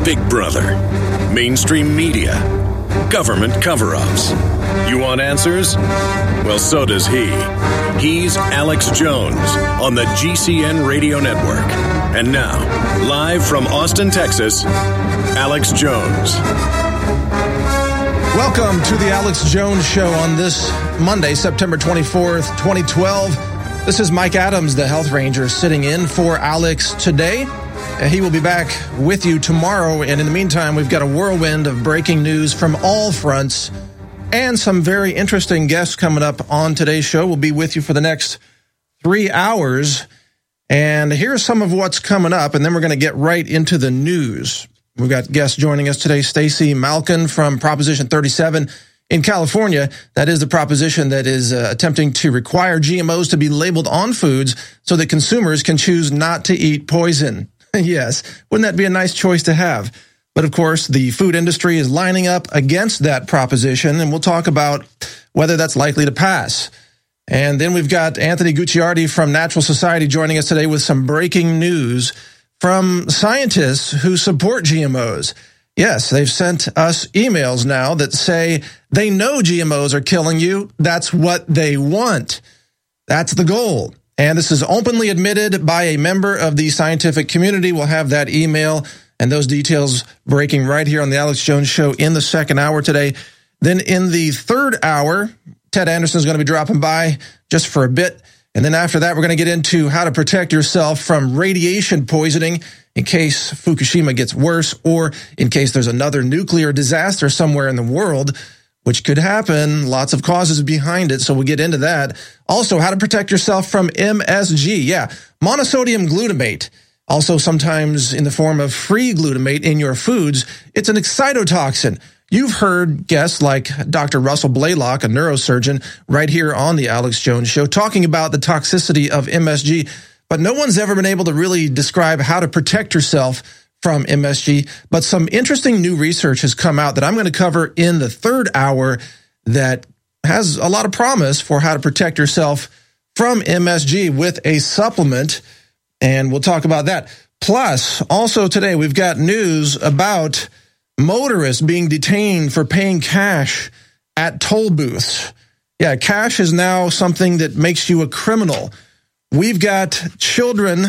Big Brother, mainstream media, government cover-ups. You want answers? Well, so does he. He's Alex Jones on the GCN Radio Network. And now, live from Austin, Texas, Alex Jones. Welcome to the Alex Jones Show on this Monday, September 24th, 2012. This is Mike Adams, the Health Ranger, sitting in for Alex today. He will be back with you tomorrow, and in the meantime, we've got a whirlwind of breaking news from all fronts and some very interesting guests coming up on today's show. We'll be with you for the next 3 hours, and here's some of what's coming up, and then we're going to get right into the news. We've got guests joining us today, Stacey Malkin from Proposition 37 in California. That is the proposition that is attempting to require GMOs to be labeled on foods so that consumers can choose not to eat poison. Yes, wouldn't that be a nice choice to have? But of course, the food industry is lining up against that proposition, and we'll talk about whether that's likely to pass. And then we've got Anthony Gucciardi from Natural Society joining us today with some breaking news from scientists who support GMOs. Yes, they've sent us emails now that say they know GMOs are killing you. That's what they want. That's the goal. And this is openly admitted by a member of the scientific community. We'll have that email and those details breaking right here on the Alex Jones Show in the second hour today. Then in the third hour, Ted Anderson is going to be dropping by just for a bit. And then after that, we're going to get into how to protect yourself from radiation poisoning in case Fukushima gets worse or in case there's another nuclear disaster somewhere in the world, which could happen. Lots of causes behind it, so we'll get into that. Also, how to protect yourself from MSG. Yeah, monosodium glutamate, also sometimes in the form of free glutamate in your foods. It's an excitotoxin. You've heard guests like Dr. Russell Blaylock, a neurosurgeon, right here on the Alex Jones Show, talking about the toxicity of MSG, but no one's ever been able to really describe how to protect yourself from MSG. But some interesting new research has come out that I'm going to cover in the third hour that has a lot of promise for how to protect yourself from MSG with a supplement, and we'll talk about that. Plus, also today, we've got news about motorists being detained for paying cash at toll booths. Yeah, cash is now something that makes you a criminal. We've got children,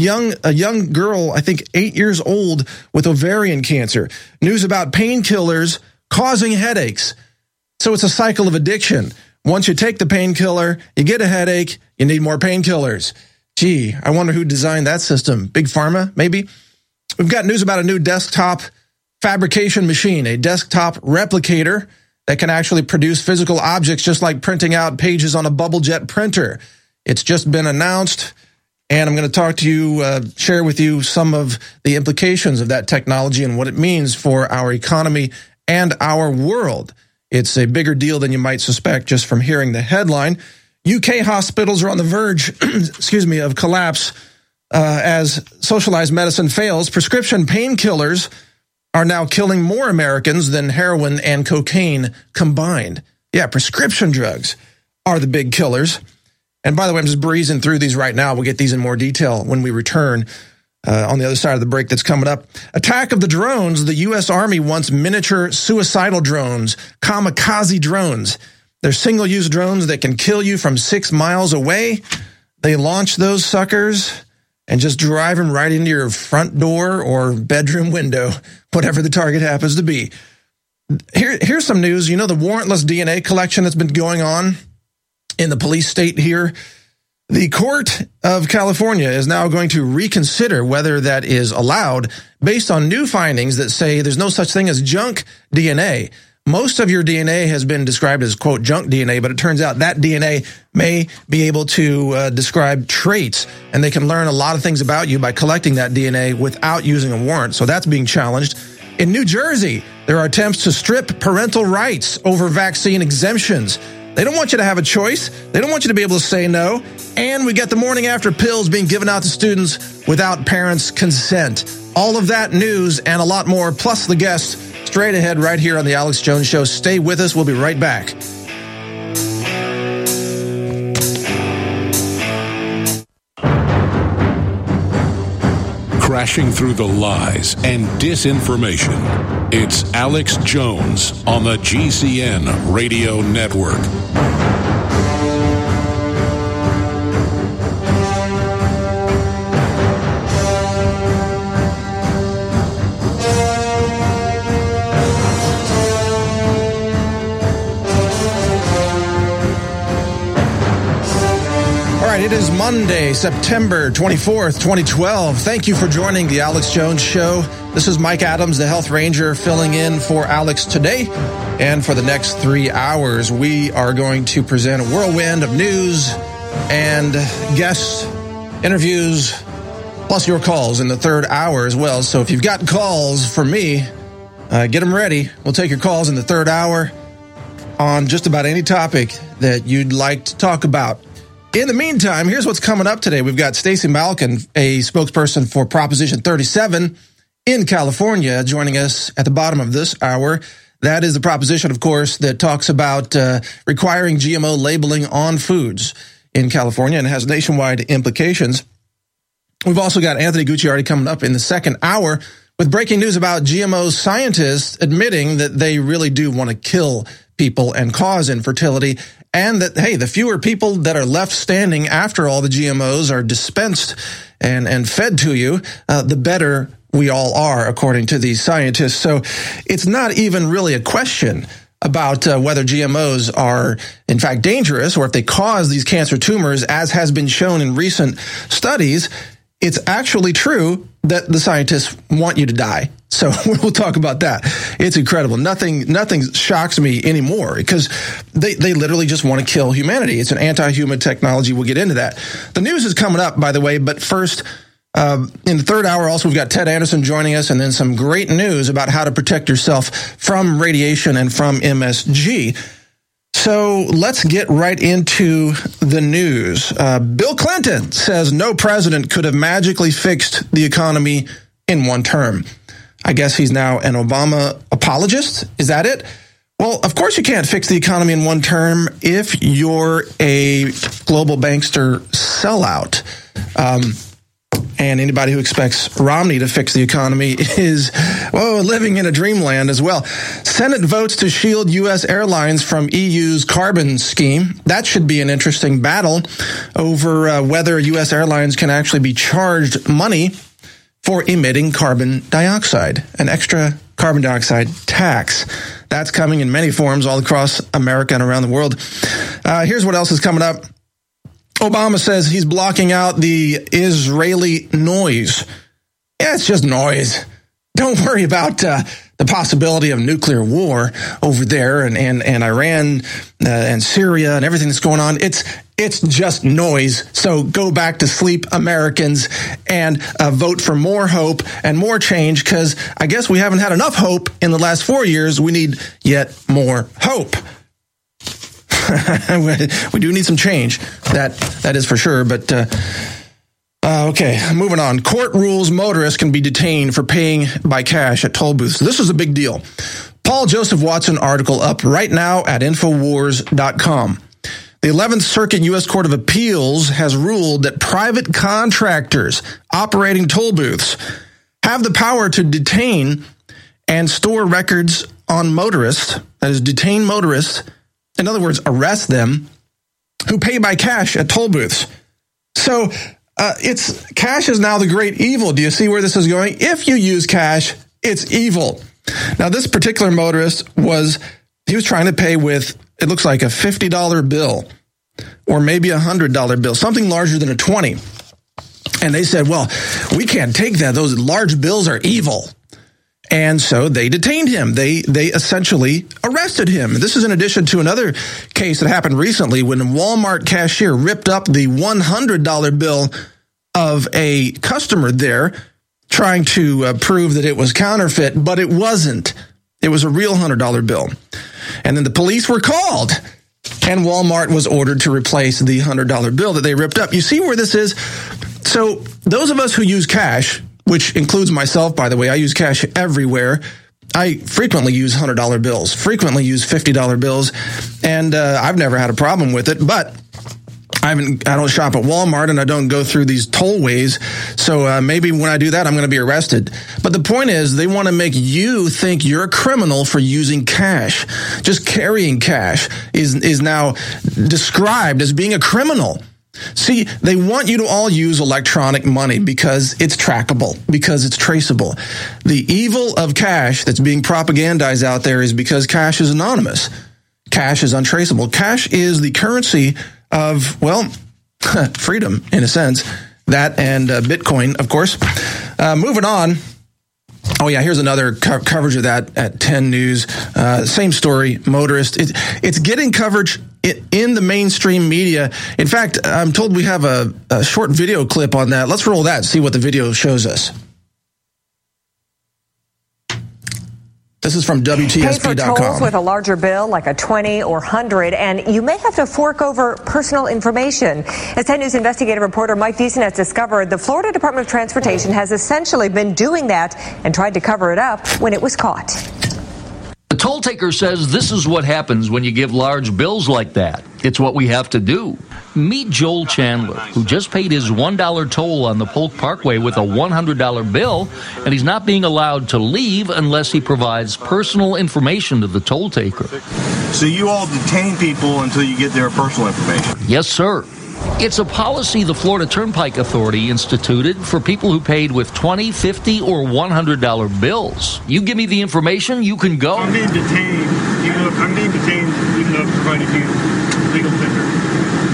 a young girl, I think 8 years old, with ovarian cancer. News about painkillers causing headaches. So it's a cycle of addiction. Once you take the painkiller, you get a headache, you need more painkillers. Gee, I wonder who designed that system. Big Pharma, maybe? We've got news about a new desktop fabrication machine, a desktop replicator that can actually produce physical objects just like printing out pages on a bubble jet printer. It's just been announced, and I'm going to talk to you, share with you some of the implications of that technology and what it means for our economy and our world. It's a bigger deal than you might suspect just from hearing the headline. UK hospitals are on the verge, of collapse as socialized medicine fails. Prescription painkillers are now killing more Americans than heroin and cocaine combined. Yeah, prescription drugs are the big killers. And by the way, I'm just breezing through these right now. We'll get these in more detail when we return on the other side of the break that's coming up. Attack of the drones. The U.S. Army wants miniature suicidal drones, kamikaze drones. They're single-use drones that can kill you from 6 miles away. They launch those suckers and just drive them right into your front door or bedroom window, whatever the target happens to be. Here's some news. You know the warrantless DNA collection that's been going on in the police state here? The court of California is now going to reconsider whether that is allowed based on new findings that say there's no such thing as junk DNA. Most of your DNA has been described as, quote, junk DNA, but it turns out that DNA may be able to describe traits, and they can learn a lot of things about you by collecting that DNA without using a warrant. So that's being challenged. In New Jersey, there are attempts to strip parental rights over vaccine exemptions. They don't want you to have a choice. They don't want you to be able to say no. And we got the morning after pills being given out to students without parents' consent. All of that news and a lot more, plus the guests, straight ahead right here on the Alex Jones Show. Stay with us. We'll be right back. crashing through the lies and disinformation. It's Alex Jones on the GCN Radio Network. It is Monday, September 24th, 2012. Thank you for joining the Alex Jones Show. This is Mike Adams, the Health Ranger, filling in for Alex today. And for the next 3 hours, we are going to present a whirlwind of news and guest interviews, plus your calls in the third hour as well. So if you've got calls for me, get them ready. We'll take your calls in the third hour on just about any topic that you'd like to talk about. In the meantime, here's what's coming up today. We've got Stacey Malkin, a spokesperson for Proposition 37 in California, joining us at the bottom of this hour. That is the proposition, of course, that talks about requiring GMO labeling on foods in California and has nationwide implications. We've also got Anthony Gucciardi coming up in the second hour with breaking news about GMO scientists admitting that they really do want to kill people and cause infertility, and that, hey, the fewer people that are left standing after all the GMOs are dispensed and fed to you, the better we all are, according to these scientists. So it's not even really a question about whether GMOs are, in fact, dangerous or if they cause these cancer tumors, as has been shown in recent studies. It's actually true that the scientists want you to die. So we'll talk about that. It's incredible. Nothing shocks me anymore because they literally just want to kill humanity. It's an anti-human technology. We'll get into that. The news is coming up, by the way, but first, in the third hour, also, we've got Ted Anderson joining us, and then some great news about how to protect yourself from radiation and from MSG. So let's get right into the news. Bill Clinton says no president could have magically fixed the economy in one term. I guess he's now an Obama apologist. Is that it? Well, of course you can't fix the economy in one term if you're a global bankster sellout. And anybody who expects Romney to fix the economy is, living in a dreamland as well. Senate votes to shield U.S. airlines from EU's carbon scheme. That should be an interesting battle over whether U.S. airlines can actually be charged money for emitting carbon dioxide, an extra carbon dioxide tax. That's coming in many forms all across America and around the world. Here's what else is coming up. Obama says he's blocking out the Israeli noise. Yeah, it's just noise. Don't worry about the possibility of nuclear war over there and Iran and Syria and everything that's going on. It's just noise. So go back to sleep, Americans, and vote for more hope and more change, because I guess we haven't had enough hope in the last 4 years. We need yet more hope. We do need some change. That is for sure. But okay, moving on. Court rules motorists can be detained for paying by cash at toll booths. This is a big deal. Paul Joseph Watson article up right now at Infowars.com. The 11th Circuit U.S. Court of Appeals has ruled that private contractors operating toll booths have the power to detain and store records on motorists, that is, detain motorists, in other words, arrest them, who pay by cash at toll booths. So cash is now the great evil. Do you see where this is going? If you use cash, it's evil. Now, this particular motorist was trying to pay with, it looks like, a $50 bill or maybe a $100 bill, something larger than a 20. And they said, well, we can't take that. Those large bills are evil. And so they detained him. They essentially arrested him. This is in addition to another case that happened recently when a Walmart cashier ripped up the $100 bill of a customer there, trying to prove that it was counterfeit, but it wasn't. It was a real $100 bill. And then the police were called, and Walmart was ordered to replace the $100 bill that they ripped up. You see where this is? So those of us who use cash, which includes myself, by the way, I use cash everywhere. I frequently use $100 bills, frequently use $50 bills, and I've never had a problem with it. But I don't shop at Walmart, and I don't go through these tollways. So maybe when I do that, I'm going to be arrested. But the point is, they want to make you think you're a criminal for using cash. Just carrying cash is now described as being a criminal. See, they want you to all use electronic money because it's trackable, because it's traceable. The evil of cash that's being propagandized out there is because cash is anonymous. Cash is untraceable. Cash is the currency of, well, freedom, in a sense. That and Bitcoin, of course. Moving on. Oh, yeah, here's another coverage of that at 10 News. Same story, motorist. It's getting coverage in the mainstream media. In fact, I'm told we have a short video clip on that. Let's roll that and see what the video shows us. This is from WTSP.com. Pay for tolls with a larger bill, like a 20 or 100, and you may have to fork over personal information. As 10 News investigative reporter Mike Deason has discovered, the Florida Department of Transportation has essentially been doing that and tried to cover it up when it was caught. The toll taker says this is what happens when you give large bills like that. It's what we have to do. Meet Joel Chandler, who just paid his $1 toll on the Polk Parkway with a $100 bill, and he's not being allowed to leave unless he provides personal information to the toll taker. So you all detain people until you get their personal information? Yes, sir. It's a policy the Florida Turnpike Authority instituted for people who paid with $20, $50, or $100 bills. You give me the information, you can go. I'm being detained, even though I've provided you legal tender.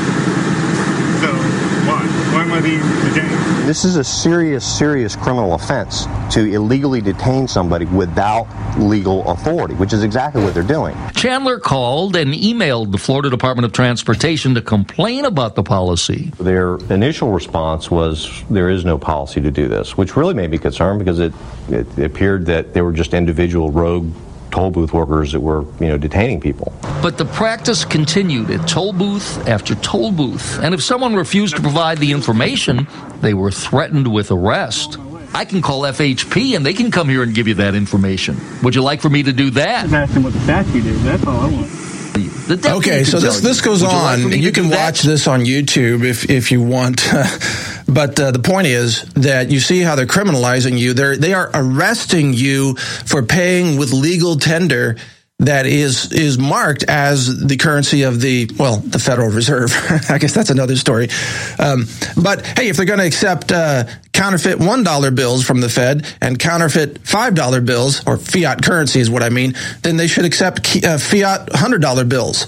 So why? Why am I being detained? This is a serious criminal offense to illegally detain somebody without legal authority, which is exactly what they're doing. Chandler called and emailed the Florida Department of Transportation to complain about the policy. Their initial response was there is no policy to do this, which really made me concerned because it appeared that they were just individual rogue toll booth workers that were, detaining people. But the practice continued at toll booth after toll booth. And if someone refused to provide the information, they were threatened with arrest. I can call FHP and they can come here and give you that information. Would you like for me to do that? I'm asking what the statute is. That's all I want. Okay, so this goes on. You can watch this on YouTube if you want. But the point is that you see how they're criminalizing you. They are arresting you for paying with legal tender that is marked as the currency of the Federal Reserve. I guess that's another story. But hey, if they're going to accept counterfeit $1 bills from the Fed and counterfeit $5 bills, or fiat currency is what I mean, then they should accept fiat $100 bills.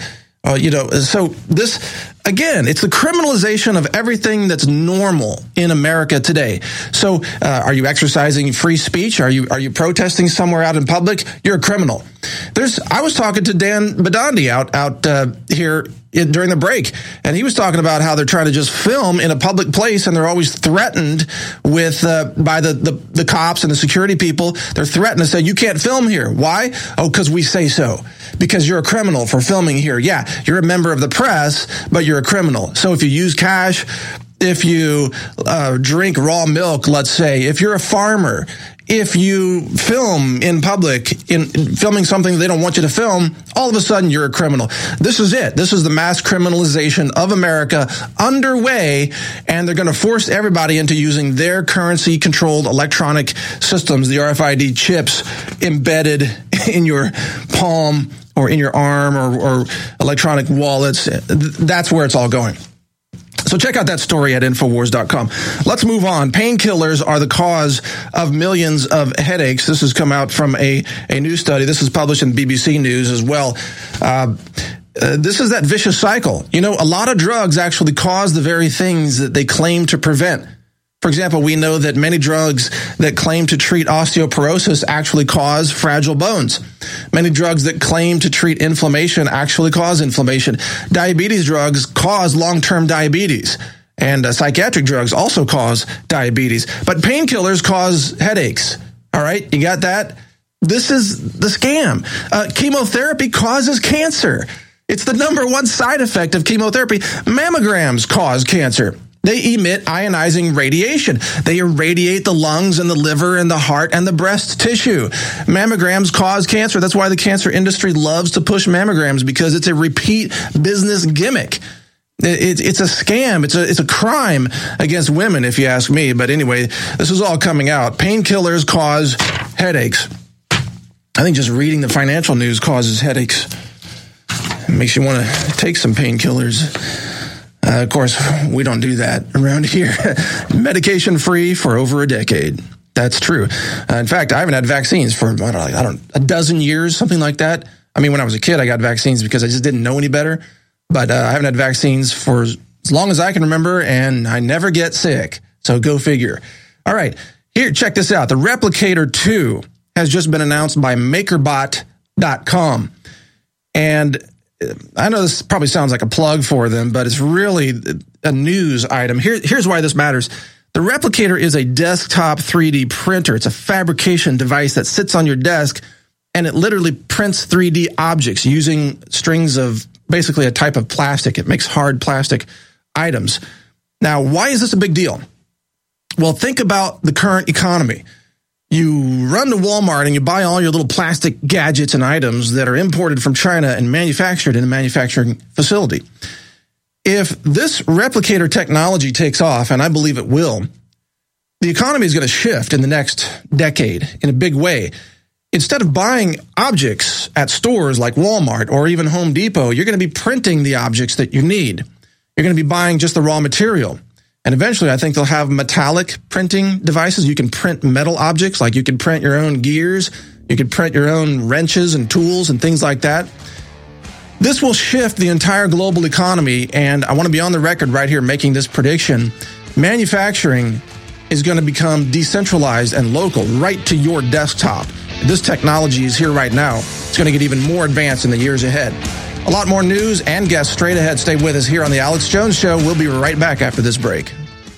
So this, again, it's the criminalization of everything that's normal in America today. So, are you exercising free speech? Are you protesting somewhere out in public? You're a criminal. I was talking to Dan Badandi out here during the break, and he was talking about how they're trying to just film in a public place, and they're always threatened with by the cops and the security people. They're threatened to say, you can't film here. Why? Oh, because we say so. Because you're a criminal for filming here. Yeah, you're a member of the press, but you're a criminal. So if you use cash, if you drink raw milk, let's say, if you're a farmer, if you film in public, in filming something they don't want you to film, all of a sudden you're a criminal. This is it. This is the mass criminalization of America underway, and they're going to force everybody into using their currency-controlled electronic systems, the RFID chips embedded in your palm or in your arm or electronic wallets. That's where it's all going. So check out that story at Infowars.com. Let's move on. Painkillers are the cause of millions of headaches. This has come out from a new study. This is published in BBC News as well. This is that vicious cycle. A lot of drugs actually cause the very things that they claim to prevent. For example, we know that many drugs that claim to treat osteoporosis actually cause fragile bones. Many drugs that claim to treat inflammation actually cause inflammation. Diabetes drugs cause long-term diabetes. And psychiatric drugs also cause diabetes. But painkillers cause headaches. All right, you got that? This is the scam. Chemotherapy causes cancer. It's the number one side effect of chemotherapy. Mammograms cause cancer. They emit ionizing radiation. They irradiate the lungs and the liver and the heart and the breast tissue. Mammograms cause cancer. That's why the cancer industry loves to push mammograms, because it's a repeat business gimmick. It's a scam. It's a crime against women, if you ask me. But anyway, this is all coming out. Painkillers cause headaches. I think just reading the financial news causes headaches. It makes you want to take some painkillers. Of course, we don't do that around here. Medication free for over a decade. That's true. In fact, I haven't had vaccines for, a dozen years, something like that. I mean, when I was a kid, I got vaccines because I just didn't know any better. But I haven't had vaccines for as long as I can remember, and I never get sick. So go figure. All right, here, check this out. The Replicator 2 has just been announced by MakerBot.com. And I know this probably sounds like a plug for them, but it's really a news item. Here's why this matters. The Replicator is a desktop 3D printer. It's a fabrication device that sits on your desk, and it literally prints 3D objects using strings of basically a type of plastic. It makes hard plastic items. Now, why is this a big deal? Well, think about the current economy. You run to Walmart and you buy all your little plastic gadgets and items that are imported from China and manufactured in a manufacturing facility. If this Replicator technology takes off, and I believe it will, the economy is going to shift in the next decade in a big way. Instead of buying objects at stores like Walmart or even Home Depot, you're going to be printing the objects that you need. You're going to be buying just the raw material. And eventually, I think they'll have metallic printing devices. You can print metal objects, like you can print your own gears. You can print your own wrenches and tools and things like that. This will shift the entire global economy, and I want to be on the record right here making this prediction. Manufacturing is going to become decentralized and local, right to your desktop. This technology is here right now. It's going to get even more advanced in the years ahead. A lot more news and guests straight ahead. Stay with us here on The Alex Jones Show. We'll be right back after this break.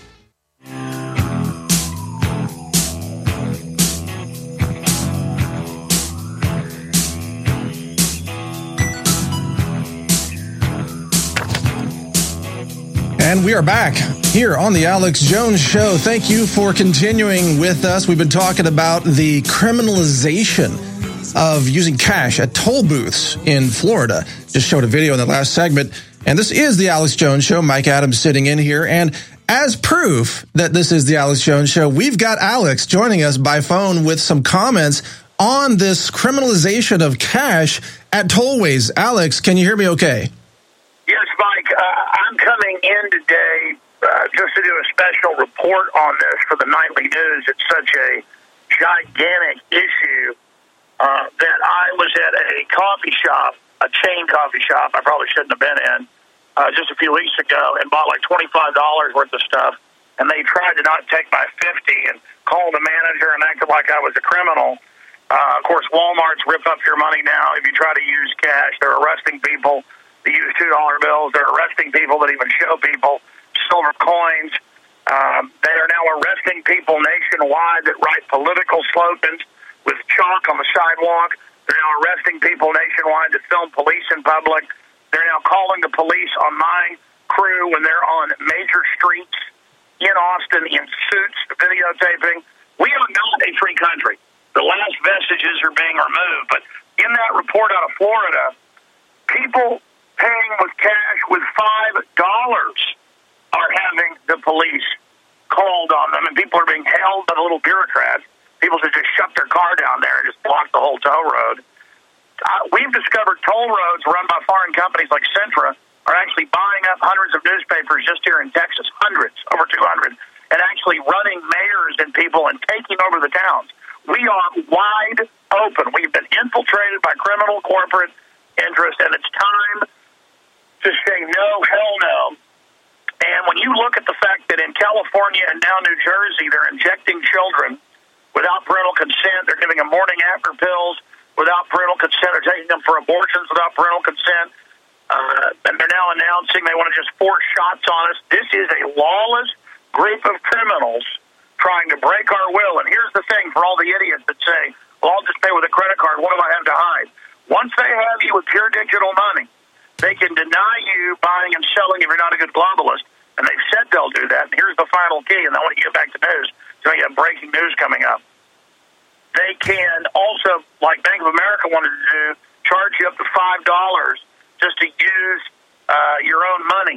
And we are back here on The Alex Jones Show. Thank you for continuing with us. We've been talking about the criminalization of using cash at toll booths in Florida. Just showed a video in the last segment. And this is The Alex Jones Show. Mike Adams sitting in here. And as proof that this is The Alex Jones Show, we've got Alex joining us by phone with some comments on this criminalization of cash at tollways. Alex, can you hear me okay? Yes, Mike. I'm coming in today just to do a special report on this for the nightly news. It's such a gigantic issue that I was at a coffee shop, a chain coffee shop I probably shouldn't have been in, just a few weeks ago, and bought like $25 worth of stuff, and they tried to not take my $50 and called the manager and acted like I was a criminal. Of course, Walmart's rip up your money now if you try to use cash. They're arresting people that use $2 bills. They're arresting people that even show people silver coins. They are now arresting people nationwide that write political slogans with chalk on the sidewalk. They're now arresting people nationwide that film police in public. They're now calling the police on my crew when they're on major streets in Austin in suits, videotaping. We are not a free country. The last vestiges are being removed. But in that report out of Florida, people paying with cash with $5 are having the police called on them, and people are being held by the little bureaucrats. People should just shut their car down there and just block the whole toll road. We've discovered toll roads run by foreign companies like Centra are actually buying up hundreds of newspapers just here in Texas, hundreds, over 200, and actually running mayors and people and taking over the towns. We are wide open. We've been infiltrated by criminal corporate interests, and it's time to say no, hell no. And when you look at the fact that in California and now New Jersey, they're injecting children without parental consent, they're giving them morning after pills without parental consent, they're taking them for abortions without parental consent, and they're now announcing they want to just force shots on us. This is a lawless group of criminals trying to break our will. And here's the thing for all the idiots that say, well, I'll just pay with a credit card. What do I have to hide? Once they have you with pure digital money, they can deny you buying and selling if you're not a good globalist. And they've said they'll do that. And here's the final key, and I want to get back to news. So we have breaking news coming up. They can also, like Bank of America wanted to do, charge you up to $5 just to use your own money.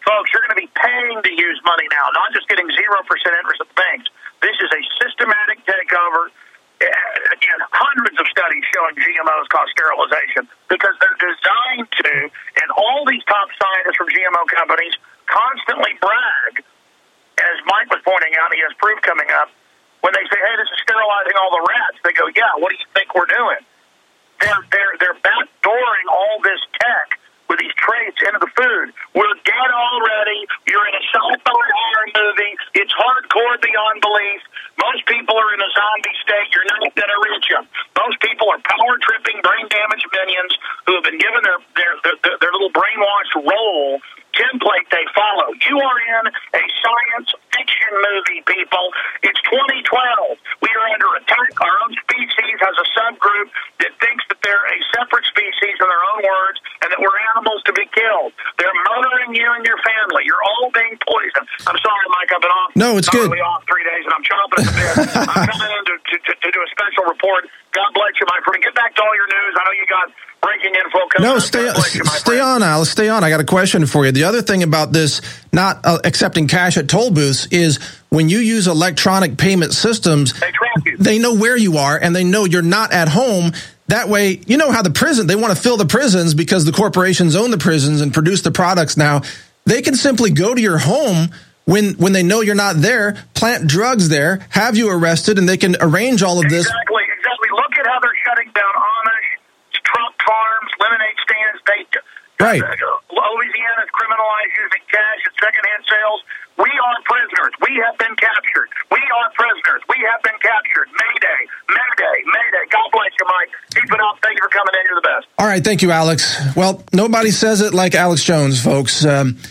Folks, you're going to be paying to use money now, not just getting 0% interest at the banks. This is a systematic takeover. Again, hundreds of studies showing GMOs cause sterilization because they're designed to, and all these top scientists from GMO companies constantly brag, as Mike was pointing out, he has proof coming up, when they say, hey, this is sterilizing all the rats, they go, yeah, what do you think we're doing? They're backdooring all this tech with these traits into the food. We're dead already. You're in a sci-fi horror movie. It's hardcore beyond belief. Most people are in a zombie state. You're not going to reach them. Most people are power-tripping, brain-damaged minions who have been given their little brainwashed role template they follow. You are in a science fiction movie, people. It's 2012. We are under attack. Our own species has a subgroup that thinks that they're a separate species in their own words and that we're animals to be killed. They're murdering you and your family. You're all being poisoned. I'm sorry, Mike, I've been off. No, it's good. Off 3 days, and I'm chomping at the bit. I'm coming in to do a special report. God bless you, my friend. Get back to all your news. I know you got breaking info coming. No, stay on, Alice. Stay on. I got a question for you. The other thing about this not accepting cash at toll booths is when you use electronic payment systems, they track you. They know where you are, and they know you're not at home. That way, you know how they want to fill the prisons because the corporations own the prisons and produce the products now. They can simply go to your home when they know you're not there, plant drugs there, have you arrested, and they can arrange all of this. Exactly. Look at how they're shutting down Amish, truck farms, lemonade stands. Right. Louisiana's criminalized using cash and secondhand sales. We are prisoners. We have been captured. We are prisoners. We have been captured. Mayday, Mayday, Mayday. God bless you, Mike. Keep it up. Thank you for coming in. You're the best. All right. Thank you, Alex. Well, nobody says it like Alex Jones, folks.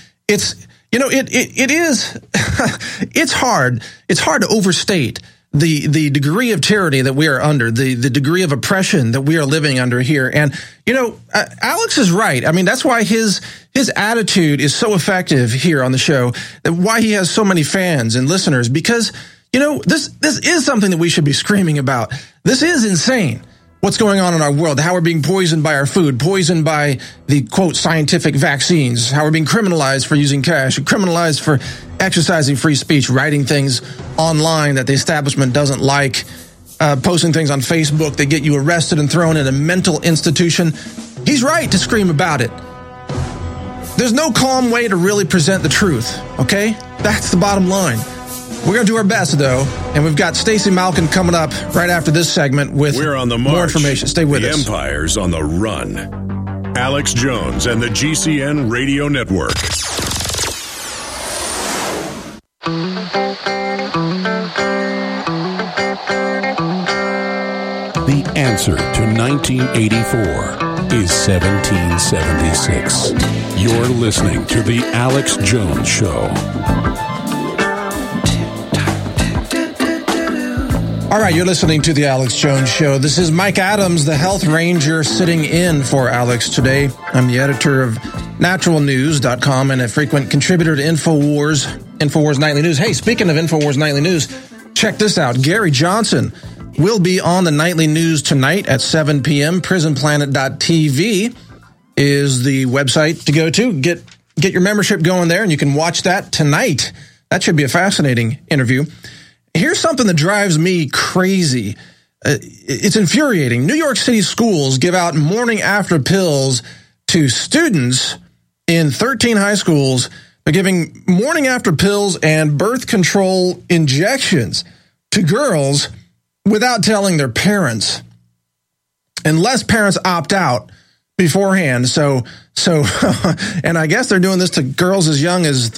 It is, it's hard to overstate the degree of tyranny that we are under, the degree of oppression that we are living under here. And, Alex is right. I mean, that's why his attitude is so effective here on the show, why he has so many fans and listeners, because, this is something that we should be screaming about. This is insane. What's going on in our world, how we're being poisoned by our food, poisoned by the, quote, scientific vaccines, how we're being criminalized for using cash, criminalized for exercising free speech, writing things online that the establishment doesn't like, posting things on Facebook that get you arrested and thrown in a mental institution. He's right to scream about it. There's no calm way to really present the truth, okay? That's the bottom line. We're going to do our best, though, and we've got Stacey Malkin coming up right after this segment with We're on the march. More information. Stay with us. The Empire's on the run. Alex Jones and the GCN Radio Network. The answer to 1984 is 1776. You're listening to The Alex Jones Show. All right, you're listening to The Alex Jones Show. This is Mike Adams, the Health Ranger, sitting in for Alex today. I'm the editor of naturalnews.com and a frequent contributor to InfoWars Nightly News. Hey, speaking of InfoWars Nightly News, check this out. Gary Johnson will be on the Nightly News tonight at 7 p.m. PrisonPlanet.tv is the website to go to. Get your membership going there, and you can watch that tonight. That should be a fascinating interview. Here's something that drives me crazy. It's infuriating. New York City schools give out morning after pills to students in 13 high schools. They're giving morning after pills and birth control injections to girls without telling their parents, unless parents opt out beforehand. So, and I guess they're doing this to girls as young as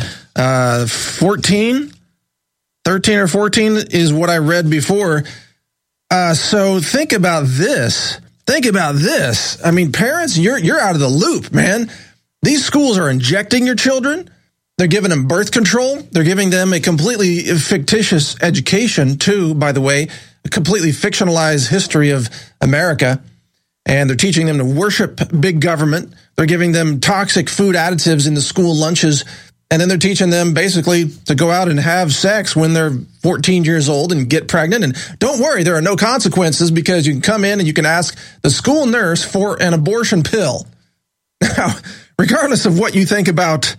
14? 13 or 14 is what I read before. So think about this. I mean, parents, you're out of the loop, man. These schools are injecting your children. They're giving them birth control. They're giving them a completely fictitious education, too, by the way, a completely fictionalized history of America. And they're teaching them to worship big government. They're giving them toxic food additives in the school lunches. And then they're teaching them basically to go out and have sex when they're 14 years old and get pregnant. And don't worry, there are no consequences because you can come in and you can ask the school nurse for an abortion pill. Now, regardless of what you think about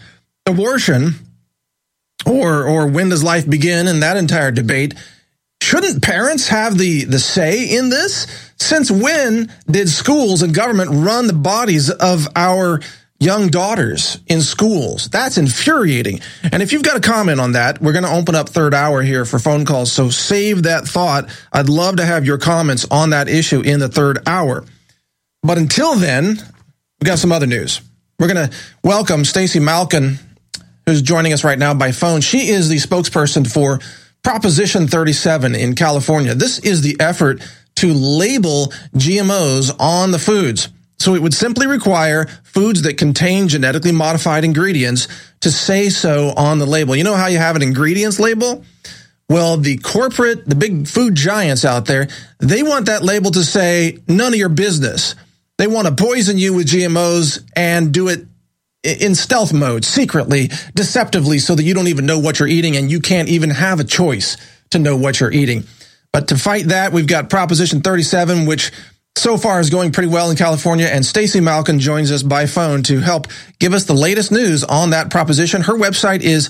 abortion, or when does life begin, and that entire debate, shouldn't parents have the say in this? Since when did schools and government run the bodies of our young daughters in schools? That's infuriating. And if you've got a comment on that, we're going to open up third hour here for phone calls. So save that thought. I'd love to have your comments on that issue in the third hour. But until then, we've got some other news. We're going to welcome Stacey Malkin, who's joining us right now by phone. She is the spokesperson for Proposition 37 in California. This is the effort to label GMOs on the foods. So it would simply require foods that contain genetically modified ingredients to say so on the label. You know how you have an ingredients label? Well, the big food giants out there, they want that label to say none of your business. They want to poison you with GMOs and do it in stealth mode, secretly, deceptively, so that you don't even know what you're eating and you can't even have a choice to know what you're eating. But to fight that, we've got Proposition 37, which so far is going pretty well in California, and Stacey Malkin joins us by phone to help give us the latest news on that proposition. Her website is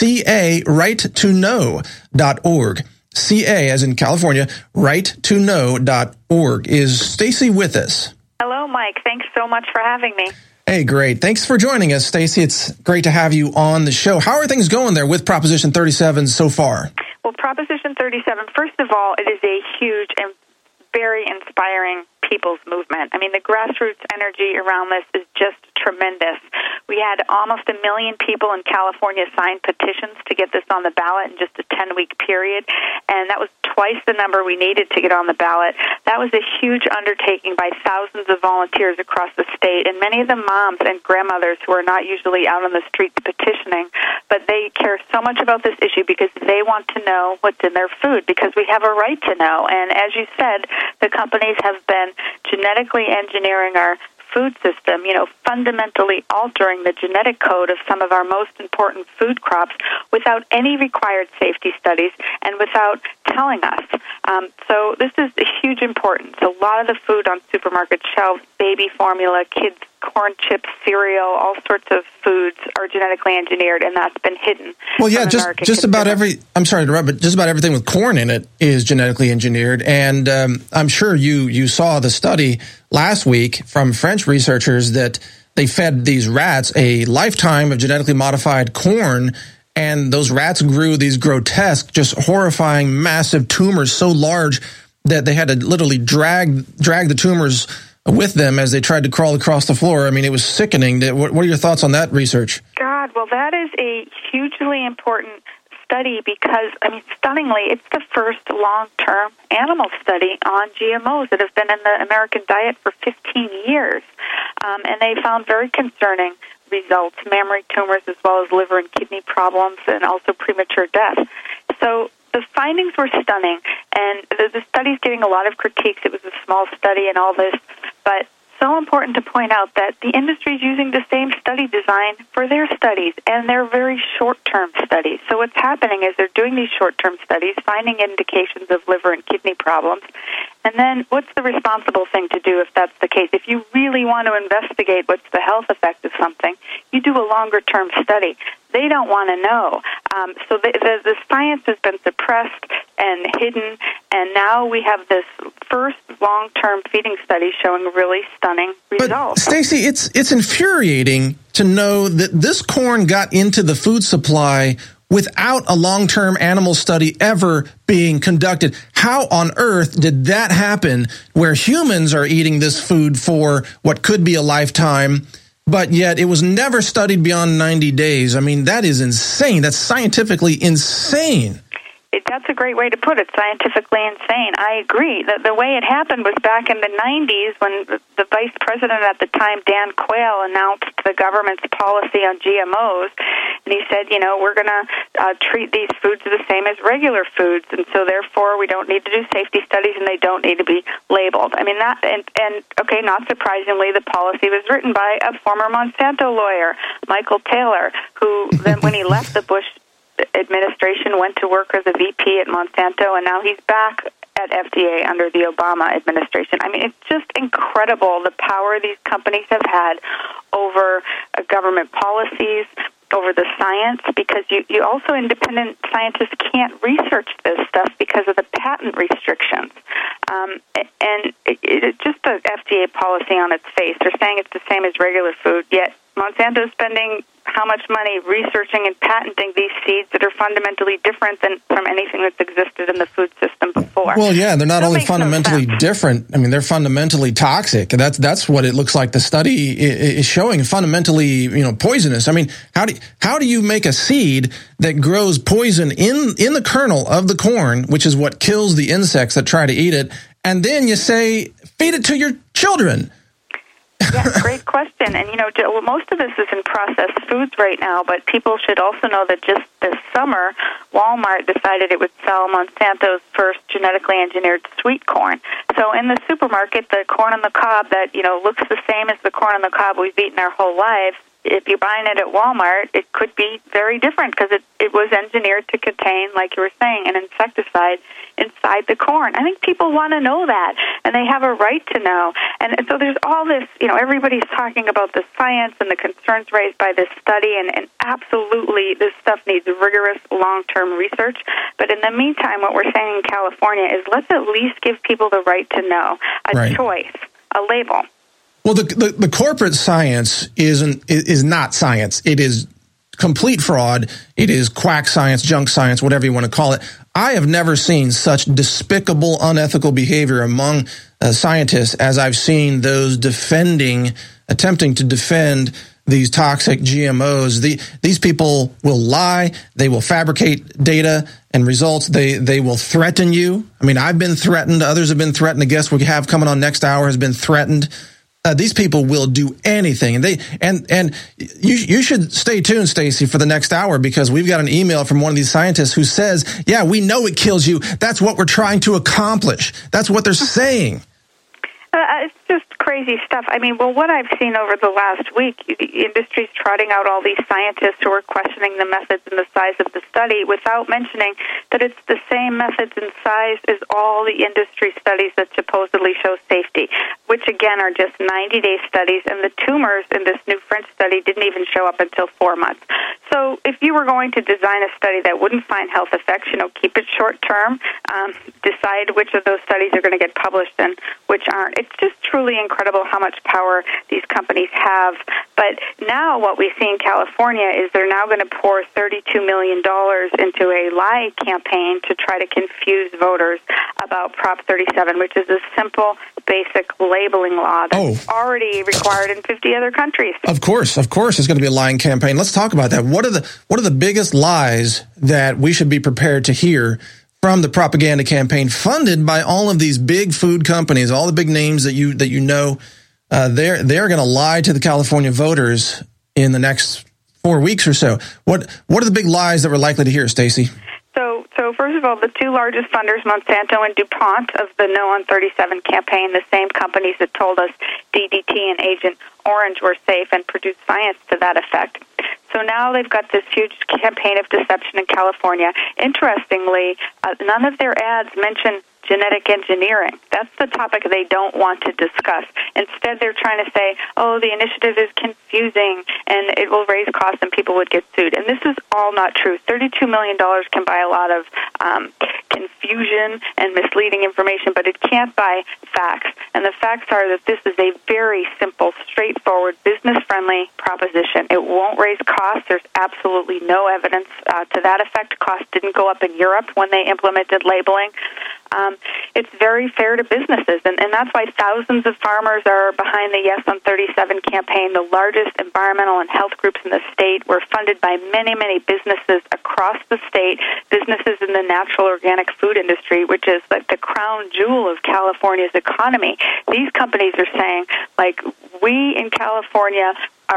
carightoknow.org. CA, as in California, righttoknow.org. Is Stacey with us? Hello, Mike. Thanks so much for having me. Hey, great. Thanks for joining us, Stacey. It's great to have you on the show. How are things going there with Proposition 37 so far? Well, Proposition 37, first of all, it is a huge and very inspiring people's movement. I mean, the grassroots energy around this is just tremendous. We had almost 1 million people in California sign petitions to get this on the ballot in just a 10-week period, and that was twice the number we needed to get on the ballot. That was a huge undertaking by thousands of volunteers across the state, and many of them moms and grandmothers who are not usually out on the streets petitioning, but they care so much about this issue because they want to know what's in their food, because we have a right to know. And as you said, the companies have been genetically engineering our food system, fundamentally altering the genetic code of some of our most important food crops without any required safety studies and without telling us. So this is a huge importance. A lot of the food on supermarket shelves, baby formula, kids' corn chips, cereal, all sorts of foods are genetically engineered, and that's been hidden. Well, yeah, just about I'm sorry to interrupt, but just about everything with corn in it is genetically engineered. And I'm sure you saw the study last week from French researchers that they fed these rats a lifetime of genetically modified corn, and those rats grew these grotesque, just horrifying, massive tumors so large that they had to literally drag the tumors with them as they tried to crawl across the floor. I mean, it was sickening. What are your thoughts on that research? God, well, that is a hugely important study because, stunningly, it's the first long-term animal study on GMOs that have been in the American diet for 15 years. And they found very concerning results, mammary tumors as well as liver and kidney problems and also premature death. So the findings were stunning, and the study's getting a lot of critiques. It was a small study and all this, but so important to point out that the industry is using the same study design for their studies, and they're very short-term studies. So what's happening is they're doing these short-term studies, finding indications of liver and kidney problems, and then what's the responsible thing to do if that's the case? If you really want to investigate what's the health effect of something, you do a longer-term study. They don't want to know. So the science has been suppressed and hidden, and now we have this first long-term feeding study showing really stunning results. But, Stacey, it's infuriating to know that this corn got into the food supply without a long-term animal study ever being conducted. How on earth did that happen where humans are eating this food for what could be a lifetime, but yet it was never studied beyond 90 days? I mean, that is insane. That's scientifically insane. That's a great way to put it, scientifically insane. I agree. The way it happened was back in the 90s when the vice president at the time, Dan Quayle, announced the government's policy on GMOs. And he said, we're going to treat these foods the same as regular foods. And so, therefore, we don't need to do safety studies and they don't need to be labeled. I mean, okay, not surprisingly, the policy was written by a former Monsanto lawyer, Michael Taylor, who then when he left the Bush administration went to work as a VP at Monsanto, and now he's back at FDA under the Obama administration. I mean, it's just incredible the power these companies have had over government policies, over the science, because you also, independent scientists can't research this stuff because of the patent restrictions. And it's just the FDA policy on its face. They're saying it's the same as regular food, yet Monsanto's spending how much money researching and patenting these seeds that are fundamentally different than from anything that's existed in the food system before. Well, yeah, they're not only fundamentally different. I mean, they're fundamentally toxic. That's what it looks like the study is showing. Fundamentally, poisonous. I mean, how do you make a seed that grows poison in the kernel of the corn, which is what kills the insects that try to eat it, and then you say feed it to your children? Yeah, great question. And, most of this is in processed foods right now, but people should also know that just this summer, Walmart decided it would sell Monsanto's first genetically engineered sweet corn. So in the supermarket, the corn on the cob that, looks the same as the corn on the cob we've eaten our whole lives, if you're buying it at Walmart, it could be very different because it was engineered to contain, like you were saying, an insecticide inside the corn. I think people want to know that, and they have a right to know. And so there's all this, everybody's talking about the science and the concerns raised by this study, and absolutely this stuff needs rigorous long-term research. But in the meantime, what we're saying in California is let's at least give people the right to know, a choice, a label. Well, the corporate science is not science. It is complete fraud. It is quack science, junk science, whatever you want to call it. I have never seen such despicable, unethical behavior among scientists as I've seen those attempting to defend these toxic GMOs. These people will lie. They will fabricate data and results. They will threaten you. I mean, I've been threatened. Others have been threatened. The guest we have coming on next hour has been threatened. These people will do anything, and you should stay tuned, Stacy, for the next hour, because we've got an email from one of these scientists who says, "Yeah, we know it kills you. That's what we're trying to accomplish." That's what they're saying. It's just crazy stuff. I mean, what I've seen over the last week, the industry's trotting out all these scientists who are questioning the methods and the size of the study without mentioning that it's the same methods and size as all the industry studies that supposedly show safety, which, again, are just 90-day studies, and the tumors in this new French study didn't even show up until 4 months. So if you were going to design a study that wouldn't find health effects, keep it short-term, decide which of those studies are going to get published and which aren't. It's just truly incredible how much power these companies have. But now what we see in California is they're now going to pour $32 million into a lie campaign to try to confuse voters about Prop 37, which is a simple, basic labeling law that's already required in 50 other countries. Of course, it's going to be a lying campaign. Let's talk about that. What are the biggest lies that we should be prepared to hear from the propaganda campaign funded by all of these big food companies, all the big names that you know? They're going to lie to the California voters in the next 4 weeks or so. What are the big lies that we're likely to hear, Stacy? So first of all, the two largest funders, Monsanto and DuPont, of the No on 37 campaign, the same companies that told us DDT and Agent Orange were safe and produced science to that effect. So now they've got this huge campaign of deception in California. Interestingly, none of their ads mention genetic engineering. That's the topic they don't want to discuss. Instead, they're trying to say, the initiative is confusing and it will raise costs and people would get sued. And this is all not true. $32 million can buy a lot of confusion and misleading information, but it can't buy facts. And the facts are that this is a very simple, straightforward, business-friendly proposition. It won't raise costs. There's absolutely no evidence to that effect. Costs didn't go up in Europe when they implemented labeling. It's very fair to businesses, and that's why thousands of farmers are behind the Yes on 37 campaign. The largest environmental and health groups in the state were funded by many, many businesses across the state, businesses in the natural organic food industry, which is like the crown jewel of California's economy. These companies are saying, we in California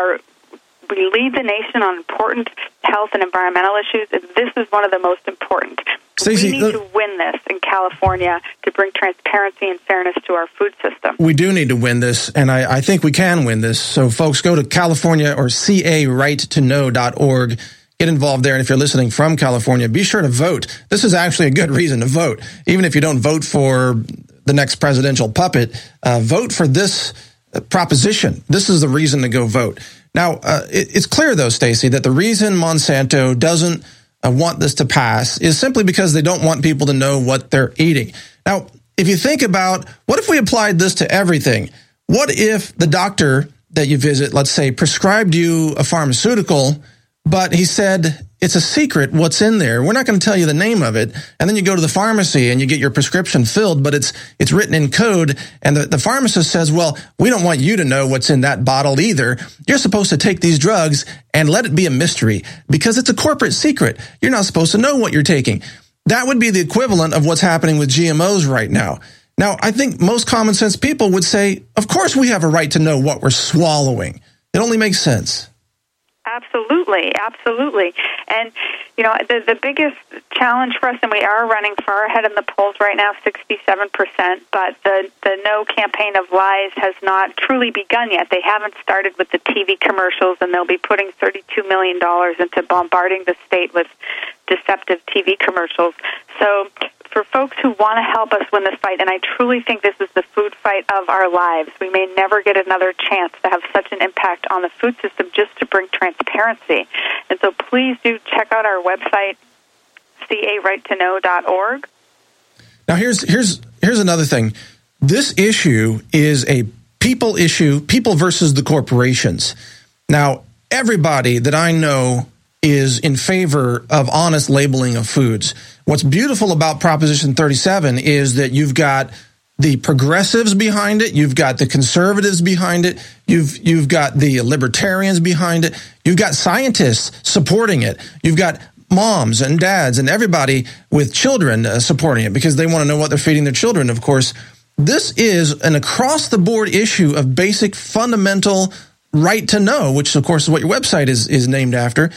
we lead the nation on important health and environmental issues, and this is one of the most important. Stacey, we need to win this in California to bring transparency and fairness to our food system. We do need to win this, and I think we can win this. So, folks, go to California or CARightToKnow.org. Get involved there, and if you're listening from California, be sure to vote. This is actually a good reason to vote. Even if you don't vote for the next presidential puppet, vote for this proposition. This is the reason to go vote. Now, it's clear, though, Stacey, that the reason Monsanto doesn't want this to pass is simply because they don't want people to know what they're eating. Now, if you think about, what if we applied this to everything? What if the doctor that you visit, let's say, prescribed you a pharmaceutical, but he said, it's a secret what's in there. We're not going to tell you the name of it. And then you go to the pharmacy and you get your prescription filled, but it's written in code. And the pharmacist says, well, we don't want you to know what's in that bottle either. You're supposed to take these drugs and let it be a mystery because it's a corporate secret. You're not supposed to know what you're taking. That would be the equivalent of what's happening with GMOs right now. Now, I think most common sense people would say, of course we have a right to know what we're swallowing. It only makes sense. Absolutely, absolutely. And, you know, the biggest challenge for us, and we are running far ahead in the polls right now, 67%, but the no campaign of lies has not truly begun yet. They haven't started with the TV commercials, and they'll be putting $32 million into bombarding the state with deceptive TV commercials. So for folks who want to help us win this fight, and I truly think this is the food fight of our lives, we may never get another chance to have such an impact on the food system just to bring transparency. And so please do check out our website, carighttoKnow.org. Now here's another thing. This issue is a people issue, people versus the corporations. Now, everybody that I know is in favor of honest labeling of foods. What's beautiful about Proposition 37 is that you've got the progressives behind it, you've got the conservatives behind it, you've got the libertarians behind it, you've got scientists supporting it, you've got moms and dads and everybody with children supporting it because they want to know what they're feeding their children, of course. This is an across-the-board issue of basic fundamental right to know, which, of course, is what your website is named after.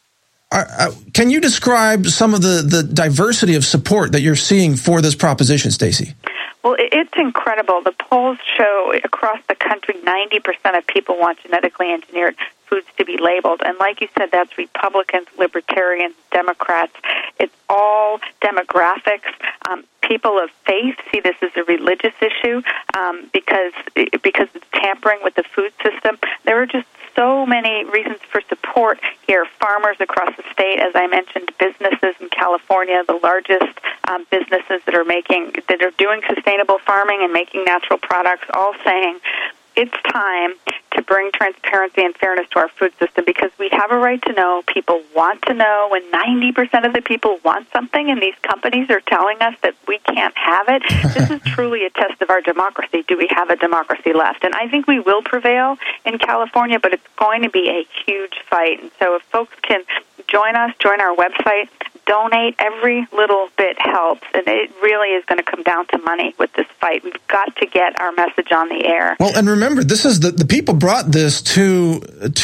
Can you describe some of the diversity of support that you're seeing for this proposition, Stacey? Well, it's incredible. The polls show across the country 90% of people want genetically engineered foods to be labeled. And like you said, that's Republicans, Libertarians, Democrats. It's all demographics. People of faith see this as a religious issue because it's tampering with the food system. There are just so many reasons for support here. Farmers across the state, as I mentioned, businesses in California, the largest businesses that are doing sustainable farming and making natural products, all saying it's time to bring transparency and fairness to our food system because we have a right to know. People want to know. When 90% of the people want something and these companies are telling us that we can't have it, this is truly a test of our democracy. Do we have a democracy left? And I think we will prevail in California, but it's going to be a huge fight. And so if folks can join us, join our website, donate, every little bit helps, and it really is going to come down to money with this fight. We've got to get our message on the air. Well, and remember, this is the people brought this to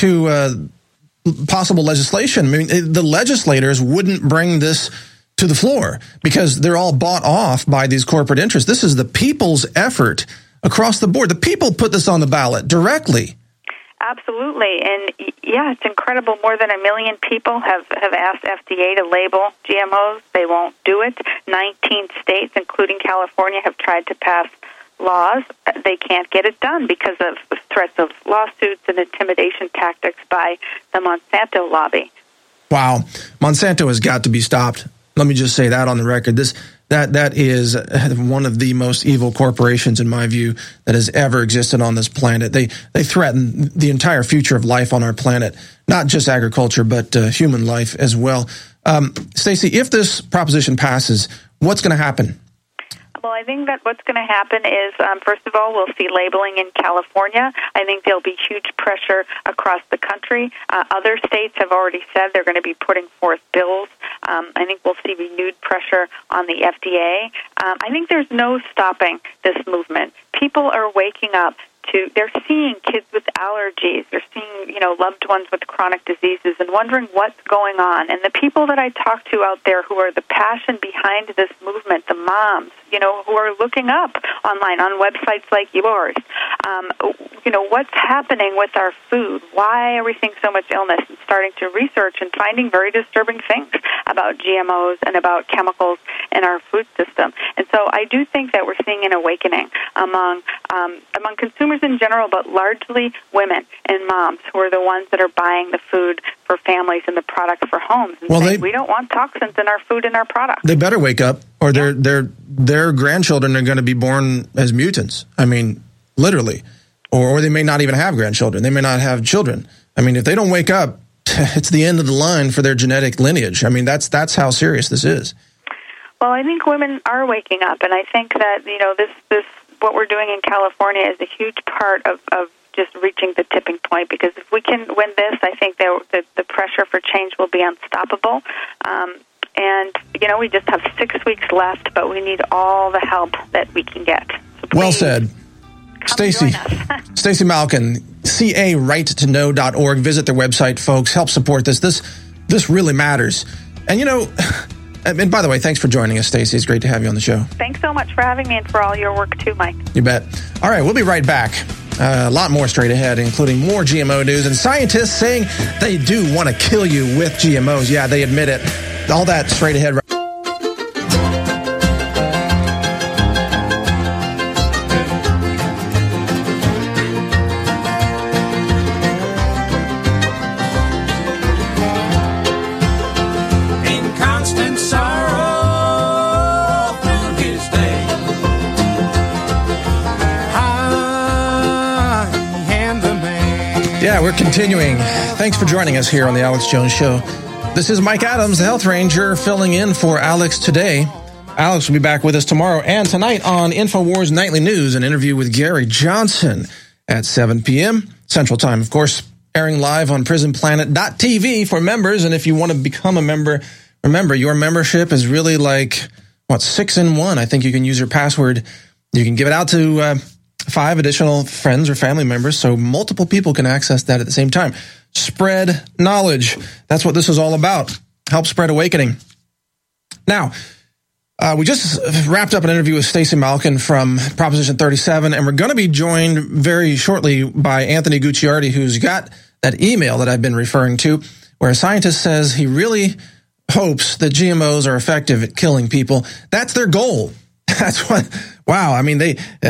possible legislation. I mean, the legislators wouldn't bring this to the floor because they're all bought off by these corporate interests. This is the people's effort across the board. The people put this on the ballot directly. Absolutely. And, yeah, it's incredible. More than 1 million people have asked FDA to label GMOs. They won't do it. 19 states, including California, have tried to pass laws. They can't get it done because of threats of lawsuits and intimidation tactics by the Monsanto lobby. Wow. Monsanto has got to be stopped. Let me just say that on the record. That is one of the most evil corporations, in my view, that has ever existed on this planet. They threaten the entire future of life on our planet, not just agriculture, but human life as well. Stacey, if this proposition passes, what's going to happen? Well, I think that what's going to happen is, first of all, we'll see labeling in California. I think there'll be huge pressure across the country. Other states have already said they're going to be putting forth bills. I think we'll see renewed pressure on the FDA. I think there's no stopping this movement. People are waking up they're seeing kids with allergies. They're seeing, loved ones with chronic diseases and wondering what's going on. And the people that I talk to out there who are the passion behind this movement, the moms, who are looking up online on websites like yours, what's happening with our food? Why are we seeing so much illness? And starting to research and finding very disturbing things about GMOs and about chemicals in our food system. And so I do think that we're seeing an awakening among among consumers in general, but largely women and moms who are the ones that are buying the food for families and the products for homes. And saying, we don't want toxins in our food and our products. They better wake up, or their grandchildren are going to be born as mutants. I mean, literally. Or they may not even have grandchildren. They may not have children. I mean, if they don't wake up, it's the end of the line for their genetic lineage. I mean, that's how serious this is. Well, I think women are waking up, and I think that, this what we're doing in California is a huge part of just reaching the tipping point, because if we can win this, I think the pressure for change will be unstoppable. And, we just have 6 weeks left, but we need all the help that we can get. So well said. Stacey Malkin, carightToKnow.org. Visit their website, folks. Help support this. This really matters. And, and by the way, thanks for joining us, Stacey. It's great to have you on the show. Thanks so much for having me and for all your work, too, Mike. You bet. All right, we'll be right back. A lot more straight ahead, including more GMO news and scientists saying they do want to kill you with GMOs. Yeah, they admit it. All that straight ahead. Yeah, we're continuing. Thanks for joining us here on the Alex Jones Show. This is Mike Adams, the Health Ranger, filling in for Alex today. Alex will be back with us tomorrow and tonight on InfoWars Nightly News, an interview with Gary Johnson at 7 p.m. Central Time, of course, airing live on PrisonPlanet.tv for members. And if you want to become a member, remember, your membership is really like, 6 in 1. I think you can use your password. You can give it out to 5 additional friends or family members, so multiple people can access that at the same time. Spread knowledge. That's what this is all about. Help spread awakening. Now, we just wrapped up an interview with Stacey Malkin from Proposition 37, and we're going to be joined very shortly by Anthony Gucciardi, who's got that email that I've been referring to, where a scientist says he really hopes that GMOs are effective at killing people. That's their goal. That's what. Wow. I mean, they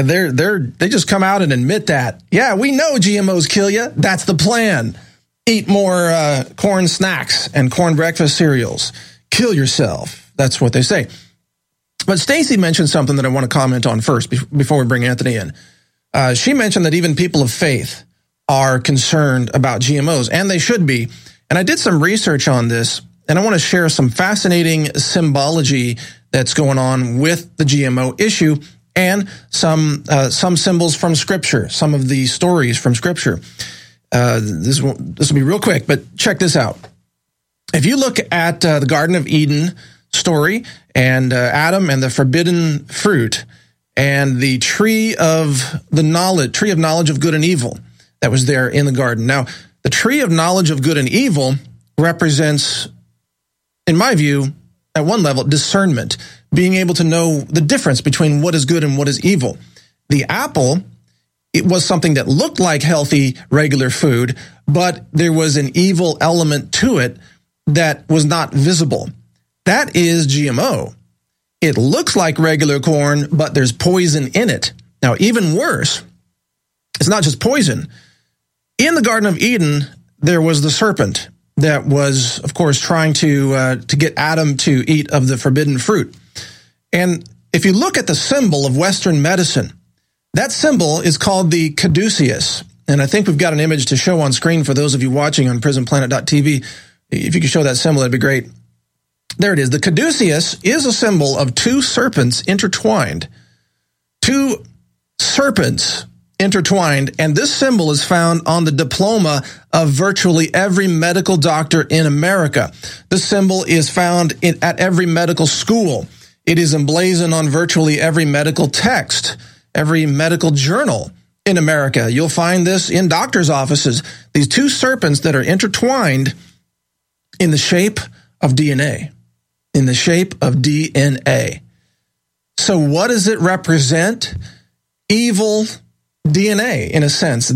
just come out and admit that. Yeah, we know GMOs kill you. That's the plan. Eat more corn snacks and corn breakfast cereals. Kill yourself. That's what they say. But Stacey mentioned something that I want to comment on first before we bring Anthony in. She mentioned that even people of faith are concerned about GMOs, and they should be. And I did some research on this, and I want to share some fascinating symbology that's going on with the GMO issue and some symbols from Scripture, some of the stories from Scripture. This will be real quick, but check this out. If you look at the Garden of Eden story and Adam and the forbidden fruit and the tree of knowledge of good and evil that was there in the garden. Now, the tree of knowledge of good and evil represents, in my view, at one level, discernment, being able to know the difference between what is good and what is evil. The apple, it was something that looked like healthy, regular food, but there was an evil element to it that was not visible. That is GMO. It looks like regular corn, but there's poison in it. Now, even worse, it's not just poison. In the Garden of Eden, there was the serpent that was, of course, trying to get Adam to eat of the forbidden fruit. And if you look at the symbol of Western medicine, that symbol is called the caduceus. And I think we've got an image to show on screen for those of you watching on PrisonPlanet.tv. If you could show that symbol, that'd be great. There it is. The caduceus is a symbol of two serpents intertwined. Two serpents intertwined, and this symbol is found on the diploma of virtually every medical doctor in America. This symbol is found at every medical school. It is emblazoned on virtually every medical text, every medical journal in America. You'll find this in doctors' offices. These two serpents that are intertwined in the shape of DNA. In the shape of DNA. So what does it represent? Evil DNA, in a sense,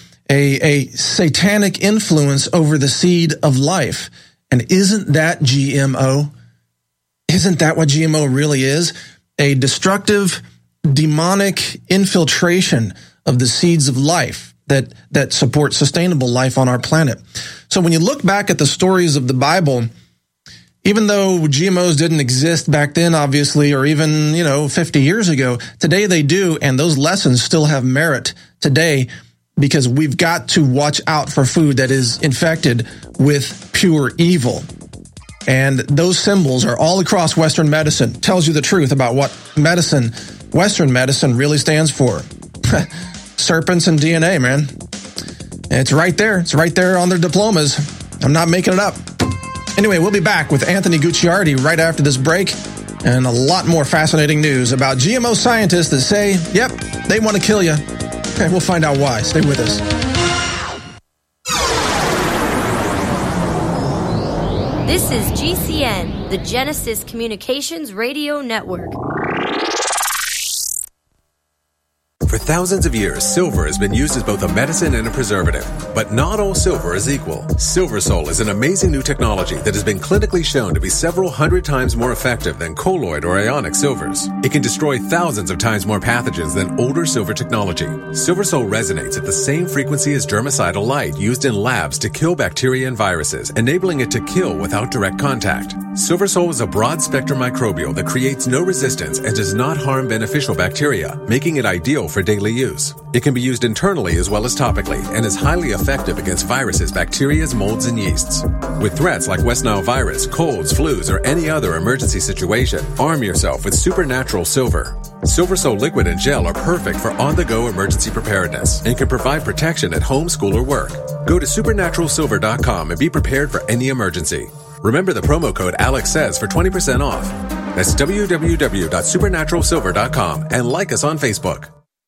a satanic influence over the seed of life. And isn't that GMO? Isn't that what GMO really is? A destructive demonic infiltration of the seeds of life that support sustainable life on our planet. So when you look back at the stories of the Bible, even though GMOs didn't exist back then, obviously, or even, 50 years ago, today they do, and those lessons still have merit today because we've got to watch out for food that is infected with pure evil. And those symbols are all across Western medicine. Tells you the truth about what Western medicine really stands for. Serpents and DNA, man. It's right there. It's right there on their diplomas. I'm not making it up. Anyway, we'll be back with Anthony Gucciardi right after this break and a lot more fascinating news about GMO scientists that say, yep, they want to kill you. Okay, we'll find out why. Stay with us. This is GCN, the Genesis Communications Radio Network. For thousands of years, silver has been used as both a medicine and a preservative. But not all silver is equal. SilverSol is an amazing new technology that has been clinically shown to be several hundred times more effective than colloid or ionic silvers. It can destroy thousands of times more pathogens than older silver technology. SilverSol resonates at the same frequency as germicidal light used in labs to kill bacteria and viruses, enabling it to kill without direct contact. SilverSol is a broad-spectrum microbial that creates no resistance and does not harm beneficial bacteria, making it ideal for daily use. It can be used internally as well as topically and is highly effective against viruses, bacteria, molds, and yeasts. With threats like West Nile virus, colds, flus, or any other emergency situation, arm yourself with Supernatural Silver. SilverSol liquid and gel are perfect for on-the-go emergency preparedness and can provide protection at home, school, or work. Go to supernaturalsilver.com and be prepared for any emergency. Remember the promo code AlexSays for 20% off. That's www.supernaturalsilver.com and like us on Facebook.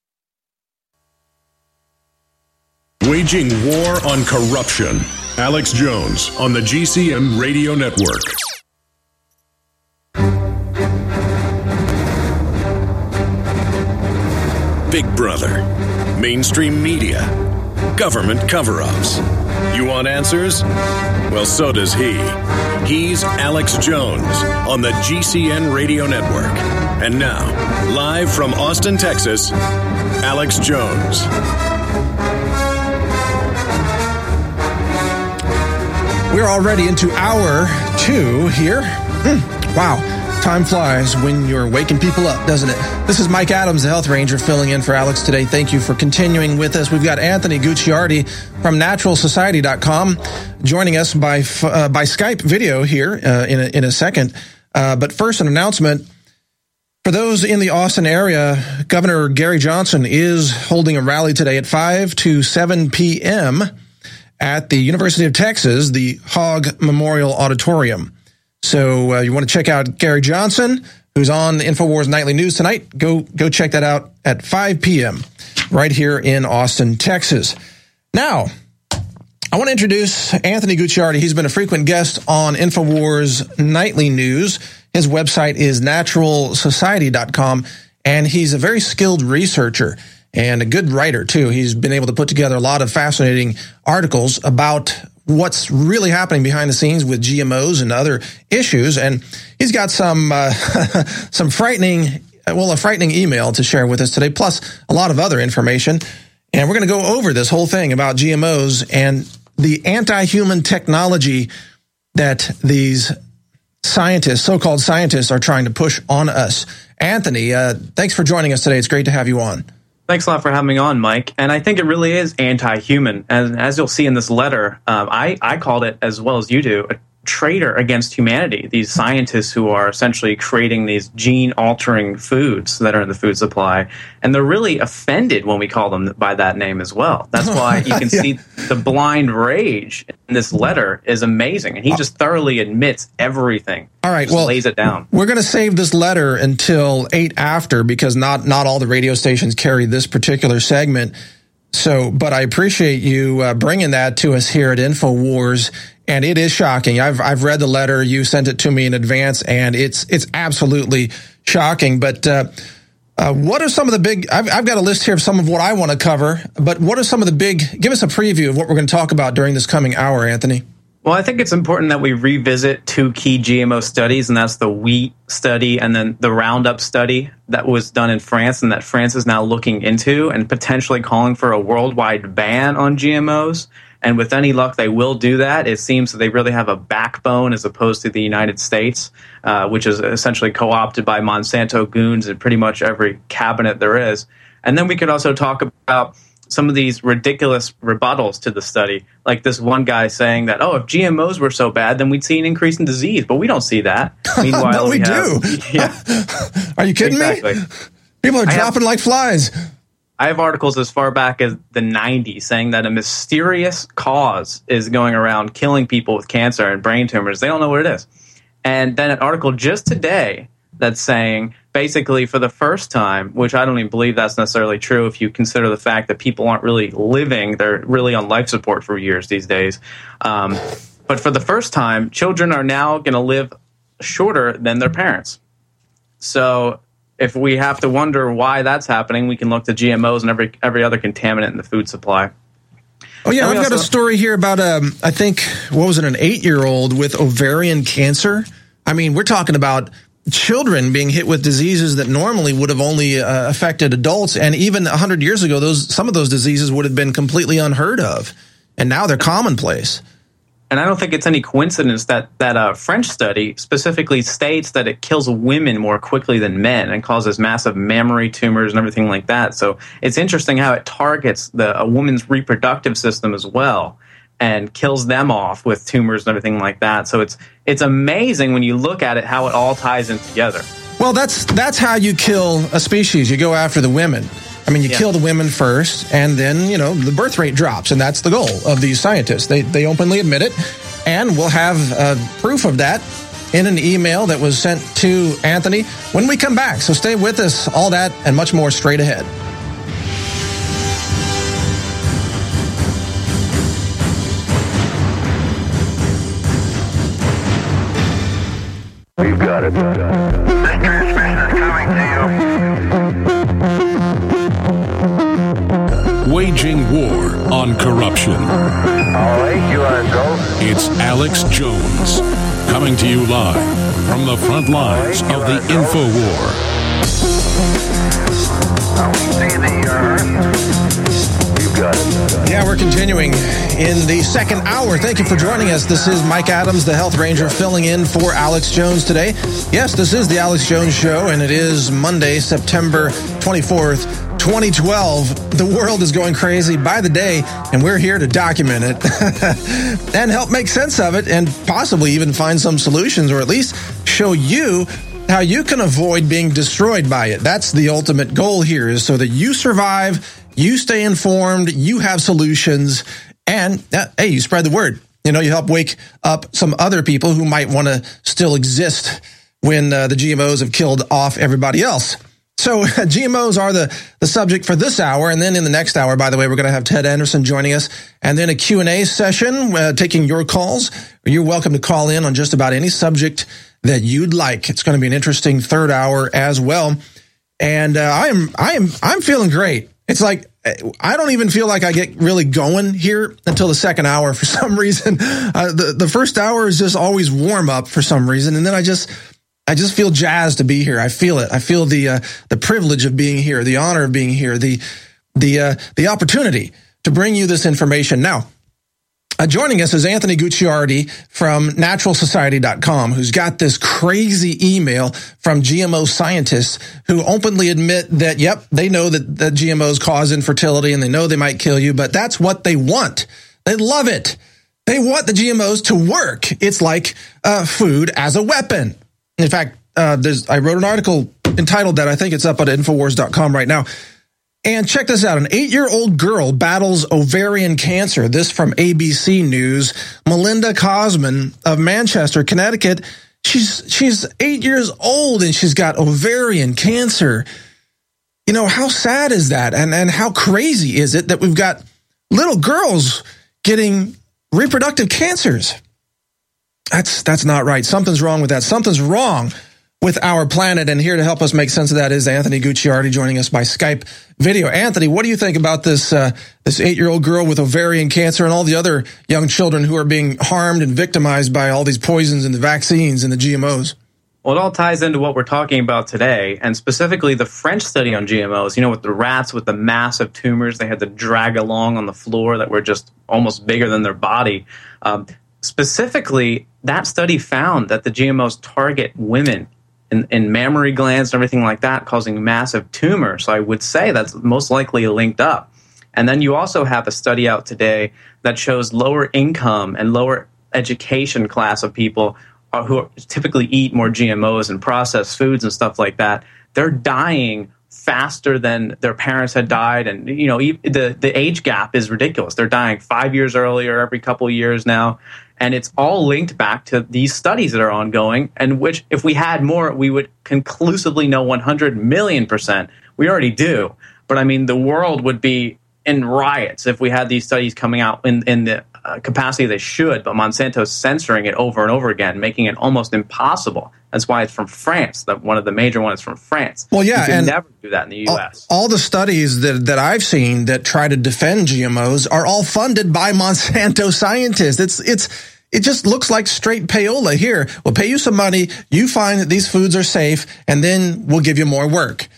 Waging war on corruption. Alex Jones on the GCN Radio Network. Big Brother, mainstream media, government cover-ups. You want answers? Well, so does he. He's Alex Jones on the GCN Radio Network. And now, live from Austin, Texas, Alex Jones. We're already into hour 2 here. Wow. Time flies when you're waking people up, doesn't it? This is Mike Adams, the Health Ranger, filling in for Alex today. Thank you for continuing with us. We've got Anthony Gucciardi from naturalsociety.com joining us by Skype video here in a second. But first, an announcement. For those in the Austin area, Governor Gary Johnson is holding a rally today at 5 to 7 p.m. at the University of Texas, the Hogg Memorial Auditorium. So you want to check out Gary Johnson, who's on the InfoWars Nightly News tonight. Go check that out at 5 p.m. right here in Austin, Texas. Now, I want to introduce Anthony Gucciardi. He's been a frequent guest on InfoWars Nightly News. His website is naturalsociety.com, and he's a very skilled researcher and a good writer, too. He's been able to put together a lot of fascinating articles about what's really happening behind the scenes with GMOs and other issues. And he's got some frightening email to share with us today, plus a lot of other information. And we're going to go over this whole thing about GMOs and the anti-human technology that these scientists, so-called scientists, are trying to push on us. Anthony, thanks for joining us today. It's great to have you on. Thanks a lot for having me on, Mike. And I think it really is anti-human. And as you'll see in this letter, I called it, as well as you do, a traitor against humanity. These scientists who are essentially creating these gene-altering foods that are in the food supply. And they're really offended when we call them by that name as well. That's why you can see the blind rage in this letter is amazing. And he just thoroughly admits everything. All right, well, lays it down. We're going to save this letter until 8 after because not all the radio stations carry this particular segment. So, but I appreciate you bringing that to us here at InfoWars, and it is shocking. I've read the letter. You sent it to me in advance, and it's absolutely shocking. But what are some of the big? I've got a list here of some of what I want to cover. But what are some of the big? Give us a preview of what we're going to talk about during this coming hour, Anthony. Well, I think it's important that we revisit two key GMO studies, and that's the wheat study and then the Roundup study that was done in France and that France is now looking into and potentially calling for a worldwide ban on GMOs. And with any luck, they will do that. It seems that they really have a backbone as opposed to the United States, which is essentially co-opted by Monsanto goons in pretty much every cabinet there is. And then we could also talk about some of these ridiculous rebuttals to the study, like this one guy saying that, if GMOs were so bad, then we'd see an increase in disease. But we don't see that. Meanwhile, no, we do. Yeah. Are you kidding me? People are dropping like flies. I have articles as far back as the 90s saying that a mysterious cause is going around killing people with cancer and brain tumors. They don't know what it is. And then an article just today that's saying basically for the first time, which I don't even believe that's necessarily true if you consider the fact that people aren't really living, they're really on life support for years these days. But for the first time, children are now going to live shorter than their parents. So if we have to wonder why that's happening, we can look to GMOs and every other contaminant in the food supply. Oh, yeah, I've got a story here about, I think, an 8-year-old with ovarian cancer. I mean, we're talking about children being hit with diseases that normally would have only affected adults. And even 100 years ago, some of those diseases would have been completely unheard of. And now they're commonplace. And I don't think it's any coincidence that French study specifically states that it kills women more quickly than men and causes massive mammary tumors and everything like that. So it's interesting how it targets a woman's reproductive system as well and kills them off with tumors and everything like that. So it's amazing when you look at it how it all ties in together. Well, that's how you kill a species. You go after the women. I mean, you kill the women first, and then, the birth rate drops, and that's the goal of these scientists. They openly admit it, and we'll have proof of that in an email that was sent to Anthony when we come back. So stay with us. All that and much more straight ahead. We've got it. This transmission is coming to you. Waging war on corruption. All right, you are go. It's Alex Jones, coming to you live from the front lines of the InfoWar. Now we see the Earth. You've got it. Yeah, we're continuing in the second hour. Thank you for joining us. This is Mike Adams, the Health Ranger, filling in for Alex Jones today. Yes, this is the Alex Jones Show, and it is Monday, September 24th. 2012, the world is going crazy by the day, and we're here to document it and help make sense of it and possibly even find some solutions, or at least show you how you can avoid being destroyed by it. That's the ultimate goal here, is so that you survive, you stay informed, you have solutions, and hey, you spread the word. You help wake up some other people who might want to still exist when the GMOs have killed off everybody else. So GMOs are the subject for this hour. And then in the next hour, by the way, we're going to have Ted Anderson joining us. And then a Q&A session, taking your calls. You're welcome to call in on just about any subject that you'd like. It's going to be an interesting third hour as well. And I'm feeling great. It's like I don't even feel like I get really going here until the second hour for some reason. The first hour is just always warm up for some reason. And then I just feel jazzed to be here. I feel it. I feel the privilege of being here, the honor of being here, the opportunity to bring you this information. Now, joining us is Anthony Gucciardi from naturalsociety.com, who's got this crazy email from GMO scientists who openly admit that, yep, they know that GMOs cause infertility and they know they might kill you, but that's what they want. They love it. They want the GMOs to work. It's like food as a weapon. In fact, I wrote an article entitled that. I think it's up at Infowars.com right now. And check this out. An 8-year-old girl battles ovarian cancer. This from ABC News. Melinda Cosman of Manchester, Connecticut. She's 8 years old and she's got ovarian cancer. How sad is that? And how crazy is it that we've got little girls getting reproductive cancers? That's not right. Something's wrong with that. Something's wrong with our planet. And here to help us make sense of that is Anthony Gucciardi joining us by Skype video. Anthony, what do you think about this 8-year-old girl with ovarian cancer and all the other young children who are being harmed and victimized by all these poisons and the vaccines and the GMOs? Well, it all ties into what we're talking about today, and specifically the French study on GMOs, with the rats with the massive tumors they had to drag along on the floor that were just almost bigger than their body. Specifically, that study found that the GMOs target women in mammary glands and everything like that, causing massive tumors. So I would say that's most likely linked up. And then you also have a study out today that shows lower income and lower education class of people who typically eat more GMOs and processed foods and stuff like that. They're dying faster than their parents had died. And, the age gap is ridiculous. They're dying 5 years earlier every couple of years now. And it's all linked back to these studies that are ongoing, and which, if we had more, we would conclusively know 100 million%. We already do. But, the world would be in riots if we had these studies coming out in the capacity they should, but Monsanto's censoring it over and over again, making it almost impossible. That's why it's from France. One of the major ones is from France. Well, yeah, you can and never do that in the U.S. All the studies that I've seen that try to defend GMOs are all funded by Monsanto scientists. It just looks like straight payola. Here, we'll pay you some money, you find that these foods are safe, and then we'll give you more work.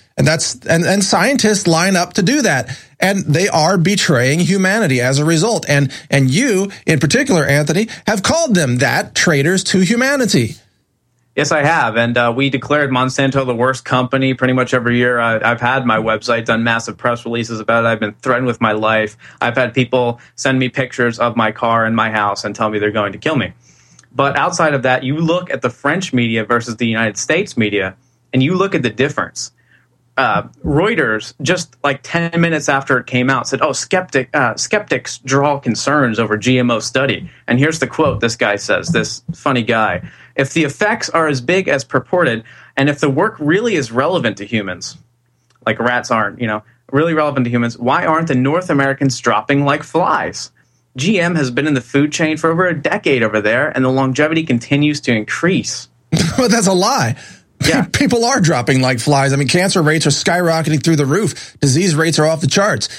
And scientists line up to do that. And they are betraying humanity as a result. And you, in particular, Anthony, have called them that, traitors to humanity. Yes, I have. And we declared Monsanto the worst company pretty much every year. I've had my website done massive press releases about it. I've been threatened with my life. I've had people send me pictures of my car and my house and tell me they're going to kill me. But outside of that, you look at the French media versus the United States media, and you look at the difference. Reuters, just like 10 minutes after it came out, said, skeptics draw concerns over GMO study. And here's the quote this guy says, this funny guy. If the effects are as big as purported, and if the work really is relevant to humans, like rats aren't, really relevant to humans, why aren't the North Americans dropping like flies? GM has been in the food chain for over a decade over there, and the longevity continues to increase. But that's a lie. Yeah. People are dropping like flies. Cancer rates are skyrocketing through the roof. Disease rates are off the charts.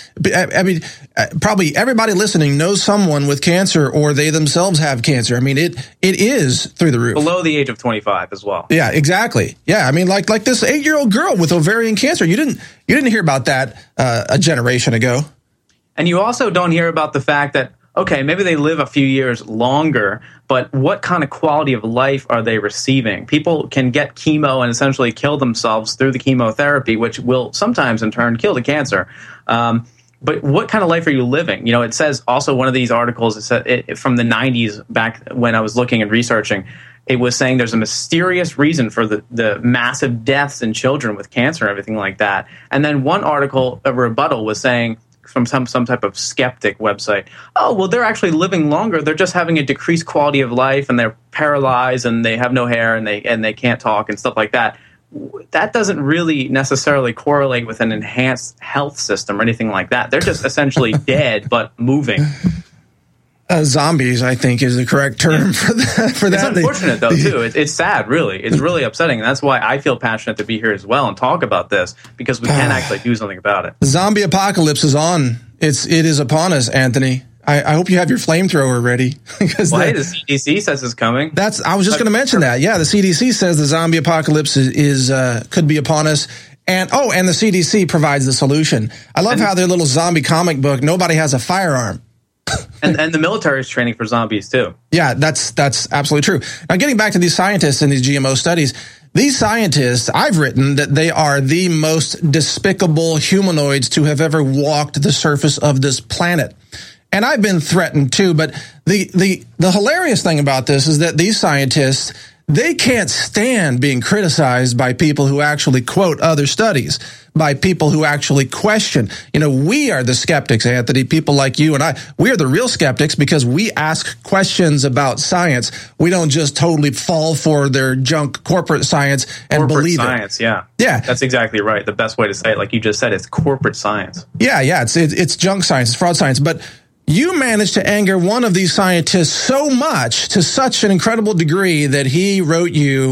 Probably everybody listening knows someone with cancer, or they themselves have cancer. It is through the roof. Below the age of 25 as well. Yeah, exactly. Yeah, like this 8-year-old girl with ovarian cancer. You didn't hear about that a generation ago. And you also don't hear about the fact that, okay, maybe they live a few years longer, but what kind of quality of life are they receiving? People can get chemo and essentially kill themselves through the chemotherapy, which will sometimes in turn kill the cancer. But what kind of life are you living? It says also one of these articles from the 90s, back when I was looking and researching, it was saying there's a mysterious reason for the massive deaths in children with cancer and everything like that. And then one article, a rebuttal, was saying, from some type of skeptic website, oh, well, they're actually living longer. They're just having a decreased quality of life, and they're paralyzed, and they have no hair, and they can't talk and stuff like that. That doesn't really necessarily correlate with an enhanced health system or anything like that. They're just essentially dead but moving. Zombies, I think, is the correct term for that. It's unfortunate, though, too. It's sad, really. It's really upsetting. And that's why I feel passionate to be here as well and talk about this, because we can actually do something about it. Zombie apocalypse is on. It is upon us, Anthony. I hope you have your flamethrower ready. The CDC says it's coming. I was just going to mention that. Yeah, the CDC says the zombie apocalypse could be upon us. And the CDC provides the solution. I love how their little zombie comic book, nobody has a firearm. and the military is training for zombies too. Yeah, that's absolutely true. Now, getting back to these scientists and these GMO studies, these scientists, I've written that they are the most despicable humanoids to have ever walked the surface of this planet. And I've been threatened too, but the hilarious thing about this is that these scientists, they can't stand being criticized by people who actually quote other studies, by people who actually question. We are the skeptics, Anthony, people like you and I. We are the real skeptics because we ask questions about science. We don't just totally fall for their junk corporate science and believe science, it. Yeah. Yeah. That's exactly right. The best way to say it, like you just said, it's corporate science. Yeah. It's junk science, it's fraud science. But you managed to anger one of these scientists so much, to such an incredible degree, that he wrote you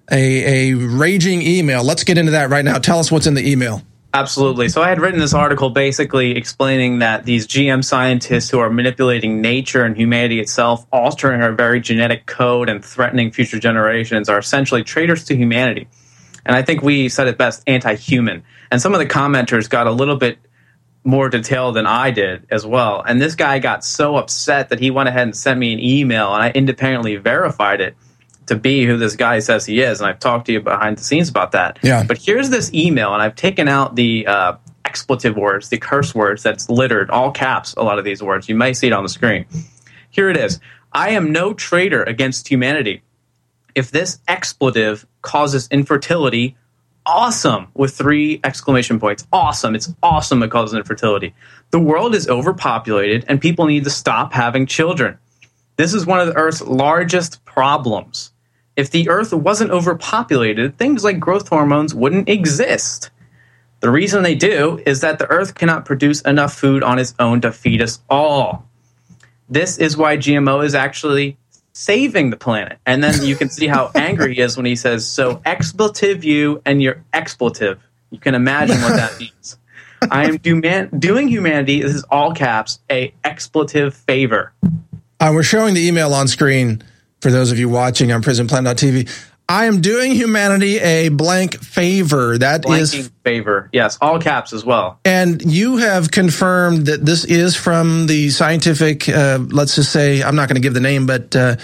a raging email. Let's get into that right now. Tell us what's in the email. Absolutely. So I had written this article basically explaining that these GM scientists who are manipulating nature and humanity itself, altering our very genetic code and threatening future generations are essentially traitors to humanity. And I think we said it best, anti-human. And some of the commenters got a little bit more detailed than I did as well. And this guy got so upset that he went ahead and sent me an email, and I independently verified it to be who this guy says he is. And I've talked to you behind the scenes about that. Yeah. But here's this email, and I've taken out the expletive words, the curse words that's littered, all caps, a lot of these words. You may see it on the screen. Here it is. I am no traitor against humanity. If this expletive causes infertility, awesome, with 3 exclamation points. Awesome. It's awesome it causes infertility. The world is overpopulated, and people need to stop having children. This is one of the Earth's largest problems. If the Earth wasn't overpopulated, things like growth hormones wouldn't exist. The reason they do is that the Earth cannot produce enough food on its own to feed us all. This is why GMO is actually saving the planet. And then you can see how angry he is when he says, so expletive you and your expletive. You can imagine what that means. I am doing humanity, this is all caps, a expletive favor. We're showing the email on screen for those of you watching on PrisonPlan.tv. I am doing humanity a blank favor. That is favor. Yes, all caps as well. And you have confirmed that this is from the scientific, let's just say, I'm not going to give the name, but an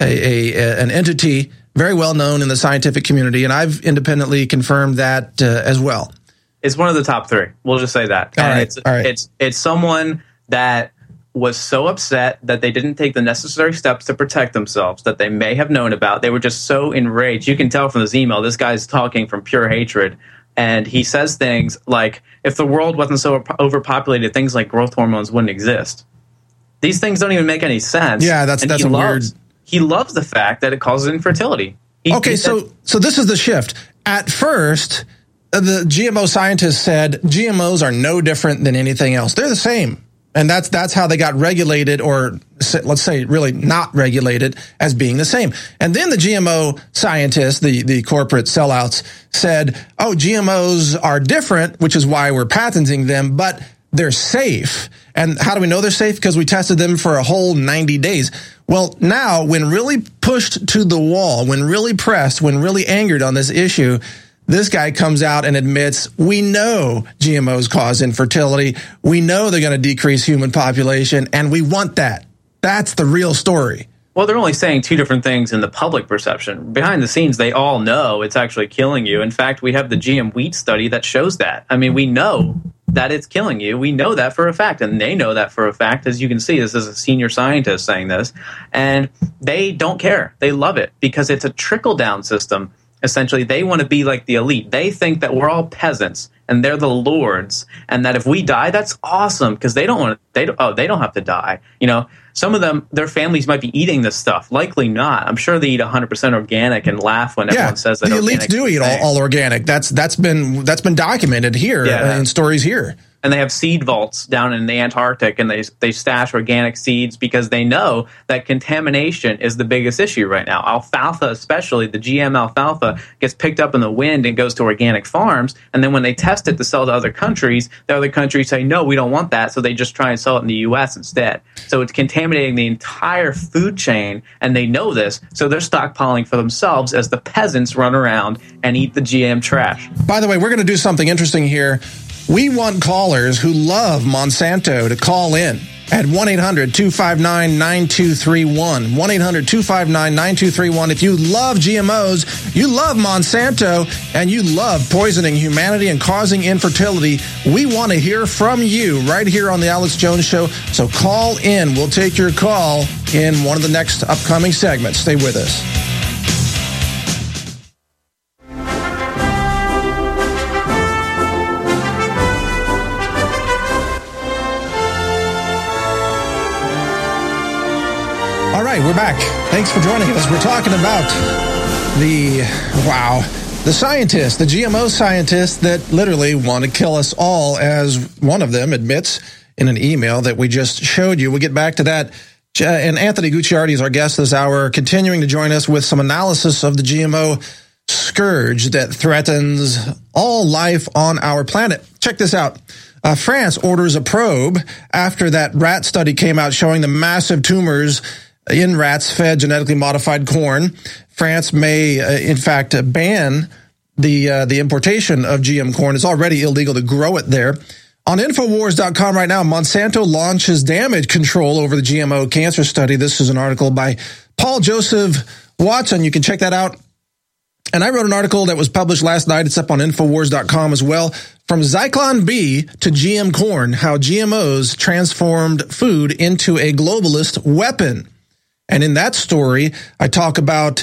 entity very well known in the scientific community. And I've independently confirmed that as well. It's one of the top 3. We'll just say that. All right. It's someone that was so upset that they didn't take the necessary steps to protect themselves that they may have known about. They were just so enraged. You can tell from this email, this guy's talking from pure hatred. And he says things like, if the world wasn't so overpopulated, things like growth hormones wouldn't exist. These things don't even make any sense. Yeah, that's weird. He loves the fact that it causes infertility. So this is the shift. At first, the GMO scientists said GMOs are no different than anything else. They're the same. And that's how they got regulated, or let's say really not regulated, as being the same. And then the GMO scientists, the corporate sellouts, said, oh, GMOs are different, which is why we're patenting them, but they're safe. And how do we know they're safe? Because we tested them for a whole 90 days. Well, now, when really pushed to the wall, when really pressed, when really angered on this issue, this guy comes out and admits, we know GMOs cause infertility. We know they're going to decrease human population, and we want that. That's the real story. Well, they're only saying 2 different things in the public perception. Behind the scenes, they all know it's actually killing you. In fact, we have the GM wheat study that shows that. I mean, we know that it's killing you. We know that for a fact, and they know that for a fact. As you can see, this is a senior scientist saying this, and they don't care. They love it because it's a trickle-down system. Essentially, they want to be like the elite. They think that we're all peasants and they're the lords, and that if we die, that's awesome because they don't have to die. You know, some of them, their families might be eating this stuff. Likely not. I'm sure they eat 100% organic and laugh when everyone says that. The elites do eat all organic. That's been documented here in stories here. And they have seed vaults down in the Antarctic, and they stash organic seeds because they know that contamination is the biggest issue right now. Alfalfa, especially the GM alfalfa, gets picked up in the wind and goes to organic farms. And then when they test it to sell to other countries, the other countries say, no, we don't want that. So they just try and sell it in the U.S. instead. So it's contaminating the entire food chain, and they know this. So they're stockpiling for themselves as the peasants run around and eat the GM trash. By the way, we're going to do something interesting here. We want callers who love Monsanto to call in at 1-800-259-9231. 1-800-259-9231. If you love GMOs, you love Monsanto, and you love poisoning humanity and causing infertility, we want to hear from you right here on the Alex Jones Show. So call in. We'll take your call in one of the next upcoming segments. Stay with us. We're back. Thanks for joining us. We're talking about the scientists, the GMO scientists that literally want to kill us all, as one of them admits in an email that we just showed you. We'll get back to that. And Anthony Gucciardi is our guest this hour, continuing to join us with some analysis of the GMO scourge that threatens all life on our planet. Check this out. France orders a probe after that rat study came out showing the massive tumors in rats fed genetically modified corn. France may, in fact, ban the importation of GM corn. It's already illegal to grow it there. On Infowars.com right now, Monsanto launches damage control over the GMO cancer study. This is an article by Paul Joseph Watson. You can check that out. And I wrote an article that was published last night. It's up on Infowars.com as well. From Zyklon B to GM corn, how GMOs transformed food into a globalist weapon. And in that story, I talk about,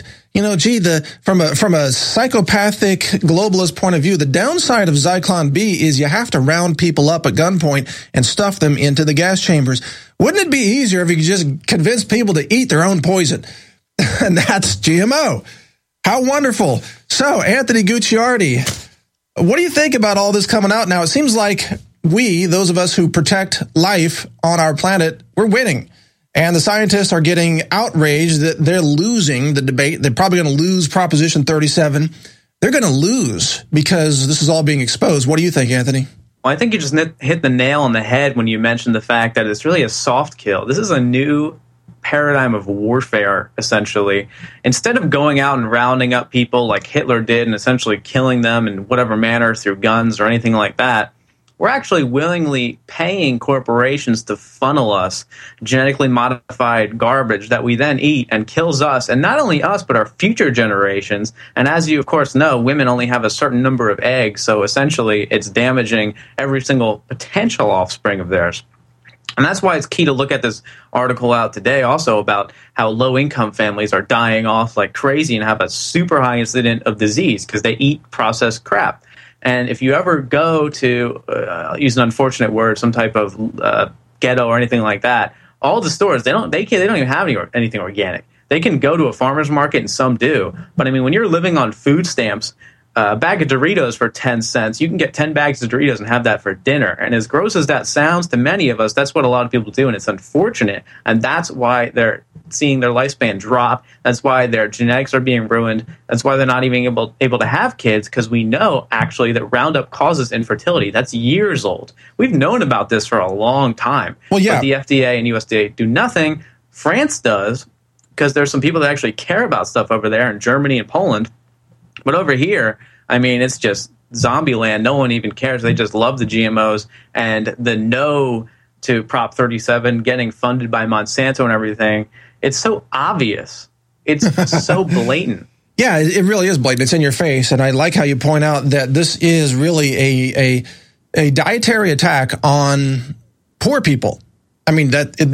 from a psychopathic globalist point of view, the downside of Zyklon B is you have to round people up at gunpoint and stuff them into the gas chambers. Wouldn't it be easier if you could just convince people to eat their own poison? And that's GMO. How wonderful. So, Anthony Gucciardi, what do you think about all this coming out now? It seems like we, those of us who protect life on our planet, we're winning. And the scientists are getting outraged that they're losing the debate. They're probably going to lose Proposition 37. They're going to lose because this is all being exposed. What do you think, Anthony? Well, I think you just hit the nail on the head when you mentioned the fact that it's really a soft kill. This is a new paradigm of warfare, essentially. Instead of going out and rounding up people like Hitler did and essentially killing them in whatever manner through guns or anything like that, we're actually willingly paying corporations to funnel us genetically modified garbage that we then eat and kills us, and not only us, but our future generations. And as you, of course, know, women only have a certain number of eggs, so essentially it's damaging every single potential offspring of theirs. And that's why it's key to look at this article out today also about how low-income families are dying off like crazy and have a super high incident of disease because they eat processed crap. And if you ever go to, use an unfortunate word, some type of ghetto or anything like that, all the stores, they don't even have anything organic. They can go to a farmer's market, and some do. But, I mean, when you're living on food stamps, a bag of Doritos for 10 cents, you can get 10 bags of Doritos and have that for dinner. And as gross as that sounds to many of us, that's what a lot of people do, and it's unfortunate. And that's why they're seeing their lifespan drop. That's why their genetics are being ruined. That's why they're not even able to have kids, because we know, actually, that Roundup causes infertility. That's years old. We've known about this for a long time. Well, yeah. But the FDA and USDA do nothing. France does, because there's some people that actually care about stuff over there in Germany and Poland. But over here, I mean, it's just zombie land. No one even cares. They just love the GMOs. And the no to Prop 37 getting funded by Monsanto and everything, it's so obvious. It's so blatant. Yeah, it really is blatant. It's in your face. And I like how you point out that this is really a dietary attack on poor people. I mean,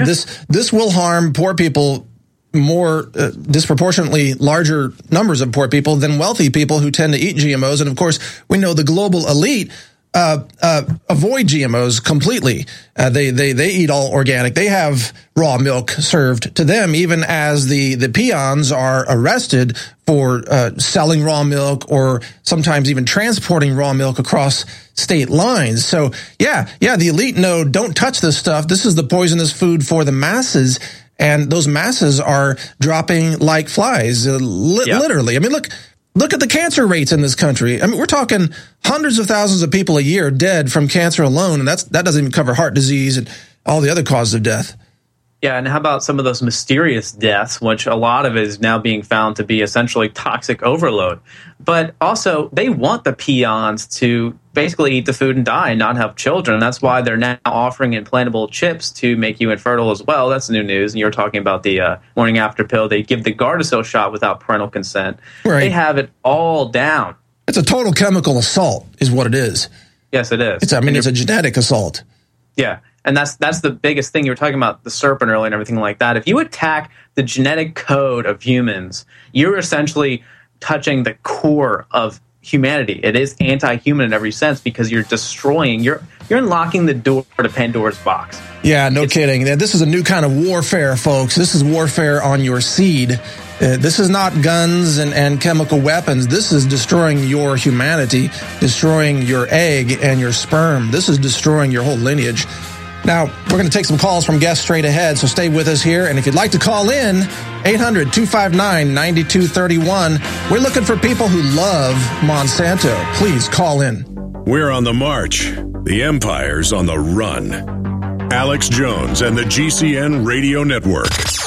this will harm poor people more disproportionately larger numbers of poor people than wealthy people who tend to eat GMOs. And of course, we know the global elite avoid GMOs completely. They eat all organic. They have raw milk served to them, even as the peons are arrested for selling raw milk or sometimes even transporting raw milk across state lines. So yeah, the elite know, don't touch this stuff. This is the poisonous food for the masses. And those masses are dropping like flies, literally. I mean, look at the cancer rates in this country. I mean, we're talking hundreds of thousands of people a year dead from cancer alone, and that doesn't even cover heart disease and all the other causes of death. Yeah, and how about some of those mysterious deaths, which a lot of it is now being found to be essentially toxic overload. But also, they want the peons to basically eat the food and die and not have children. That's why they're now offering implantable chips to make you infertile as well. That's new news. And you're talking about the morning after pill. They give the Gardasil shot without parental consent. Right. They have it all down. It's a total chemical assault is what it is. Yes, it is. It's a genetic assault. Yeah. And that's the biggest thing. You were talking about the serpent earlier and everything like that. If you attack the genetic code of humans, you're essentially touching the core of humanity. It is anti-human in every sense because you're destroying, you're unlocking the door to Pandora's box. Yeah, no kidding. This is a new kind of warfare, folks. This is warfare on your seed. This is not guns and chemical weapons. This is destroying your humanity, destroying your egg and your sperm. This is destroying your whole lineage. Now, we're going to take some calls from guests straight ahead, so stay with us here. And if you'd like to call in, 800-259-9231. We're looking for people who love Monsanto. Please call in. We're on the march. The empire's on the run. Alex Jones and the GCN Radio Network.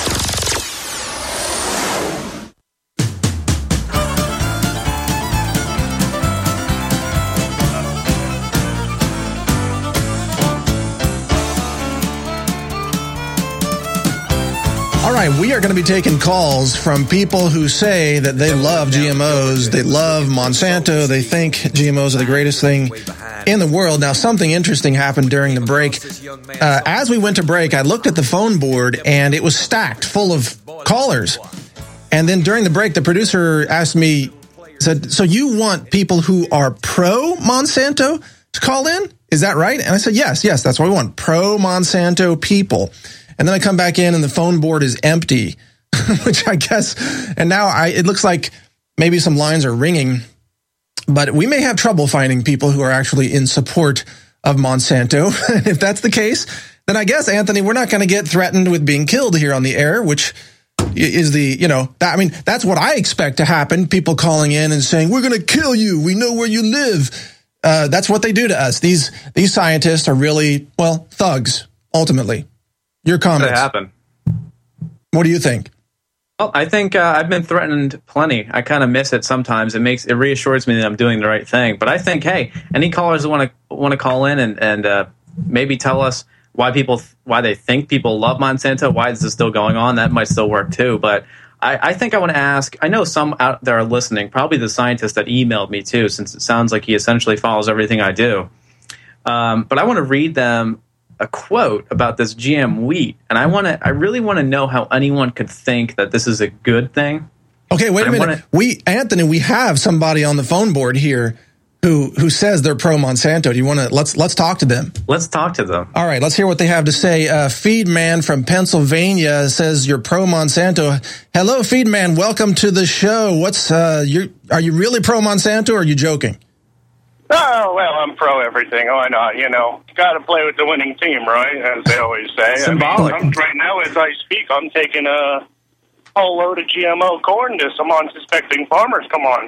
All right, we are going to be taking calls from people who say that they love GMOs, they love Monsanto, they think GMOs are the greatest thing in the world. Now, something interesting happened during the break. As we went to break, I looked at the phone board, and it was stacked full of callers. And then during the break, the producer asked me, said, so you want people who are pro-Monsanto to call in? Is that right? And I said, yes, that's what we want, pro-Monsanto people. And then I come back in and the phone board is empty, which I guess, and now it looks like maybe some lines are ringing, but we may have trouble finding people who are actually in support of Monsanto. And if that's the case, then I guess, Anthony, we're not going to get threatened with being killed here on the air, which is that's what I expect to happen. People calling in and saying, we're going to kill you. We know where you live. That's what they do to us. These scientists are really, thugs, ultimately. Your comments. That happen. What do you think? Well, I think I've been threatened plenty. I kind of miss it sometimes. It reassures me that I'm doing the right thing. But I think, hey, any callers that want to call in and maybe tell us why they think people love Monsanto, why is this still going on? That might still work too. But I think I want to ask. I know some out there are listening. Probably the scientist that emailed me too, since it sounds like he essentially follows everything I do. But I want to read them a quote about this GM wheat, and I really want to know how anyone could think that this is a good thing. Okay, wait a minute. Anthony, we have somebody on the phone board here who says they're pro Monsanto. Do you want to let's talk to them? Let's talk to them. All right, let's hear what they have to say. Feedman from Pennsylvania says you're pro Monsanto. Hello, Feedman. Welcome to the show. Are you really pro Monsanto, or are you joking? Oh, well, I'm pro everything. Why not? Got to play with the winning team, right? As they always say. Symbolic. Right now, as I speak, I'm taking a whole load of GMO corn to some unsuspecting farmers. Come on.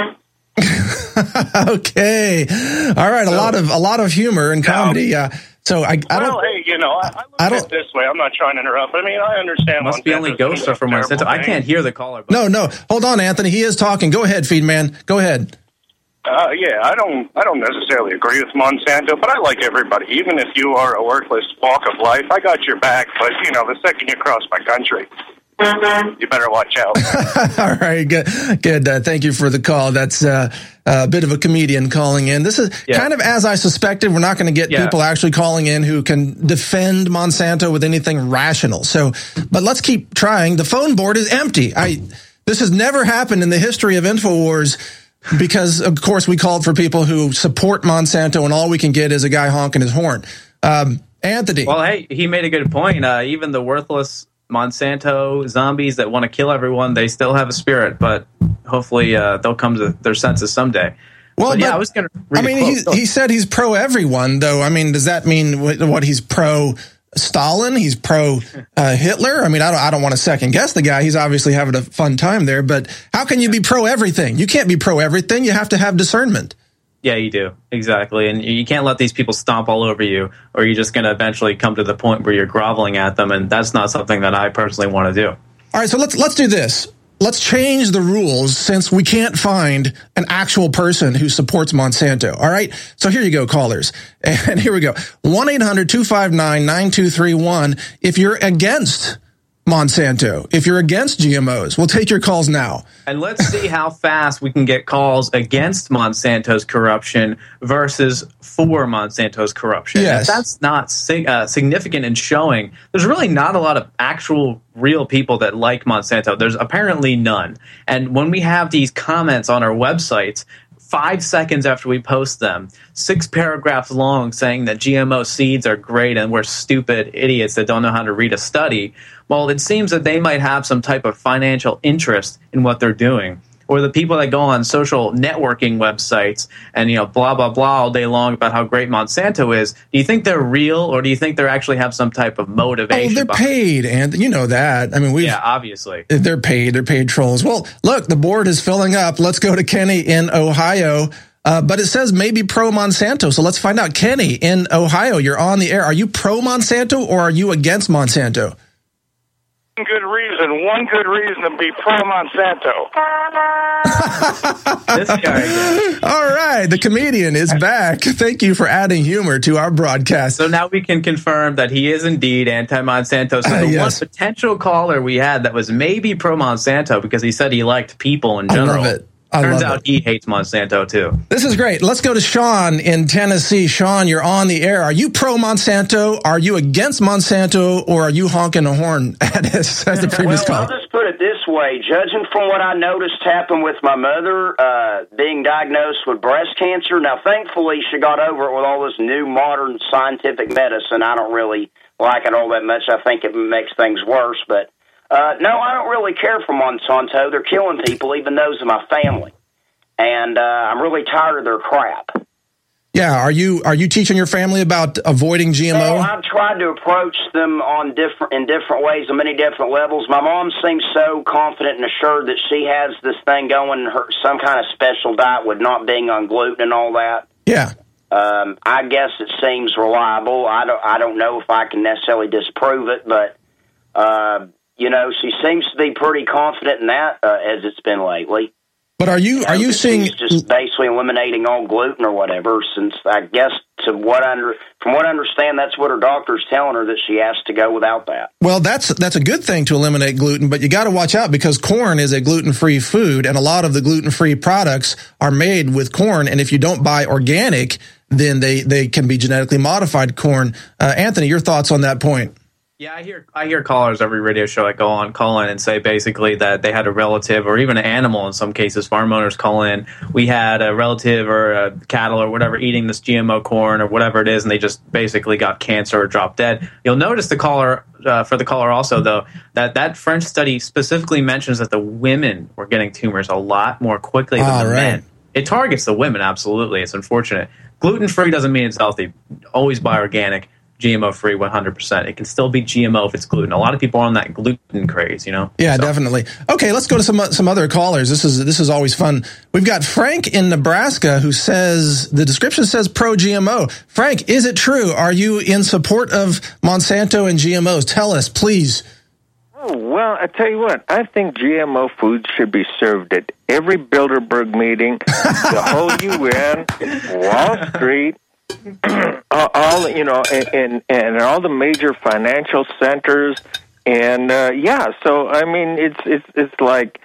Okay. All right. A lot of humor and comedy. So I don't. Well, hey, I look at it this way. I'm not trying to interrupt. I mean, I understand. Must be only ghosts are from Monsanto. I can't hear the caller. No. Hold on, Anthony. He is talking. Go ahead, Feedman. Go ahead. Yeah, I don't necessarily agree with Monsanto, but I like everybody. Even if you are a worthless walk of life, I got your back. But, the second you cross my country, you better watch out. All right, good. Thank you for the call. That's a bit of a comedian calling in. This is kind of as I suspected. We're not going to get people actually calling in who can defend Monsanto with anything rational. But let's keep trying. The phone board is empty. This has never happened in the history of InfoWars. Because, of course, we called for people who support Monsanto, and all we can get is a guy honking his horn. Anthony. Well, hey, he made a good point. Even the worthless Monsanto zombies that want to kill everyone, they still have a spirit. But hopefully they'll come to their senses someday. Well, I was going to read a quote. He said he's pro everyone, though. I mean, does that mean what he's pro Stalin? He's pro Hitler? I mean, I don't want to second guess the guy. He's obviously having a fun time there, but how can you be pro everything? You can't be pro everything. You have to have discernment. Yeah, you do. Exactly. And you can't let these people stomp all over you, or you're just going to eventually come to the point where you're groveling at them. And that's not something that I personally want to do. All right. So let's do this. Let's change the rules since we can't find an actual person who supports Monsanto. All right. So here you go, callers. And here we go. 1-800-259-9231. If you're against Monsanto, if you're against GMOs, we'll take your calls now. And let's see how fast we can get calls against Monsanto's corruption versus for Monsanto's corruption. Yes. If that's not significant in showing, there's really not a lot of actual real people that like Monsanto. There's apparently none. And when we have these comments on our websites, 5 seconds after we post them, 6 paragraphs long saying that GMO seeds are great and we're stupid idiots that don't know how to read a study, well, it seems that they might have some type of financial interest in what they're doing. or the people that go on social networking websites and, blah, blah, blah all day long about how great Monsanto is, do you think they're real, or do you think they actually have some type of motivation? Oh, they're paid, and you know that. I mean, yeah, obviously. They're paid trolls. Well, look, the board is filling up. Let's go to Kenny in Ohio. But it says maybe pro Monsanto. So let's find out. Kenny in Ohio, you're on the air. Are you pro Monsanto or are you against Monsanto? One good reason to be pro Monsanto. This guy again. All right, the comedian is back. Thank you for adding humor to our broadcast. So now we can confirm that he is indeed anti-Monsanto. So the one potential caller we had that was maybe pro Monsanto because he said he liked people in general. I love it. Turns out he hates Monsanto, too. This is great. Let's go to Sean in Tennessee. Sean, you're on the air. Are you pro Monsanto? Are you against Monsanto? Or are you honking a horn at us as the previous caller? I'll just put it this way. Judging from what I noticed happened with my mother being diagnosed with breast cancer, now, thankfully, she got over it with all this new modern scientific medicine. I don't really like it all that much. I think it makes things worse, but no, I don't really care for Monsanto. They're killing people, even those in my family. And I'm really tired of their crap. Yeah, are you teaching your family about avoiding GMO? Well, I've tried to approach them in different ways, on many different levels. My mom seems so confident and assured that she has this thing going, some kind of special diet with not being on gluten and all that. Yeah. I guess it seems reliable. I don't know if I can necessarily disprove it, but she seems to be pretty confident in that as it's been lately. But are you seeing she's just basically eliminating all gluten or whatever? Since I guess from what I understand, that's what her doctor's telling her, that she has to go without that. Well, that's a good thing to eliminate gluten, but you got to watch out because corn is a gluten-free food, and a lot of the gluten-free products are made with corn. And if you don't buy organic, then they can be genetically modified corn. Anthony, your thoughts on that point? Yeah, I hear callers every radio show I call in and say basically that they had a relative or even an animal in some cases. Farm owners call in. We had a relative or a cattle or whatever eating this GMO corn or whatever it is, and they just basically got cancer or dropped dead. You'll notice for the caller also, though, that French study specifically mentions that the women were getting tumors a lot more quickly than the men. It targets the women, absolutely. It's unfortunate. Gluten-free doesn't mean it's healthy. Always buy organic. GMO-free 100%. It can still be GMO if it's gluten. A lot of people are on that gluten craze, Yeah, definitely. Okay, let's go to some other callers. This is always fun. We've got Frank in Nebraska who says, the description says pro-GMO. Frank, is it true? Are you in support of Monsanto and GMOs? Tell us, please. Oh, well, I tell you what, I think GMO foods should be served at every Bilderberg meeting, the whole UN, Wall Street, all and all the major financial centers, and so I mean it's like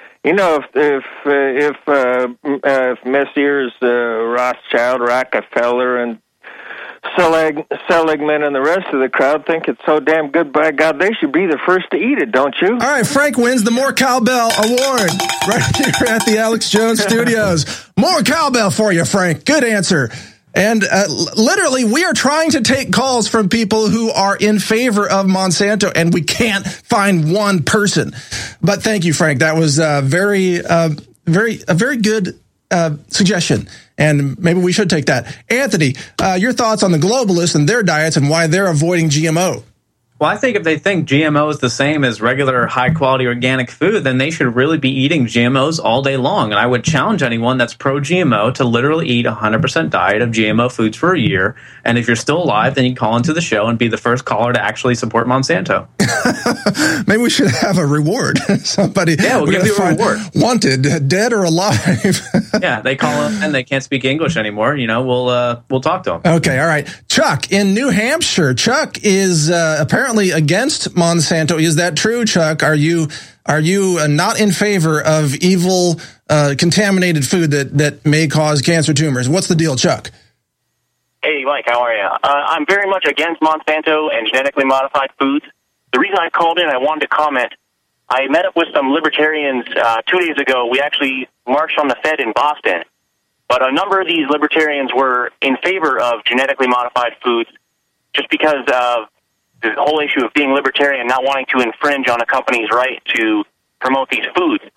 if Messrs. Rothschild, Rockefeller, and Seligman and the rest of the crowd think it's so damn good, by God, they should be the first to eat it, don't you? All right, Frank wins the More Cowbell Award right here at the Alex Jones Studios. More cowbell for you, Frank. Good answer. And literally, we are trying to take calls from people who are in favor of Monsanto, and we can't find one person. But thank you, Frank. That was a very good suggestion, and maybe we should take that. Anthony, your thoughts on the globalists and their diets and why they're avoiding GMO? Well, I think if they think GMO is the same as regular high-quality organic food, then they should really be eating GMOs all day long. And I would challenge anyone that's pro-GMO to literally eat 100% diet of GMO foods for a year. And if you're still alive, then you call into the show and be the first caller to actually support Monsanto. Maybe we should have a reward. Somebody, we'll give you a reward. Wanted, dead or alive. Yeah, they call in and they can't speak English anymore. We'll talk to them. Okay, all right. Chuck in New Hampshire. Chuck is apparently against Monsanto. Is that true, Chuck? Are you not in favor of evil contaminated food that may cause cancer tumors? What's the deal, Chuck? Hey, Mike, how are you? I'm very much against Monsanto and genetically modified foods. The reason I called in, I wanted to comment. I met up with some libertarians 2 days ago. We actually marched on the Fed in Boston. But a number of these libertarians were in favor of genetically modified foods just because of the whole issue of being libertarian, not wanting to infringe on a company's right to promote these foods.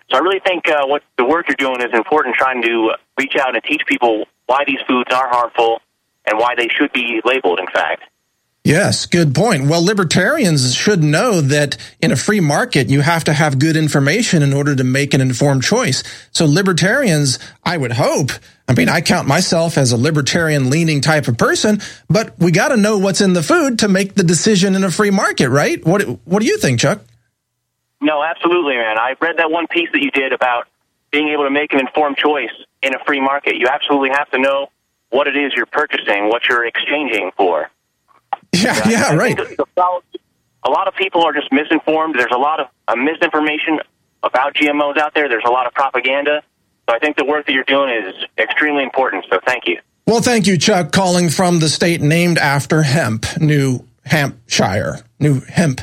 So I really think what the work you're doing is important, trying to reach out and teach people why these foods are harmful and why they should be labeled, in fact. Yes, good point. Well, libertarians should know that in a free market, you have to have good information in order to make an informed choice. So libertarians, I would hope, I mean, I count myself as a libertarian-leaning type of person, but we got to know what's in the food to make the decision in a free market, right? What do you think, Chuck? No, absolutely, man. I read that one piece that you did about being able to make an informed choice in a free market. You absolutely have to know what it is you're purchasing, what you're exchanging for. Yeah, right. A lot of people are just misinformed. There's a lot of misinformation about GMOs out there. There's a lot of propaganda. So I think the work that you're doing is extremely important. So thank you. Well, thank you, Chuck, calling from the state named after hemp, New Hampshire. Anthony,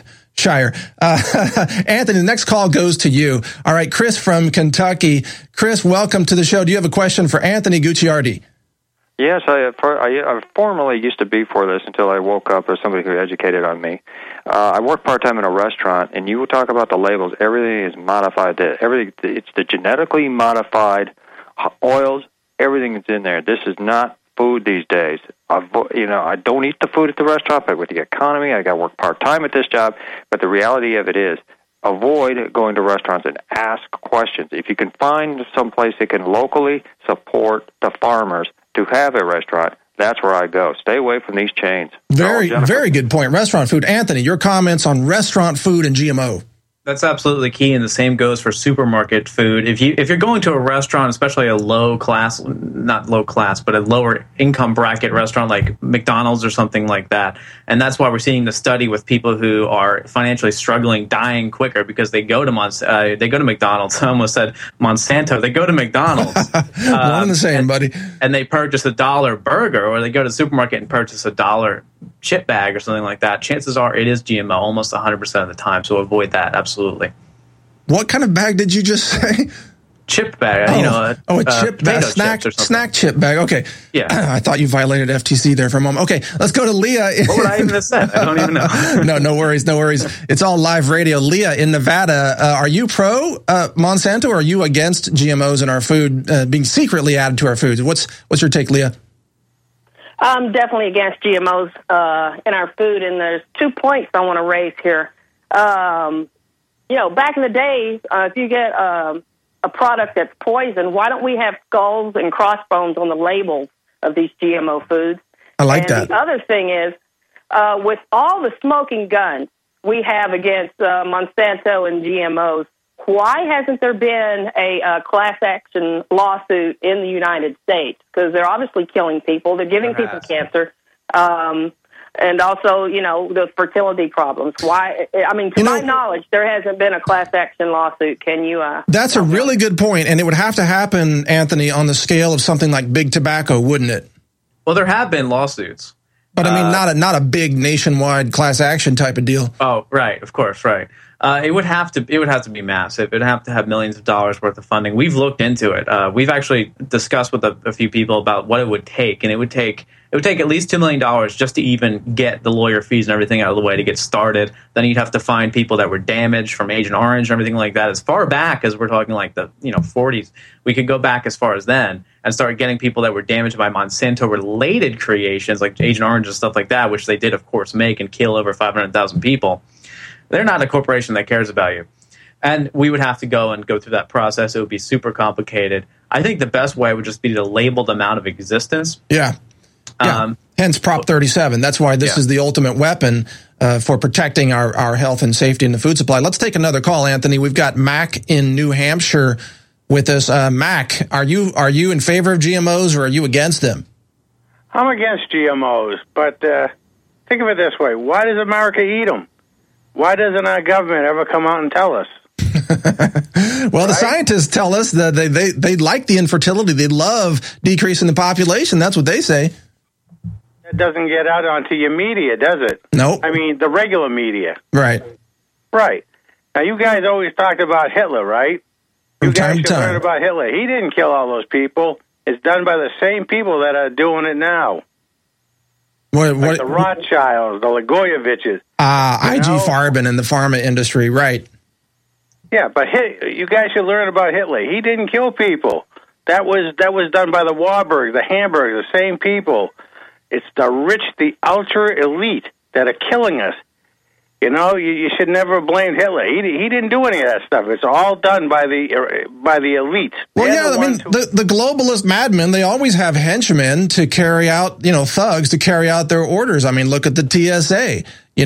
the next call goes to you. All right, Chris from Kentucky. Chris, welcome to the show. Do you have a question for Anthony Gucciardi? Yes, I formerly used to be for this until I woke up as somebody who educated on me. I work part-time in a restaurant, and you talk about the labels. Everything is modified. It's the genetically modified oils. Everything is in there. This is not food these days. I don't eat the food at the restaurant, but with the economy, I got to work part-time at this job. But the reality of it is, avoid going to restaurants and ask questions. If you can find some place that can locally support the farmers to have a restaurant, that's where I go. Stay away from these chains. Very good point. Restaurant food. Anthony, your comments on restaurant food and GMO. That's absolutely key, and the same goes for supermarket food. If you're going to a restaurant, especially a not low class, but a lower income bracket restaurant like McDonald's or something like that, and that's why we're seeing the study with people who are financially struggling dying quicker because they go to McDonald's. I almost said Monsanto. They go to McDonald's. One and the same, buddy. And they purchase $1 burger, or they go to the supermarket and purchase $1 chip bag or something like that. Chances are it is GMO almost 100% of the time, so avoid that, absolutely. What kind of bag did you just say? Chip bag. A chip bag, snack chip bag. Okay. Yeah. I thought you violated FTC there for a moment. Okay, let's go to Leah. What would I even have said? I don't even know. No worries. It's all live radio. Leah in Nevada, are you pro Monsanto, or are you against GMOs in our food being secretly added to our foods? What's your take, Leah? I'm definitely against GMOs in our food, and there's 2 points I want to raise here. Back in the day, if you get a product that's poison, why don't we have skulls and crossbones on the labels of these GMO foods? I like that. The other thing is, with all the smoking guns we have against Monsanto and GMOs, why hasn't there been a class action lawsuit in the United States? Because they're obviously killing people. They're giving people cancer. And also, the fertility problems. Why? I mean, to my knowledge, there hasn't been a class action lawsuit. Can you? That's a really good point, and it would have to happen, Anthony, on the scale of something like big tobacco, wouldn't it? Well, there have been lawsuits, but I mean, not a big nationwide class action type of deal. Oh, right, of course, right. It would have to be massive. It would have to have millions of dollars worth of funding. We've looked into it. We've actually discussed with a few people about what it would take, and it would take at least $2 million just to even get the lawyer fees and everything out of the way to get started. Then you'd have to find people that were damaged from Agent Orange and everything like that. As far back as we're talking like the 40s, we could go back as far as then and start getting people that were damaged by Monsanto-related creations like Agent Orange and stuff like that, which they did, of course, make and kill over 500,000 people. They're not a corporation that cares about you. And we would have to go through that process. It would be super complicated. I think the best way would just be to label them out of existence. Yeah. Hence Prop 37. That's why this is the ultimate weapon for protecting our health and safety in the food supply. Let's take another call, Anthony. We've got Mac in New Hampshire with us. Mac, are you in favor of GMOs, or are you against them? I'm against GMOs, but think of it this way. Why does America eat them? Why doesn't our government ever come out and tell us? Well, the scientists tell us that they like the infertility. They love decreasing the population. That's what they say. That doesn't get out onto your media, does it? Nope. I mean, the regular media. Right. Right. Now, you guys always talked about Hitler, right? You guys should learn about Hitler. He didn't kill all those people. It's done by the same people that are doing it now. Like the Rothschilds, the Blagojevich. IG Farben in the pharma industry, right. Yeah, but you guys should learn about Hitler. He didn't kill people. That was done by the Warburg, the Hamburg, the same people. It's the rich, the ultra elite that are killing us. You know, you should never blame Hitler. He didn't do any of that stuff. It's all done by the elites. Well, yeah, I mean, the globalist madmen, they always have henchmen to carry out, thugs to carry out their orders. I mean, look at the TSA.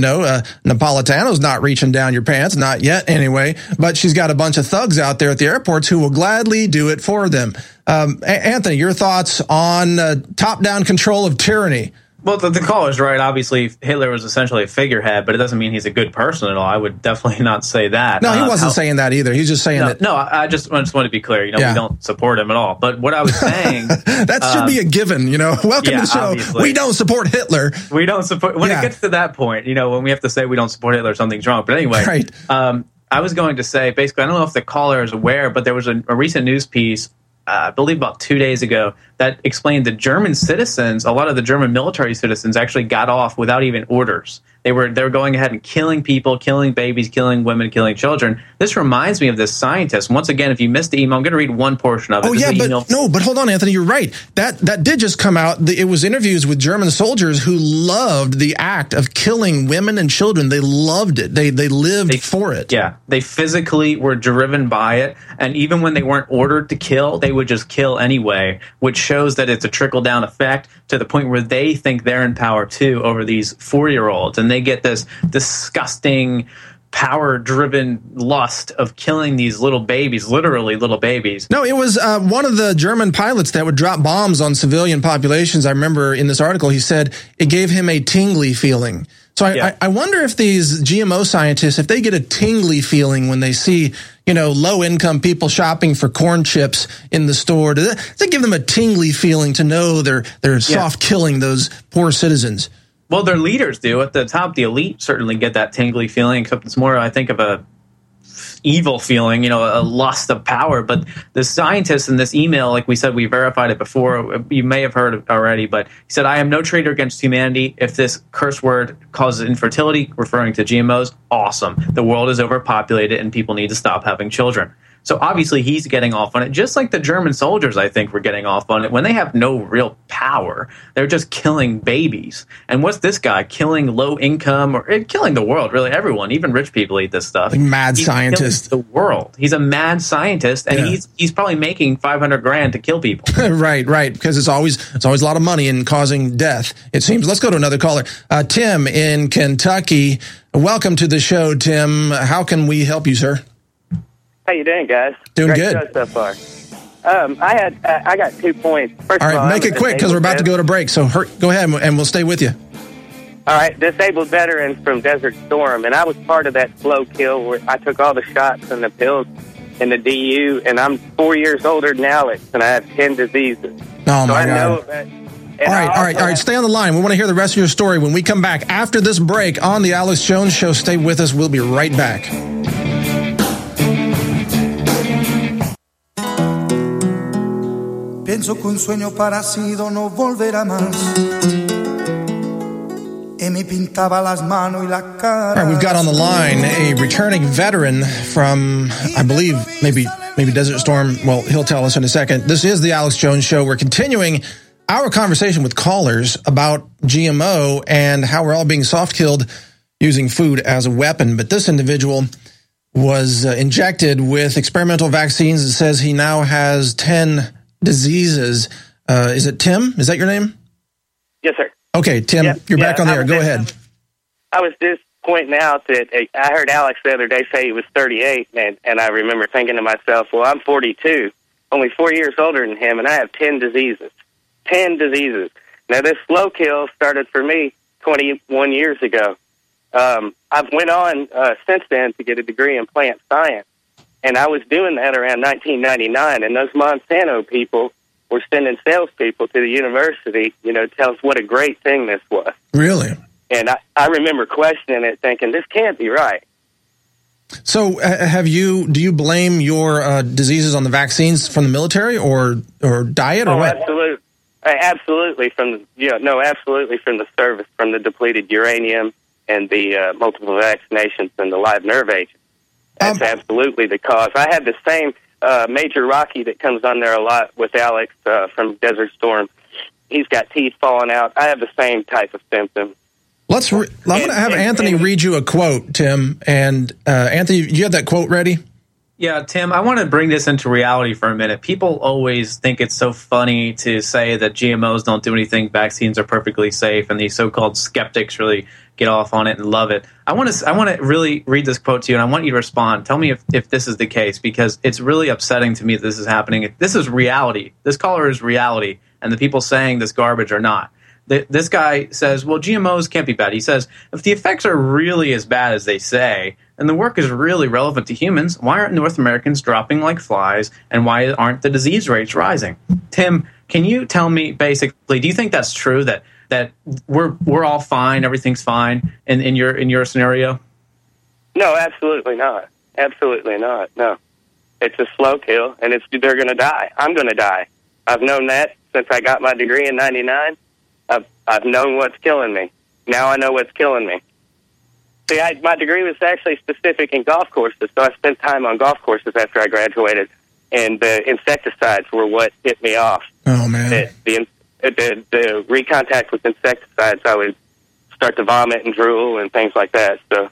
Napolitano's not reaching down your pants, not yet anyway, but she's got a bunch of thugs out there at the airports who will gladly do it for them. Anthony, your thoughts on top-down control of tyranny? Well, the caller's right. Obviously, Hitler was essentially a figurehead, but it doesn't mean he's a good person at all. I would definitely not say that. No, he wasn't saying that either. He's just saying that. No, I just want to be clear. We don't support him at all. But what I was saying... that should be a given, Welcome to the show. Obviously. We don't support Hitler. We don't support... When it gets to that point, when we have to say we don't support Hitler, something's wrong. But anyway, right. I was going to say, basically, I don't know if the caller is aware, but there was a recent news piece, I believe about 2 days ago, that explained that German citizens, a lot of the German military citizens, actually got off without even orders. They were going ahead and killing people, killing babies, killing women, killing children. This reminds me of this scientist. Once again, if you missed the email, I'm going to read one portion of it. Oh, yeah, but hold on, Anthony, you're right. That did just come out. It was interviews with German soldiers who loved the act of killing women and children. They loved it. They lived for it. Yeah, they physically were driven by it. And even when they weren't ordered to kill, they would just kill anyway, which shows that it's a trickle-down effect to the point where they think they're in power, too, over these 4-year-olds. And they get this disgusting, power-driven lust of killing these little babies, literally little babies. No, it was one of the German pilots that would drop bombs on civilian populations. I remember in this article, he said it gave him a tingly feeling. So I wonder if these GMO scientists, if they get a tingly feeling when they see, low-income people shopping for corn chips in the store, does that give them a tingly feeling to know they're soft killing those poor citizens? Well, their leaders do. At the top, the elite certainly get that tingly feeling, except it's more, I think, of a evil feeling, a lust of power. But the scientist in this email, like we said, we verified it before. You may have heard it already, but he said, I am no traitor against humanity. If this curse word causes infertility, referring to GMOs, awesome. The world is overpopulated and people need to stop having children. So obviously he's getting off on it, just like the German soldiers, I think, were getting off on it. When they have no real power, they're just killing babies. And what's this guy? Killing low income, or killing the world, really everyone, even rich people eat this stuff. Mad scientist. The world. He's a mad scientist, and he's probably making $500,000 to kill people. Right, because it's always a lot of money in causing death, it seems. Let's go to another caller. Tim in Kentucky. Welcome to the show, Tim. How can we help you, sir? How you doing, guys? Doing Great good show so far. I got 2 points. First all right, of all, make it quick because we're about to go to break. So go ahead and we'll stay with you. All right, disabled veterans from Desert Storm, and I was part of that slow kill where I took all the shots and the pills in the DU, and I'm 4 years older than Alex, and I have 10 diseases. Oh my God! Know that, all right. Stay on the line. We want to hear the rest of your story when we come back after this break on the Alex Jones Show. Stay with us. We'll be right back. Pienso que un sueño parecido no volverá más. Y me pintaba las manos y la cara. All right, we've got on the line a returning veteran from, I believe, maybe Desert Storm. Well, he'll tell us in a second. This is the Alex Jones Show. We're continuing our conversation with callers about GMO and how we're all being soft-killed using food as a weapon. But this individual was injected with experimental vaccines. It says he now has 10 diseases. Is it Tim? Is that your name? Yes, sir. Okay, Tim, you're back on the air. Go ahead. I was just pointing out that I heard Alex the other day say he was 38, and I remember thinking to myself, well, I'm 42, only 4 years older than him, and I have 10 diseases. 10 diseases. Now, this slow kill started for me 21 years ago. I've went on since then to get a degree in plant science. And I was doing that around 1999, and those Monsanto people were sending salespeople to the university, to tell us what a great thing this was. Really? And I remember questioning it, thinking, this can't be right. So do you blame your diseases on the vaccines from the military or diet or what? Absolutely. Absolutely absolutely from the service, from the depleted uranium and the multiple vaccinations and the live nerve agents. That's absolutely the cause. I have the same Major Rocky that comes on there a lot with Alex from Desert Storm. He's got teeth falling out. I have the same type of symptoms. I'm going to have Anthony read you a quote, Tim. And Anthony, do you have that quote ready? Yeah, Tim, I want to bring this into reality for a minute. People always think it's so funny to say that GMOs don't do anything, vaccines are perfectly safe, and these so-called skeptics really get off on it and love it. I want to really read this quote to you, and I want you to respond. Tell me if this is the case, because it's really upsetting to me that this is happening. This is reality. This caller is reality, and the people saying this garbage are not. This guy says, well, GMOs can't be bad. He says, if the effects are really as bad as they say, and the work is really relevant to humans, why aren't North Americans dropping like flies, and why aren't the disease rates rising? Tim, can you tell me, basically, do you think that's true, that we're all fine, everything's fine in your scenario? No, absolutely not. Absolutely not. No. It's a slow kill, and they're going to die. I'm going to die. I've known that since I got my degree in 99. I've known what's killing me. Now I know what's killing me. See, my degree was actually specific in golf courses, so I spent time on golf courses after I graduated, and the insecticides were what hit me off. Oh, man. The recontact with insecticides, I would start to vomit and drool and things like that. So,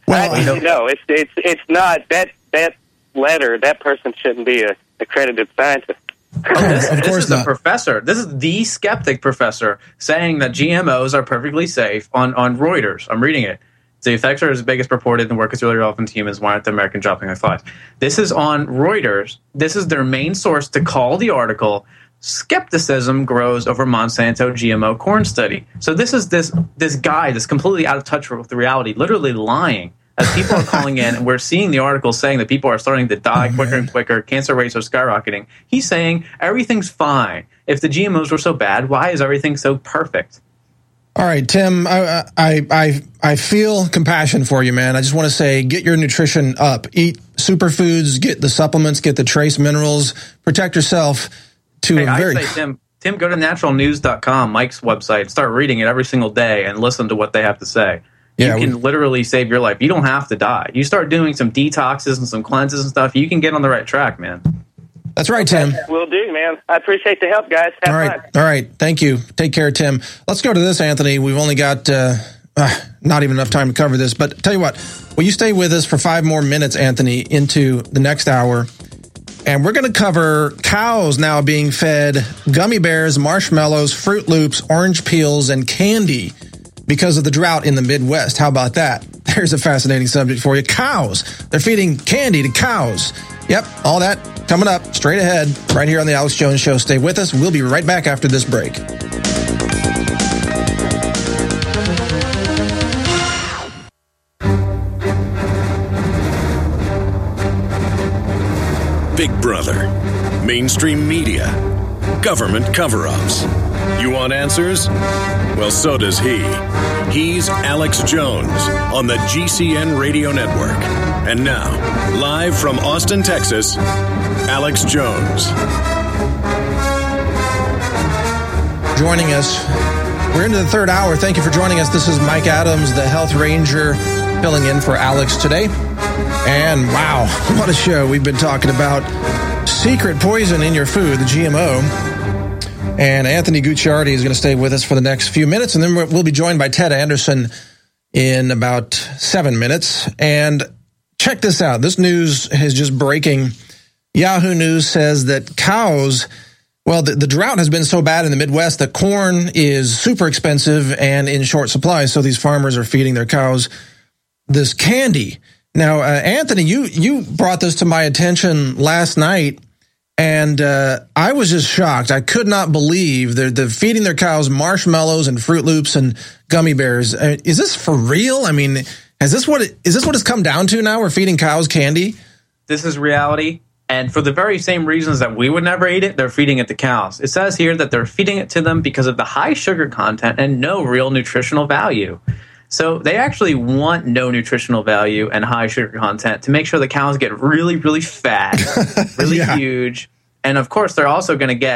no, it's not that letter. That person shouldn't be an accredited scientist. This is a professor. This is the skeptic professor saying that GMOs are perfectly safe on Reuters. I'm reading it. The effects are as big as purported, and the work is really relevant to humans. Why aren't the American dropping like flies? This is on Reuters. This is their main source to call the article. Skepticism grows over Monsanto GMO corn study. So this is this guy that's completely out of touch with the reality, literally lying. As people are calling in, and we're seeing the article saying that people are starting to die quicker and quicker, cancer rates are skyrocketing. He's saying everything's fine. If the GMOs were so bad, why is everything so perfect? All right, Tim, I feel compassion for you, man. I just want to say, get your nutrition up. Eat superfoods, get the supplements, get the trace minerals, protect yourself to a very... I say, Tim, go to naturalnews.com, Mike's website, start reading it every single day and listen to what they have to say. You can literally save your life. You don't have to die. You start doing some detoxes and some cleanses and stuff, you can get on the right track, man. That's right, Tim. Will do, man. I appreciate the help, guys. Have fun. All right. Thank you. Take care, Tim. Let's go to this, Anthony. We've only got not even enough time to cover this, but tell you what, will you stay with us for 5 more minutes, Anthony, into the next hour? And we're going to cover cows now being fed gummy bears, marshmallows, Fruit Loops, orange peels, and candy because of the drought in the Midwest. How about that? There's a fascinating subject for you. Cows. They're feeding candy to cows. Yep, all that coming up straight ahead right here on the Alex Jones Show. Stay with us. We'll be right back after this break. Big Brother, mainstream media, government cover-ups. You want answers? Well, so does he. He's Alex Jones on the GCN Radio Network. And now, live from Austin, Texas, Alex Jones. Joining us. We're into the third hour. Thank you for joining us. This is Mike Adams, the Health Ranger, filling in for Alex today. And wow, what a show. We've been talking about secret poison in your food, the GMO. And Anthony Gucciardi is going to stay with us for the next few minutes. And then we'll be joined by Ted Anderson in about 7 minutes. And check this out. This news is just breaking. Yahoo News says that cows, well, the drought has been so bad in the Midwest that corn is super expensive and in short supply. So these farmers are feeding their cows this candy. Now, Anthony, you brought this to my attention last night, and I was just shocked. I could not believe they're feeding their cows marshmallows and Fruit Loops and gummy bears. Is this for real? I mean, is this what it's come down to now? We're feeding cows candy? This is reality. And for the very same reasons that we would never eat it, they're feeding it to cows. It says here that they're feeding it to them because of the high sugar content and no real nutritional value. So they actually want no nutritional value and high sugar content to make sure the cows get really, really fat, really huge. And, of course, they're also going to get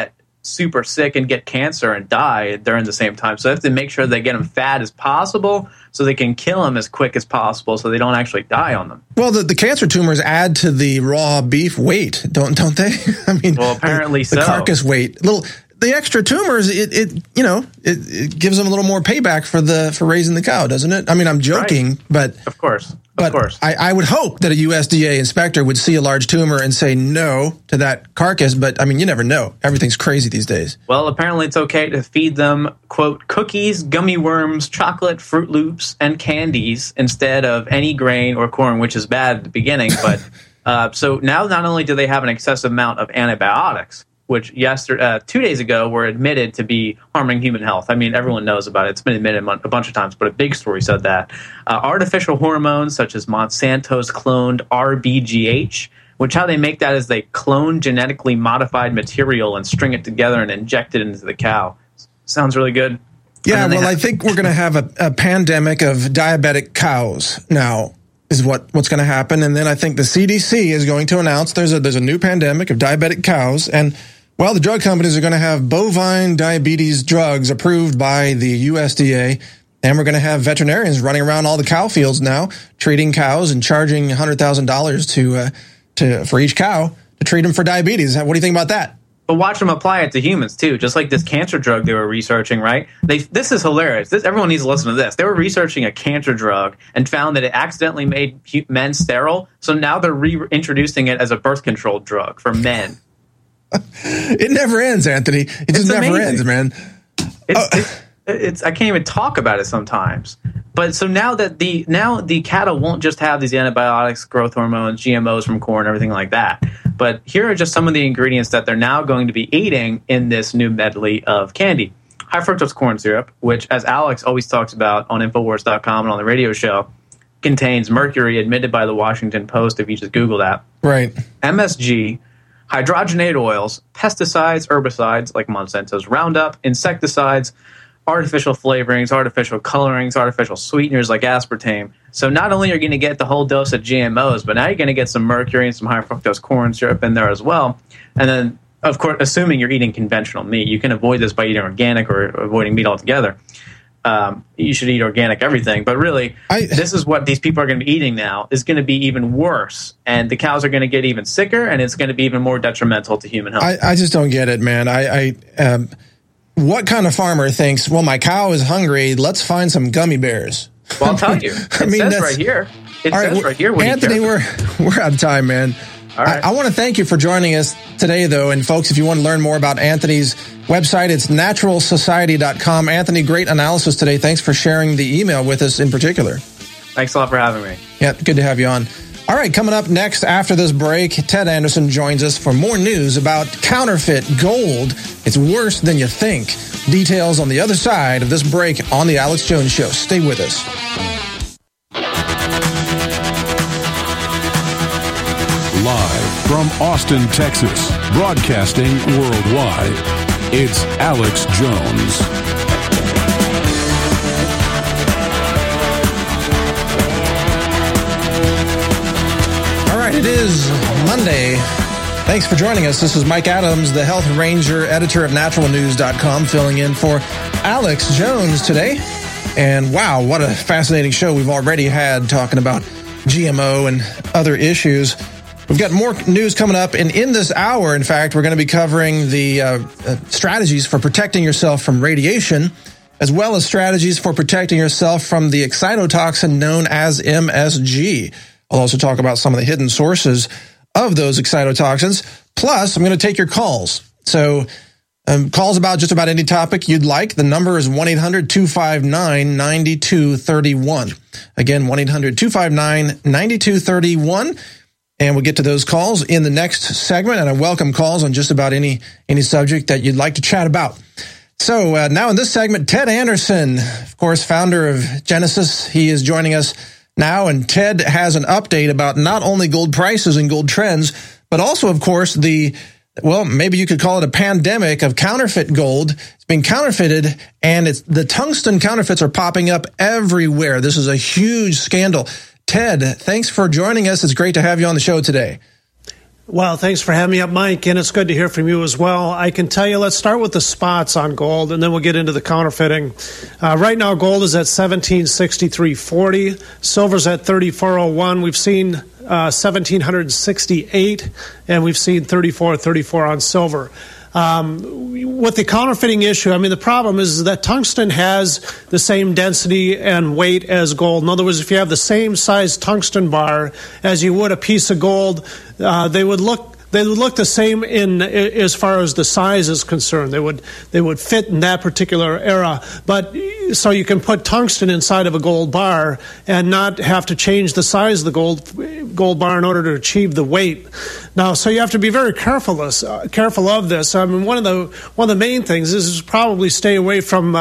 super sick and get cancer and die during the same time. So they have to make sure they get them fat as possible so they can kill them as quick as possible so they don't actually die on them. Well, the cancer tumors add to the raw beef weight, don't they? I mean, well, apparently the carcass weight. The extra tumors, it gives them a little more payback for raising the cow, doesn't it? I mean, I'm joking, right. But of course. I would hope that a USDA inspector would see a large tumor and say no to that carcass. But I mean, you never know. Everything's crazy these days. Well, apparently it's okay to feed them, quote, cookies, gummy worms, chocolate, Fruit Loops, and candies instead of any grain or corn, which is bad at the beginning. But so now not only do they have an excessive amount of antibiotics, which 2 days ago were admitted to be harming human health. I mean, everyone knows about it. It's been admitted a bunch of times, but a big story said that. Artificial hormones, such as Monsanto's cloned RBGH, which how they make that is they clone genetically modified material and string it together and inject it into the cow. Sounds really good. Yeah, well, I think we're going to have a pandemic of diabetic cows now. Is what's going to happen. And then I think the CDC is going to announce there's a new pandemic of diabetic cows. And, well, the drug companies are going to have bovine diabetes drugs approved by the USDA. And we're going to have veterinarians running around all the cow fields now, treating cows and charging $100,000 for each cow to treat them for diabetes. What do you think about that? But watch them apply it to humans, too, just like this cancer drug they were researching, right? This is hilarious. Everyone needs to listen to this. They were researching a cancer drug and found that it accidentally made men sterile, so now they're reintroducing it as a birth control drug for men. It never ends, Anthony. It just never ends, man. I can't even talk about it sometimes. But so now the cattle won't just have these antibiotics, growth hormones, GMOs from corn, everything like that. But here are just some of the ingredients that they're now going to be eating in this new medley of candy. High fructose corn syrup, which, as Alex always talks about on Infowars.com and on the radio show, contains mercury admitted by the Washington Post if you just Google that. Right. MSG, hydrogenated oils, pesticides, herbicides like Monsanto's Roundup, insecticides, artificial flavorings, artificial colorings, artificial sweeteners like aspartame. So not only are you going to get the whole dose of GMOs, but now you're going to get some mercury and some high fructose corn syrup in there as well. And then, of course, assuming you're eating conventional meat, you can avoid this by eating organic or avoiding meat altogether. You should eat organic everything. But really, this is what these people are going to be eating now is going to be even worse. And the cows are going to get even sicker, and it's going to be even more detrimental to human health. I just don't get it, man. What kind of farmer thinks, well, my cow is hungry, let's find some gummy bears? Well, I'll tell you. It says right here. It says right here. Anthony, we're out of time, man. All right. I want to thank you for joining us today, though. And, folks, if you want to learn more about Anthony's website, it's naturalsociety.com. Anthony, great analysis today. Thanks for sharing the email with us in particular. Thanks a lot for having me. Yeah, good to have you on. All right, coming up next after this break, Ted Anderson joins us for more news about counterfeit gold. It's worse than you think. Details on the other side of this break on The Alex Jones Show. Stay with us. Live from Austin, Texas, broadcasting worldwide, it's Alex Jones. It is Monday. Thanks for joining us. This is Mike Adams, the Health Ranger, editor of naturalnews.com, filling in for Alex Jones today. And wow, what a fascinating show we've already had talking about GMO and other issues. We've got more news coming up. And in this hour, in fact, we're going to be covering the strategies for protecting yourself from radiation, as well as strategies for protecting yourself from the excitotoxin known as MSG. I'll also talk about some of the hidden sources of those excitotoxins. Plus, I'm going to take your calls. So calls about just about any topic you'd like. The number is 1-800-259-9231. Again, 1-800-259-9231. And we'll get to those calls in the next segment. And I welcome calls on just about any subject that you'd like to chat about. So now in this segment, Ted Anderson, of course, founder of Genesis. He is joining us now, and Ted has an update about not only gold prices and gold trends, but also, of course, maybe you could call it a pandemic of counterfeit gold. It's being counterfeited, and the tungsten counterfeits are popping up everywhere. This is a huge scandal. Ted, thanks for joining us. It's great to have you on the show today. Well, thanks for having me up, Mike, and it's good to hear from you as well. I can tell you, let's start with the spots on gold, and then we'll get into the counterfeiting. Right now, gold is at $1,763.40. Silver's at $34.01. We've seen $1,768, and we've seen $34.34 on silver. With the counterfeiting issue, I mean, the problem is that tungsten has the same density and weight as gold. In other words, if you have the same size tungsten bar as you would a piece of gold, they would look the same in as far as the size is concerned. They would fit in that particular era. But so you can put tungsten inside of a gold bar and not have to change the size of the gold bar in order to achieve the weight. Now, so you have to be very careful of this. I mean, one of the main things is probably stay away from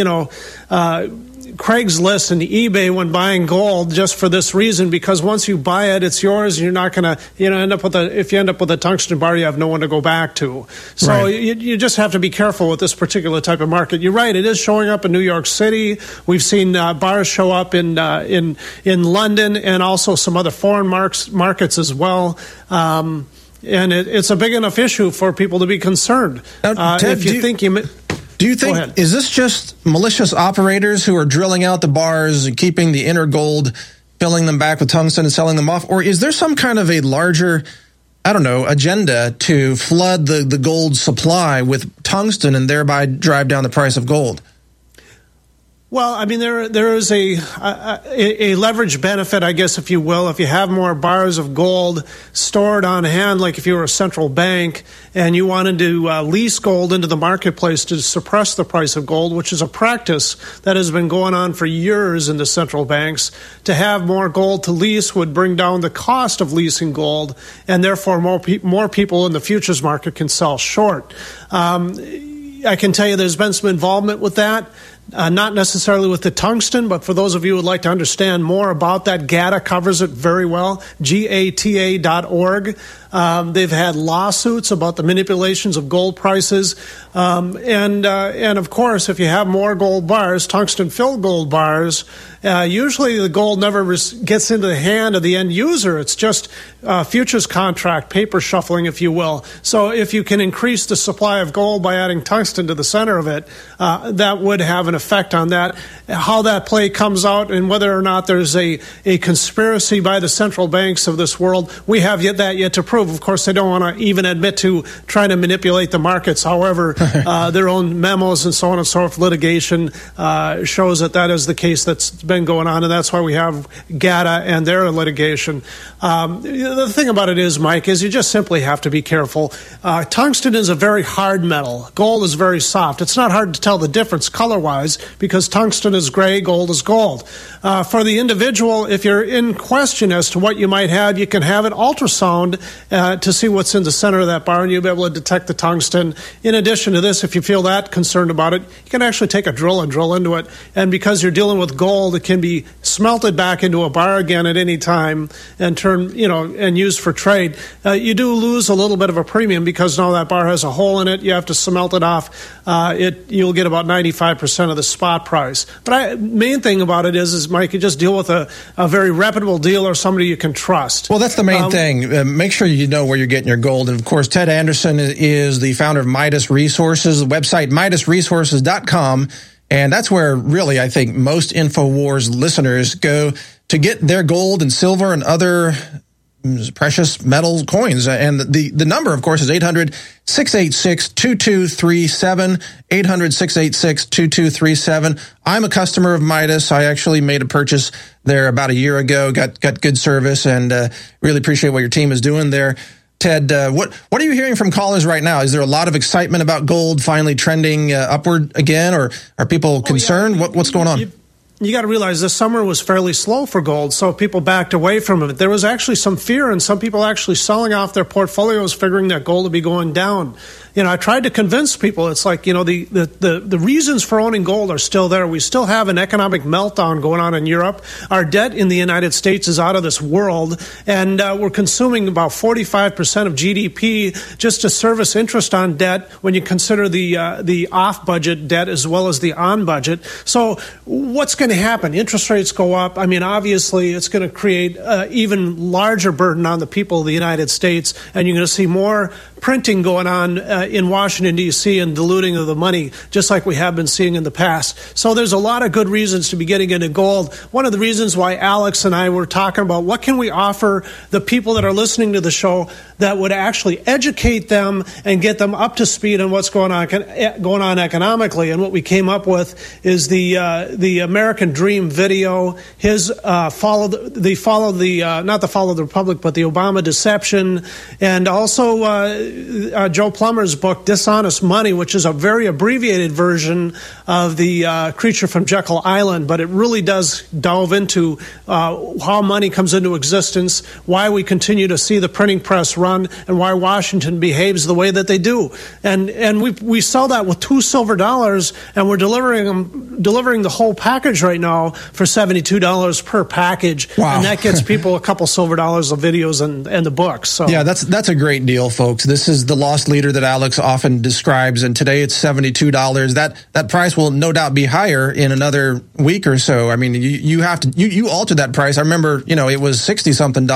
Craigslist and eBay when buying gold, just for this reason, because once you buy it, it's yours. You're not going to, if you end up with a tungsten bar, you have no one to go back to. So right. you just have to be careful with this particular type of market. You're right; it is showing up in New York City. We've seen bars show up in London and also some other foreign markets as well. And it's a big enough issue for people to be concerned. Now, Ted, do you think, is this just malicious operators who are drilling out the bars and keeping the inner gold, filling them back with tungsten and selling them off? Or is there some kind of a larger, agenda to flood the gold supply with tungsten and thereby drive down the price of gold? Well, I mean, there is a leverage benefit, I guess, if you will, if you have more bars of gold stored on hand, like if you were a central bank and you wanted to lease gold into the marketplace to suppress the price of gold, which is a practice that has been going on for years in the central banks. To have more gold to lease would bring down the cost of leasing gold, and therefore more people in the futures market can sell short. I can tell you there's been some involvement with that. Not necessarily with the tungsten, but for those of you who would like to understand more about that, GATA covers it very well, GATA.org. They've had lawsuits about the manipulations of gold prices. And of course, if you have more gold bars, tungsten-filled gold bars, usually the gold never gets into the hand of the end user. It's just futures contract, paper shuffling, if you will. So if you can increase the supply of gold by adding tungsten to the center of it, that would have an effect on that. How that play comes out and whether or not there's a conspiracy by the central banks of this world, we have that yet to prove. Of course, they don't want to even admit to trying to manipulate the markets. However, their own memos and so on and so forth, litigation shows that is the case that's been going on, and that's why we have GATA and their litigation. The thing about it is, Mike, is you just simply have to be careful. Tungsten is a very hard metal. Gold is very soft. It's not hard to tell the difference color-wise because tungsten is gray, gold is gold. For the individual, if you're in question as to what you might have, you can have an ultrasound to see what's in the center of that bar, and you'll be able to detect the tungsten. In addition to this, if you feel that concerned about it, you can actually take a drill and drill into it. And because you're dealing with gold, it can be smelted back into a bar again at any time and and used for trade. You do lose a little bit of a premium because now that bar has a hole in it. You have to smelt it off. You'll get about 95% of the spot price. But main thing about it is Mike, you just deal with a very reputable dealer, somebody you can trust. Well, that's the main thing. Make sure you know where you're getting your gold. And, of course, Ted Anderson is the founder of Midas Resources, the website MidasResources.com. And that's where really I think most InfoWars listeners go to get their gold and silver and other precious metal coins. And the number, of course, is 800-686-2237, 800-686-2237. I'm a customer of Midas. I actually made a purchase there about a year ago, got good service, and really appreciate what your team is doing there. Ted, what are you hearing from callers right now? Is there a lot of excitement about gold finally trending upward again, or are people concerned? Yeah. What's going on? You got to realize this summer was fairly slow for gold, so people backed away from it. There was actually some fear, and some people actually selling off their portfolios, figuring that gold would be going down. I tried to convince people. It's like, the reasons for owning gold are still there. We still have an economic meltdown going on in Europe. Our debt in the United States is out of this world, and we're consuming about 45% of GDP just to service interest on debt when you consider the off-budget debt as well as the on-budget. So what's going to happen? Interest rates go up. I mean, obviously, it's going to create even larger burden on the people of the United States, and you're going to see more printing going on in Washington, D.C. and diluting of the money, just like we have been seeing in the past. So there's a lot of good reasons to be getting into gold. One of the reasons why Alex and I were talking about what can we offer the people that are listening to the show that would actually educate them and get them up to speed on what's going on economically. And what we came up with is the American Dream video, his not the Follow the Republic, but the Obama Deception, and also Joe Plummer's book, Dishonest Money, which is a very abbreviated version of the Creature from Jekyll Island, but it really does delve into how money comes into existence, why we continue to see the printing press run, and why Washington behaves the way that they do. And we sell that with $2 silver, and we're delivering the whole package right now for $72 per package. Wow. And that gets people a couple silver dollars of videos and the books. So yeah, that's a great deal, folks. This is the lost leader that Alex often describes, and today it's $72. That price will no doubt be higher in another week or so. I mean, you altered that price. I remember, it was $60-something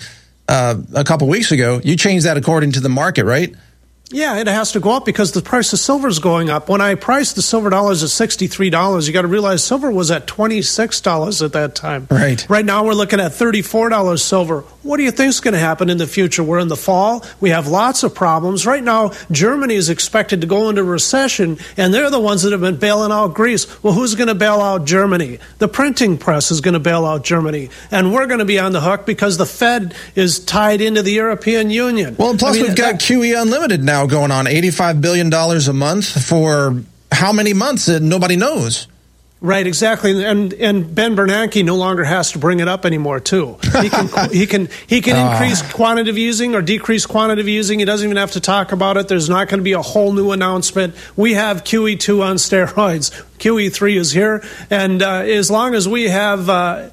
a couple weeks ago. You changed that according to the market, right? Yeah, it has to go up because the price of silver is going up. When I priced the silver dollars at $63, you got to realize silver was at $26 at that time. Right. Right now we're looking at $34 silver. What do you think is going to happen in the future? We're in the fall. We have lots of problems. Right now, Germany is expected to go into recession, and they're the ones that have been bailing out Greece. Well, who's going to bail out Germany? The printing press is going to bail out Germany. And we're going to be on the hook because the Fed is tied into the European Union. Well, and plus we've got QE Unlimited now going on, $85 billion a month for how many months? Nobody knows. Right, exactly, and Ben Bernanke no longer has to bring it up anymore. Too, he can increase quantitative easing or decrease quantitative easing. He doesn't even have to talk about it. There's not going to be a whole new announcement. We have QE2 on steroids. QE3 is here, and as long as we have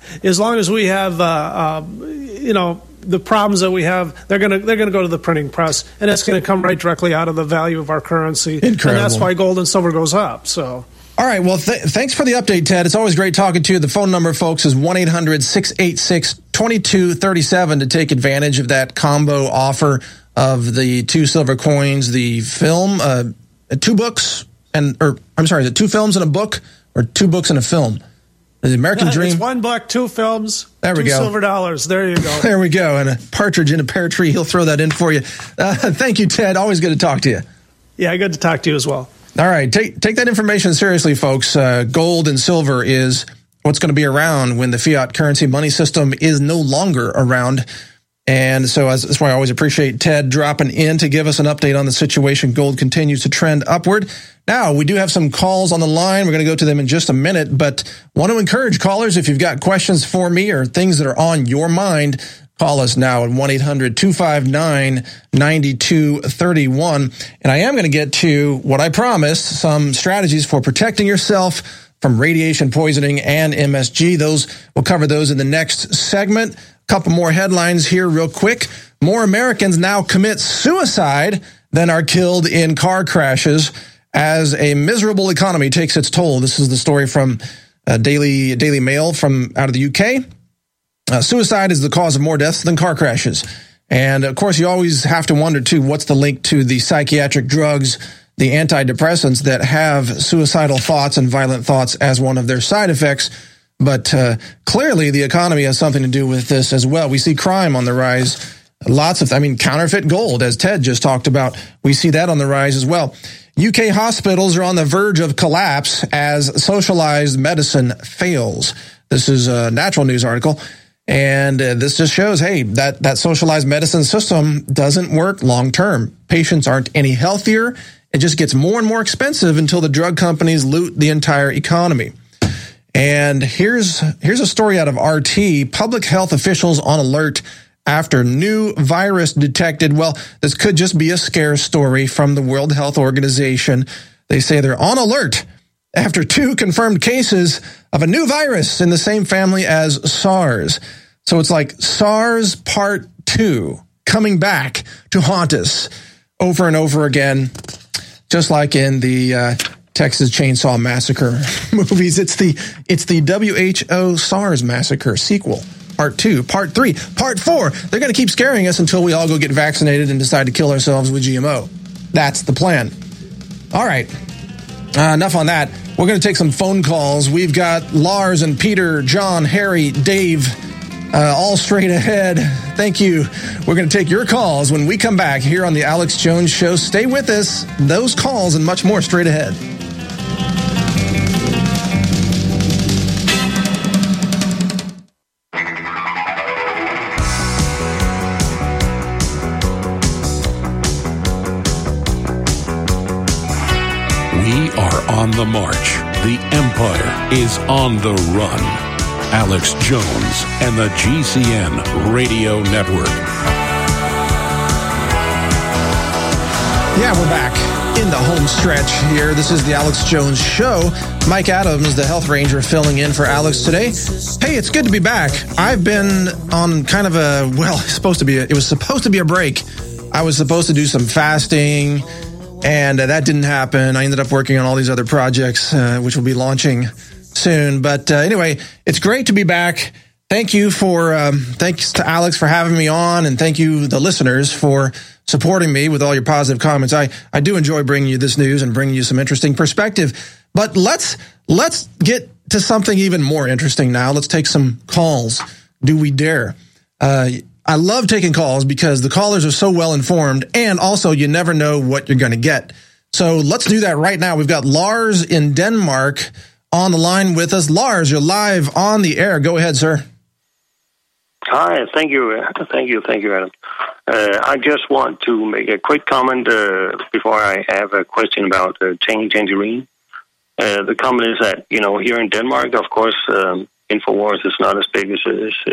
the problems that we have, they're going to go to the printing press, and it's going to come right directly out of the value of our currency. Incredible. And that's why gold and silver goes up. So. All right. Well, thanks for the update, Ted. It's always great talking to you. The phone number, folks, is 1-800-686-2237 to take advantage of that combo offer of the 2 silver coins, the film, 2 books, the 2 films and a book, or 2 books and a film. The American Dream. It's 1 book, 2 films, there we 2 go. silver dollars. There you go. There we go. And a partridge in a pear tree. He'll throw that in for you. Thank you, Ted. Always good to talk to you. Yeah, good to talk to you as well. All right. Take that information seriously, folks. Gold and silver is what's going to be around when the fiat currency money system is no longer around. And so that's why I always appreciate Ted dropping in to give us an update on the situation. Gold continues to trend upward. Now, we do have some calls on the line. We're going to go to them in just a minute, but want to encourage callers, if you've got questions for me or things that are on your mind, call us now at 1-800-259-9231. And I am going to get to what I promised, some strategies for protecting yourself from radiation poisoning and MSG. We'll cover those in the next segment. A couple more headlines here real quick. More Americans now commit suicide than are killed in car crashes as a miserable economy takes its toll. This is the story from Daily Mail from out of the UK. Suicide is the cause of more deaths than car crashes. And, of course, you always have to wonder, too, what's the link to the psychiatric drugs, the antidepressants that have suicidal thoughts and violent thoughts as one of their side effects. But clearly the economy has something to do with this as well. We see crime on the rise. Counterfeit gold, as Ted just talked about. We see that on the rise as well. UK hospitals are on the verge of collapse as socialized medicine fails. This is a Natural News article. And this just shows, hey, that socialized medicine system doesn't work long term. Patients aren't any healthier. It just gets more and more expensive until the drug companies loot the entire economy. And here's a story out of RT. Public health officials on alert after new virus detected. Well, this could just be a scare story from the World Health Organization. They say they're on alert after 2 confirmed cases of a new virus in the same family as SARS. So it's like SARS Part 2 coming back to haunt us over and over again, just like in the Texas Chainsaw Massacre movies. It's the WHO SARS Massacre sequel, Part 2, Part 3, Part 4. They're going to keep scaring us until we all go get vaccinated and decide to kill ourselves with GMO. That's the plan. All right. Enough on that. We're going to take some phone calls. We've got Lars and Peter, John, Harry, Dave, all straight ahead. Thank you. We're going to take your calls when we come back here on the Alex Jones Show. Stay with us. Those calls and much more straight ahead. We are on the march. The empire is on the run. Alex Jones and the GCN Radio Network. Yeah, we're back in the home stretch here. This is the Alex Jones Show. Mike Adams, the health ranger, filling in for Alex today. Hey, it's good to be back. I've been on kind of it was supposed to be a break. I was supposed to do some fasting, and that didn't happen. I ended up working on all these other projects, which will be launching soon. But anyway, it's great to be back. Thank you thanks to Alex for having me on, and thank you, the listeners, for supporting me with all your positive comments. I do enjoy bringing you this news and bringing you some interesting perspective. But let's get to something even more interesting now. Let's take some calls. Do we dare? I love taking calls because the callers are so well informed, and also you never know what you're going to get. So let's do that right now. We've got Lars in Denmark on the line with us. Lars, you're live on the air. Go ahead, sir. Hi, thank you, Adam. I just want to make a quick comment before I have a question about Tangerine. The comment is that, here in Denmark, of course, InfoWars is not as big as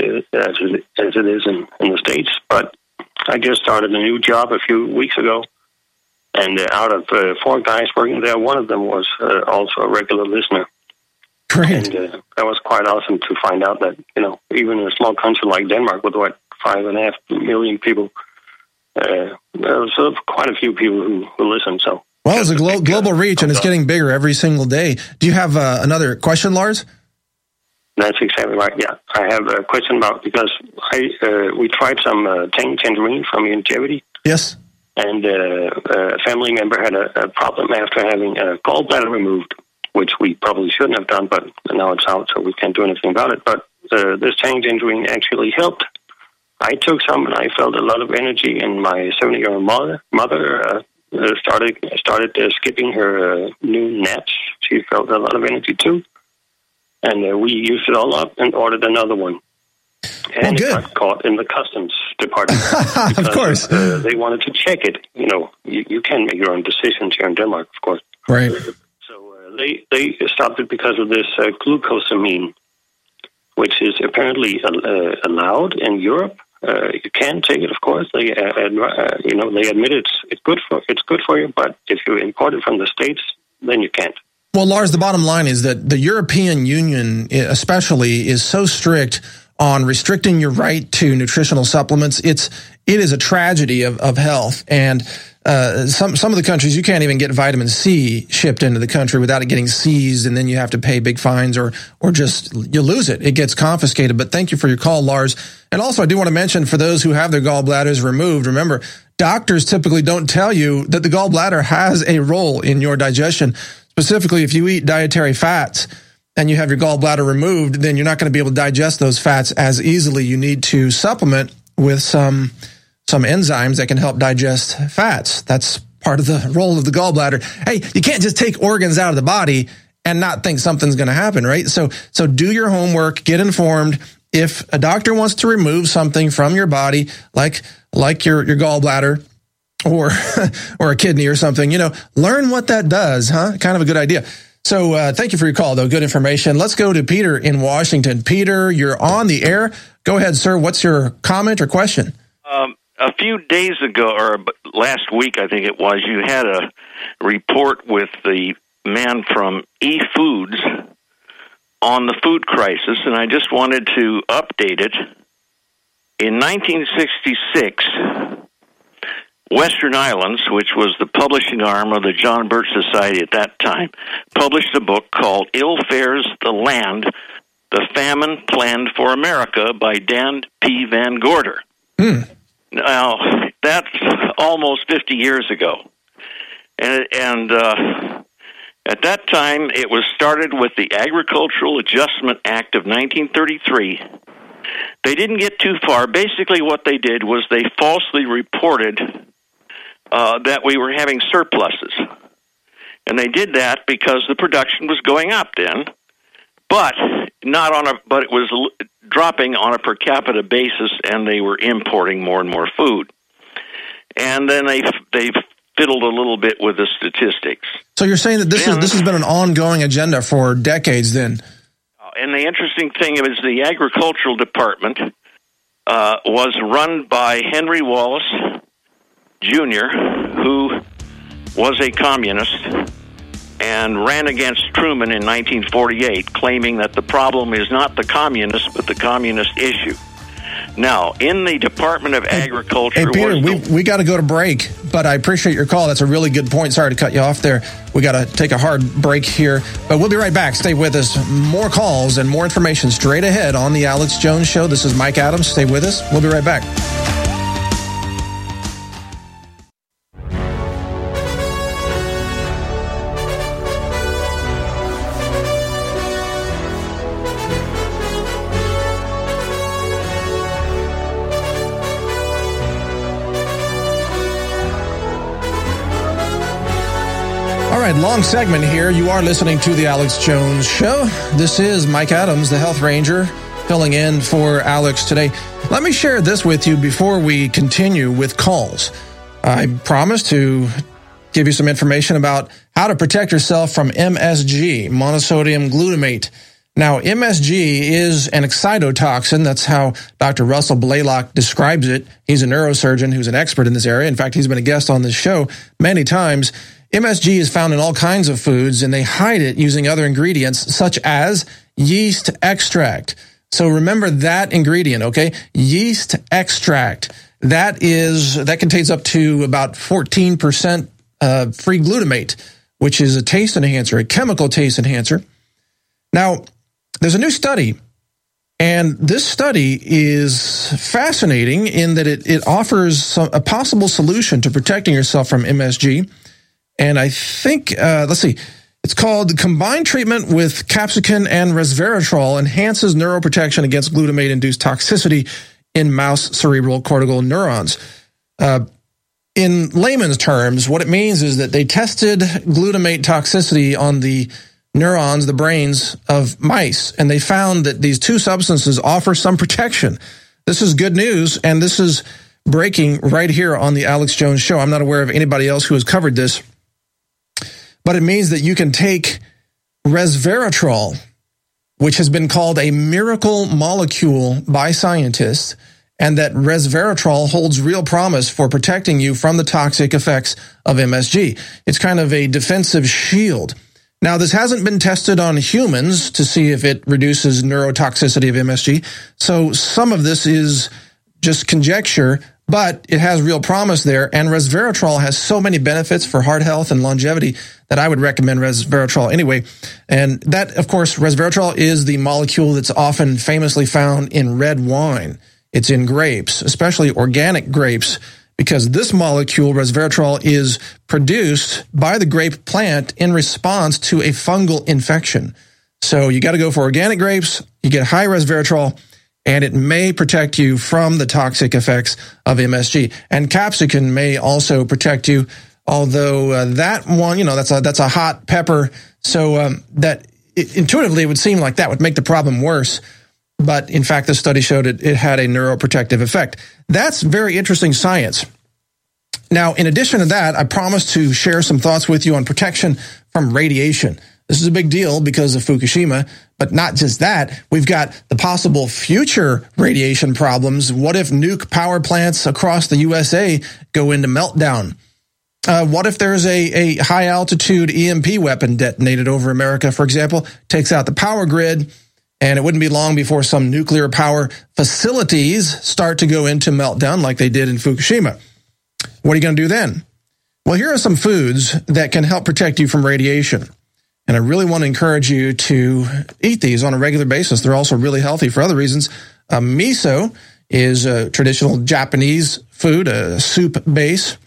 it is in the States, but I just started a new job a few weeks ago, and out of 4 guys working there, one of them was also a regular listener. Great. And that was quite awesome to find out that, even in a small country like Denmark with, 5.5 million people, there was quite a few people who listen. So, well, it's a global reach, and it's getting bigger every single day. Do you have another question, Lars? That's exactly right. Yeah, I have a question about, because we tried some Tangerine from Longevity. Yes. And a family member had a problem after having a gallbladder removed, which we probably shouldn't have done, but now it's out, so we can't do anything about it. But this Tangerine actually helped. I took some, and I felt a lot of energy, and my 70-year-old mother started skipping her new naps. She felt a lot of energy, too. And we used it all up and ordered another one. And it got caught in the customs department. Of course. They wanted to check it. You can make your own decisions here in Denmark, of course. Right. So they stopped it because of this glucosamine, which is apparently allowed in Europe. You can take it, of course. They admit it's good for you, but if you import it from the States, then you can't. Well, Lars, the bottom line is that the European Union especially is so strict on restricting your right to nutritional supplements. It is a tragedy of health. And some of the countries, you can't even get vitamin C shipped into the country without it getting seized, and then you have to pay big fines or just you lose it. It gets confiscated. But thank you for your call, Lars. And also, I do want to mention, for those who have their gallbladders removed, remember, doctors typically don't tell you that the gallbladder has a role in your digestion. Specifically, if you eat dietary fats and you have your gallbladder removed, then you're not going to be able to digest those fats as easily. You need to supplement with some enzymes that can help digest fats. That's part of the role of the gallbladder. Hey, you can't just take organs out of the body and not think something's going to happen, right? So do your homework, get informed. If a doctor wants to remove something from your body, like your gallbladder, or a kidney or something, learn what that does, huh? Kind of a good idea. So thank you for your call, though. Good information. Let's go to Peter in Washington. Peter, you're on the air. Go ahead, sir. What's your comment or question? A few days ago, or last week, I think it was, you had a report with the man from eFoods on the food crisis, and I just wanted to update it. In 1966, Western Islands, which was the publishing arm of the John Birch Society at that time, published a book called Ill Fares the Land, The Famine Planned for America by Dan P. Van Gorder. Now, that's almost 50 years ago. And at that time, it was started with the Agricultural Adjustment Act of 1933. They didn't get too far. Basically, what they did was they falsely reported that we were having surpluses. And they did that because the production was going up then, but it was dropping on a per capita basis, and they were importing more and more food. And then they fiddled a little bit with the statistics. So you're saying that this has been an ongoing agenda for decades then? And the interesting thing is the agricultural department was run by Henry Wallace Jr., who was a communist and ran against Truman in 1948, claiming that the problem is not the communists, but the communist issue. Now, in the Department of Agriculture... Hey, Peter, we got to go to break, but I appreciate your call. That's a really good point. Sorry to cut you off there. We got to take a hard break here, but we'll be right back. Stay with us. More calls and more information straight ahead on The Alex Jones Show. This is Mike Adams. Stay with us. We'll be right back. Long segment here. You are listening to The Alex Jones Show. This is Mike Adams, the Health Ranger, filling in for Alex today. Let me share this with you before we continue with calls. I promised to give you some information about how to protect yourself from MSG, monosodium glutamate. Now, MSG is an excitotoxin. That's how Dr. Russell Blaylock describes it. He's a neurosurgeon who's an expert in this area. In fact, he's been a guest on this show many times. MSG is found in all kinds of foods, and they hide it using other ingredients, such as yeast extract. So remember that ingredient, okay? Yeast extract. That contains up to about 14% free glutamate, which is a taste enhancer, a chemical taste enhancer. Now, there's a new study, and this study is fascinating in that it offers a possible solution to protecting yourself from MSG. And I think, it's called Combined Treatment with Capsicum and Resveratrol Enhances Neuroprotection Against Glutamate-Induced Toxicity in Mouse Cerebral Cortical Neurons. In layman's terms, what it means is that they tested glutamate toxicity on the neurons, the brains of mice, and they found that these two substances offer some protection. This is good news, and this is breaking right here on the Alex Jones Show. I'm not aware of anybody else who has covered this. But it means that you can take resveratrol, which has been called a miracle molecule by scientists, and that resveratrol holds real promise for protecting you from the toxic effects of MSG. It's kind of a defensive shield. Now, this hasn't been tested on humans to see if it reduces neurotoxicity of MSG, so some of this is just conjecture, but it has real promise there, and resveratrol has so many benefits for heart health and longevity that I would recommend resveratrol anyway. And that, of course, resveratrol is the molecule that's often famously found in red wine. It's in grapes, especially organic grapes, because this molecule, resveratrol, is produced by the grape plant in response to a fungal infection. So you got to go for organic grapes, you get high resveratrol, and it may protect you from the toxic effects of MSG. And capsicum may also protect you, although that one, that's a hot pepper. So intuitively it would seem like that would make the problem worse. But in fact, the study showed it had a neuroprotective effect. That's very interesting science. Now, in addition to that, I promised to share some thoughts with you on protection from radiation. This is a big deal because of Fukushima, but not just that. We've got the possible future radiation problems. What if nuke power plants across the USA go into meltdown? What if there's a high-altitude EMP weapon detonated over America, for example, takes out the power grid, and it wouldn't be long before some nuclear power facilities start to go into meltdown like they did in Fukushima. What are you going to do then? Well, here are some foods that can help protect you from radiation. And I really want to encourage you to eat these on a regular basis. They're also really healthy for other reasons. Miso is a traditional Japanese food, a soup base.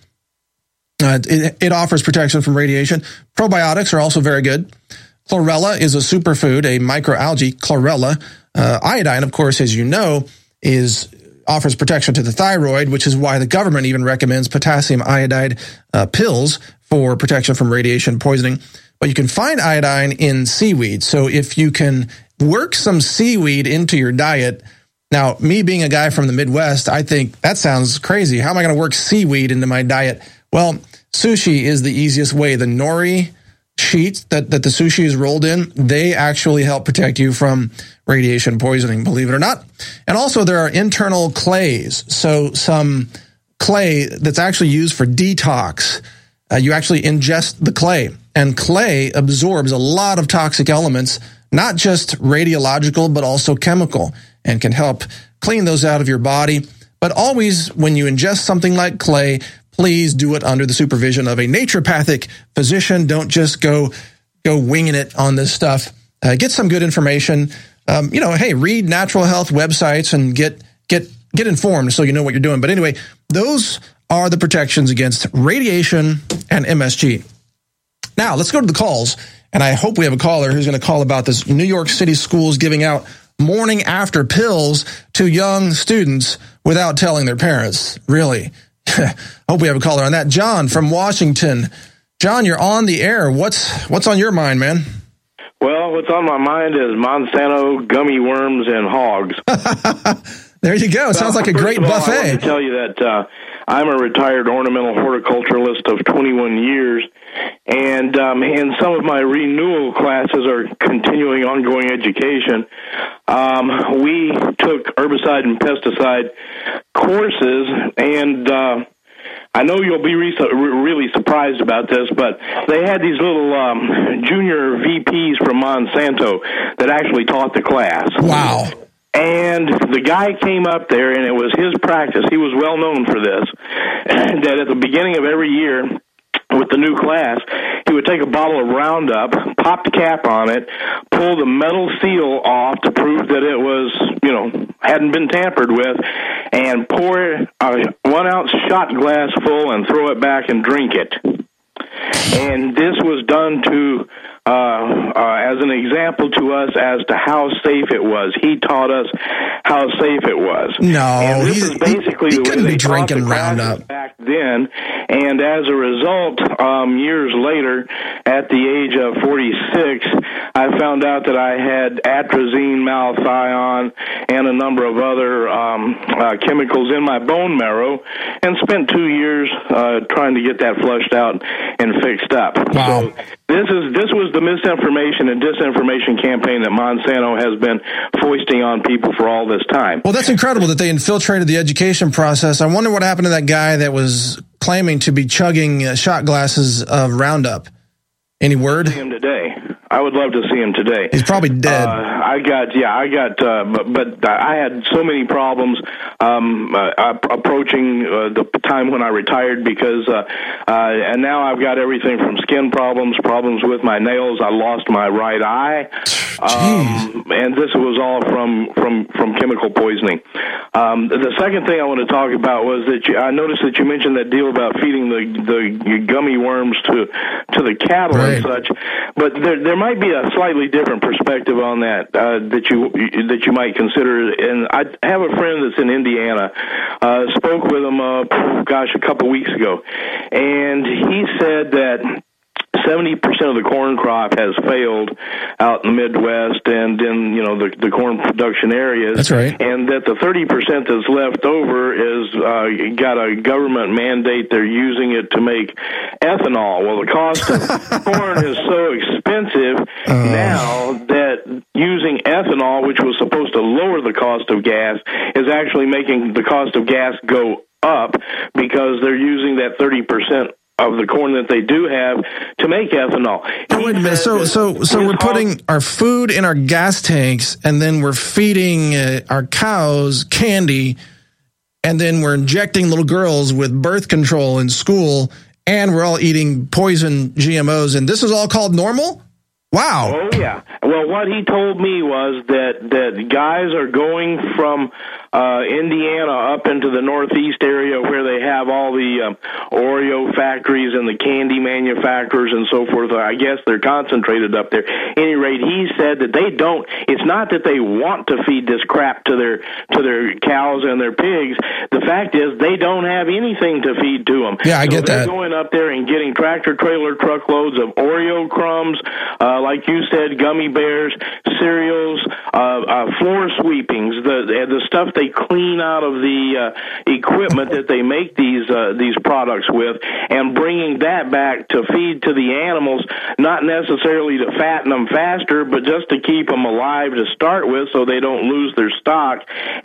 It offers protection from radiation. Probiotics are also very good. Chlorella is a superfood, a microalgae, chlorella. Iodine, of course, as you know, offers protection to the thyroid, which is why the government even recommends potassium iodide pills for protection from radiation poisoning. But you can find iodine in seaweed. So if you can work some seaweed into your diet. Now, me being a guy from the Midwest, I think that sounds crazy. How am I going to work seaweed into my diet? Well, sushi is the easiest way. The nori sheets that the sushi is rolled in, they actually help protect you from radiation poisoning, believe it or not. And also there are internal clays. So some clay that's actually used for detox. You actually ingest the clay, and clay absorbs a lot of toxic elements, not just radiological, but also chemical, and can help clean those out of your body. But always, when you ingest something like clay, please do it under the supervision of a naturopathic physician. Don't just go winging it on this stuff. Get some good information. Hey, read natural health websites and get informed so you know what you're doing. But anyway, those are the protections against radiation and MSG. Now, let's go to the calls, and I hope we have a caller who's going to call about this New York City schools giving out morning after pills to young students without telling their parents. Really? Hope we have a caller on that. John from Washington. John, you're on the air. What's on your mind, man? Well, what's on my mind is Monsanto, gummy worms, and hogs. There you go. Sounds like a great buffet. I want to tell you that I'm a retired ornamental horticulturalist of 21 years, and some of my renewal classes are continuing ongoing education. We took herbicide and pesticide courses, and I know you'll be really surprised about this, but they had these little junior VPs from Monsanto that actually taught the class. Wow. And the guy came up there, and it was his practice. He was well known for this, that at the beginning of every year with the new class, he would take a bottle of Roundup, pop the cap on it, pull the metal seal off to prove that it was, hadn't been tampered with, and pour a 1 ounce shot glass full and throw it back and drink it. And this was done to as an example to us as to how safe it was. He taught us how safe it was. No, and this is basically the way they taught the Roundup back then. And as a result, years later, at the age of 46, I found out that I had atrazine, malathion, and a number of other chemicals in my bone marrow, and spent 2 years trying to get that flushed out and fixed up. Wow. So this was the misinformation and disinformation campaign that Monsanto has been foisting on people for all this time. Well, that's incredible that they infiltrated the education process. I wonder what happened to that guy that was claiming to be chugging shot glasses of Roundup. Any word? I see him today. I would love to see him today. He's probably dead. But I had so many problems approaching the time when I retired because, and now I've got everything from skin problems with my nails. I lost my right eye, and this was all from chemical poisoning. The second thing I want to talk about was that I noticed that you mentioned that deal about feeding the gummy worms to the cattle and such, but there might be a slightly different perspective on that that you might consider. And I have a friend that's in Indiana. Spoke with him, a couple weeks ago, and he said that 70% of the corn crop has failed out in the Midwest and in, the corn production areas. That's right. And that the 30% that's left over is got a government mandate. They're using it to make ethanol. Well, the cost of corn is so expensive now that using ethanol, which was supposed to lower the cost of gas, is actually making the cost of gas go up because they're using that 30% of the corn that they do have to make ethanol. Now, wait a minute. So we're putting our food in our gas tanks, and then we're feeding our cows candy, and then we're injecting little girls with birth control in school, and we're all eating poison GMOs, and this is all called normal? Wow. Oh, yeah. Well, what he told me was that guys are going from Indiana up into the northeast area where they have all the Oreo factories and the candy manufacturers and so forth. I guess they're concentrated up there. At any rate, he said that they don't. It's not that they want to feed this crap to their cows and their pigs. The fact is they don't have anything to feed to them. Yeah, I get that. They're going up there and getting tractor-trailer truckloads of Oreo crumbs, like you said, gummy bears, cereals, floor sweepings, the stuff they clean out of the equipment that they make these products with, and bringing that back to feed to the animals, not necessarily to fatten them faster, but just to keep them alive to start with so they don't lose their stock,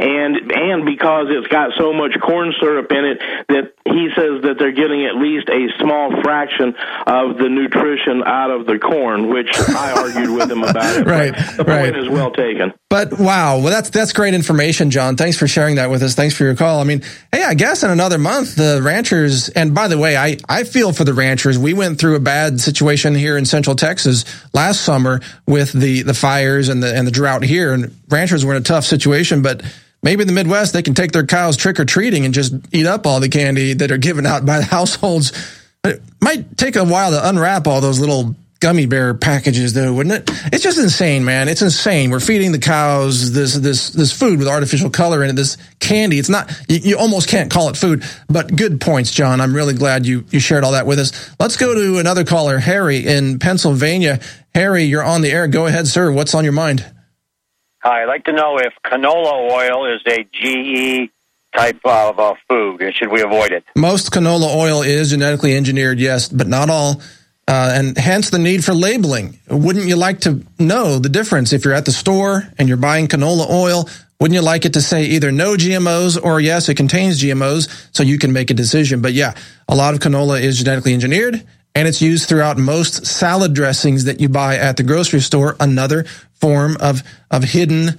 and because it's got so much corn syrup in it that he says that they're getting at least a small fraction of the nutrition out of the corn, which I argued with him about it. Right, the point is well taken. But wow, well that's great information, John. Thanks for sharing that with us. Thanks for your call. I mean, hey, I guess in another month the ranchers, and by the way, I feel for the ranchers. We went through a bad situation here in Central Texas last summer with the fires and the drought here, and ranchers were in a tough situation. But maybe in the Midwest they can take their cows trick or treating and just eat up all the candy that are given out by the households. It might take a while to unwrap all those little gummy bear packages, though, wouldn't it? It's just insane, man. It's insane. We're feeding the cows this food with artificial color in it, this candy. It's not, you almost can't call it food, but good points, John. I'm really glad you shared all that with us. Let's go to another caller, Harry in Pennsylvania. Harry, you're on the air. Go ahead, sir. What's on your mind? Hi, I'd like to know if canola oil is a GE type of food, and should we avoid it? Most canola oil is genetically engineered, yes, but not all. And hence the need for labeling. Wouldn't you like to know the difference if you're at the store and you're buying canola oil? Wouldn't you like it to say either no GMOs or yes, it contains GMOs so you can make a decision? But yeah, a lot of canola is genetically engineered, and it's used throughout most salad dressings that you buy at the grocery store, another form of hidden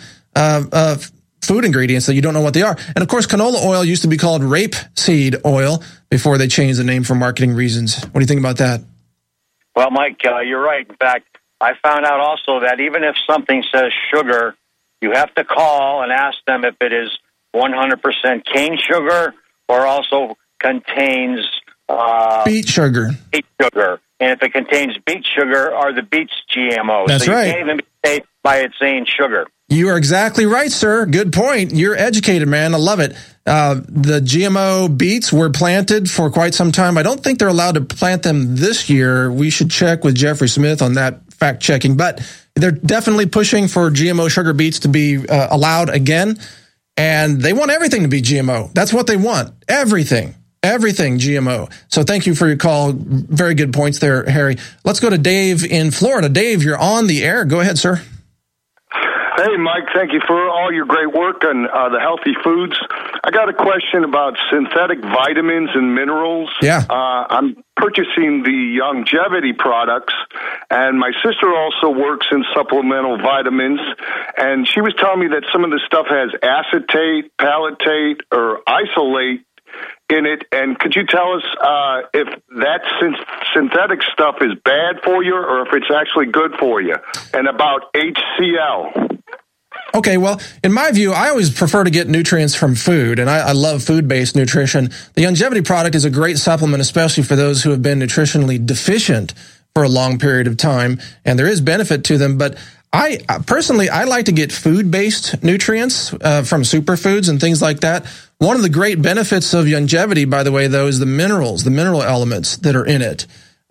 food ingredients that you don't know what they are. And of course, canola oil used to be called rapeseed oil before they changed the name for marketing reasons. What do you think about that? Well, Mike, you're right. In fact, I found out also that even if something says sugar, you have to call and ask them if it is 100% cane sugar or also contains beet sugar. Beet sugar. And if it contains beet sugar, are the beets GMOs? That's so right. You can't even be safe by it saying sugar. You are exactly right, sir. Good point. You're educated, man. I love it. The GMO beets were planted for quite some time. I don't think they're allowed to plant them this year. We should check with Jeffrey Smith on that fact checking, but they're definitely pushing for GMO sugar beets to be allowed again. And they want everything to be GMO. That's what they want. Everything GMO. So thank you for your call. Very good points there, Harry. Let's go to Dave in Florida. Dave, you're on the air. Go ahead, sir. Hey, Mike, thank you for all your great work on the healthy foods. I got a question about synthetic vitamins and minerals. Yeah. I'm purchasing the longevity products, and my sister also works in supplemental vitamins, and she was telling me that some of the stuff has acetate, palatate, or isolate in it. And could you tell us if that synthetic stuff is bad for you or if it's actually good for you? And about HCl. Okay, well, in my view, I always prefer to get nutrients from food, and I love food-based nutrition. The longevity product is a great supplement, especially for those who have been nutritionally deficient for a long period of time, and there is benefit to them. But I personally like to get food-based nutrients from superfoods and things like that. One of the great benefits of longevity, by the way, though, is the minerals, the mineral elements that are in it.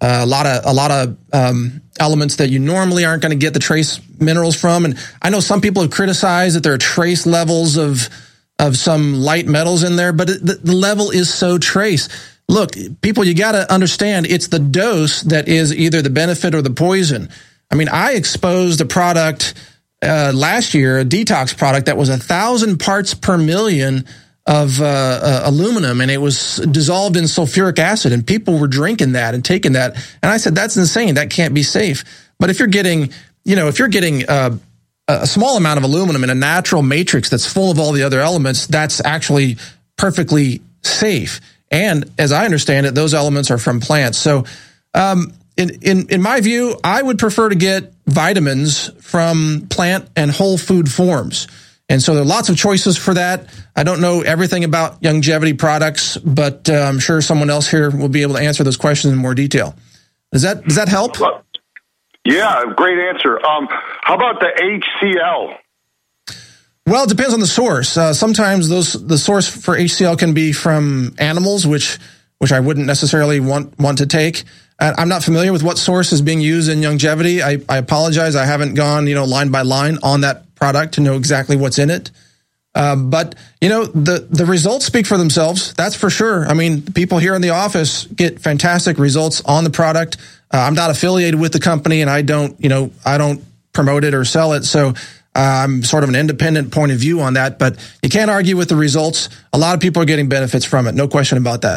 a lot of elements that you normally aren't going to get the trace minerals from. And I know some people have criticized that there are trace levels of some light metals in there, but the level is so trace. Look, people, you got to understand it's the dose that is either the benefit or the poison. I mean, I exposed a product last year, a detox product that was 1,000 parts per million of aluminum, and it was dissolved in sulfuric acid, and people were drinking that and taking that. And I said, that's insane. That can't be safe. But if you're getting, a small amount of aluminum in a natural matrix that's full of all the other elements, that's actually perfectly safe. And as I understand it, those elements are from plants. So in my view, I would prefer to get vitamins from plant and whole food forms. And so there are lots of choices for that. I don't know everything about longevity products, but I'm sure someone else here will be able to answer those questions in more detail. Does that help? Yeah, great answer. How about the HCl? Well, it depends on the source. Sometimes the source for HCl can be from animals, which I wouldn't necessarily want to take. I'm not familiar with what source is being used in longevity. I apologize. I haven't gone, line by line on that product to know exactly what's in it. But the results speak for themselves. That's for sure. I mean, people here in the office get fantastic results on the product. I'm not affiliated with the company, and I don't promote it or sell it. So I'm sort of an independent point of view on that. But you can't argue with the results. A lot of people are getting benefits from it. No question about that.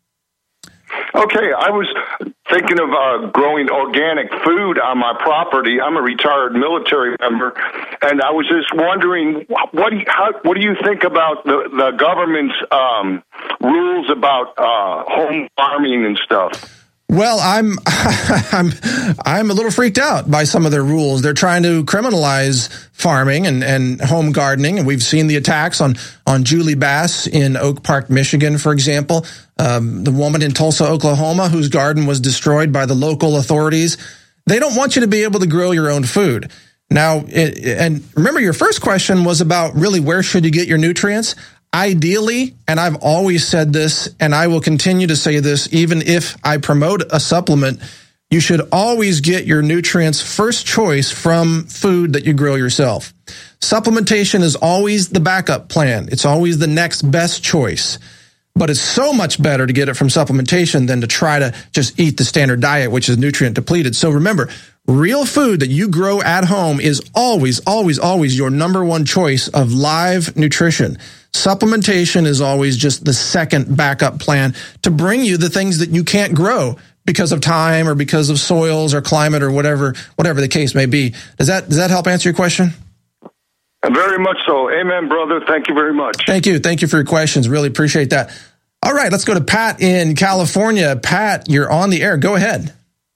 Okay, I was thinking of growing organic food on my property. I'm a retired military member, and I was just wondering, what do you think about the government's rules about home farming and stuff? Well, I'm a little freaked out by some of their rules. They're trying to criminalize farming and home gardening, and we've seen the attacks on Julie Bass in Oak Park, Michigan, for example. The woman in Tulsa, Oklahoma, whose garden was destroyed by the local authorities. They don't want you to be able to grow your own food. Now, and remember, your first question was about really where should you get your nutrients? Ideally, and I've always said this, and I will continue to say this, even if I promote a supplement, you should always get your nutrients first choice from food that you grow yourself. Supplementation is always the backup plan. It's always the next best choice. But it's so much better to get it from supplementation than to try to just eat the standard diet, which is nutrient depleted. So remember, real food that you grow at home is always, always, always your number one choice of live nutrition. Supplementation is always just the second backup plan to bring you the things that you can't grow because of time or because of soils or climate or whatever the case may be. Does that help answer your question? Very much so. Amen, brother. Thank you very much. Thank you. Thank you for your questions. Really appreciate that. All right, let's go to Pat in California. Pat, you're on the air. Go ahead.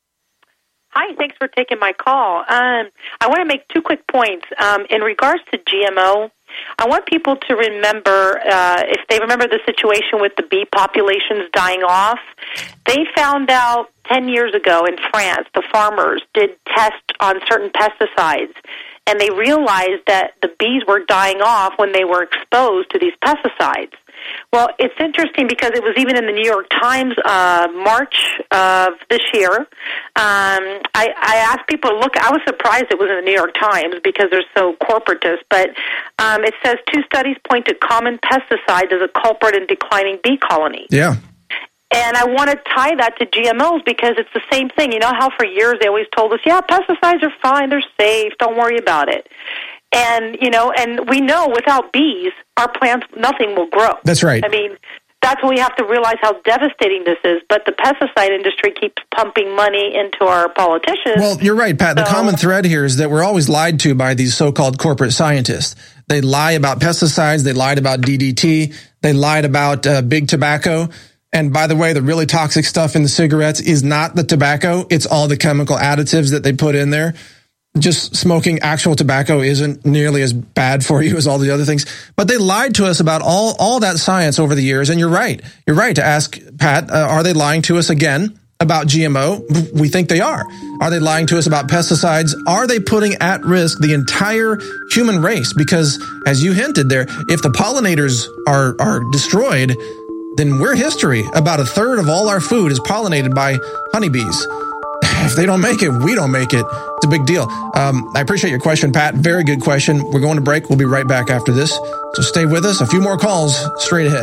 Hi, thanks for taking my call. I want to make two quick points. In regards to GMO, I want people to remember, if they remember the situation with the bee populations dying off, they found out 10 years ago in France, the farmers did tests on certain pesticides, and they realized that the bees were dying off when they were exposed to these pesticides. Well, it's interesting because it was even in the New York Times, March of this year. I asked people to look. I was surprised it was in the New York Times because they're so corporatist. But it says 2 studies point to common pesticides as a culprit in declining bee colonies. Yeah. And I want to tie that to GMOs because it's the same thing. You know how for years they always told us, yeah, pesticides are fine, they're safe, don't worry about it. And, and we know without bees, our plants, nothing will grow. That's right. I mean, that's when we have to realize how devastating this is. But the pesticide industry keeps pumping money into our politicians. Well, you're right, Pat. The common thread here is that we're always lied to by these so-called corporate scientists. They lie about pesticides. They lied about DDT. They lied about big tobacco. And by the way, the really toxic stuff in the cigarettes is not the tobacco. It's all the chemical additives that they put in there. Just smoking actual tobacco isn't nearly as bad for you as all the other things. But they lied to us about all that science over the years. And you're right. You're right to ask, Pat, are they lying to us again about GMO? We think they are. Are they lying to us about pesticides? Are they putting at risk the entire human race? Because as you hinted there, if the pollinators are destroyed, then we're history. About a third of all our food is pollinated by honeybees. If they don't make it, we don't make it. It's a big deal. I appreciate your question, Pat. Very good question. We're going to break. We'll be right back after this. So stay with us. A few more calls straight ahead.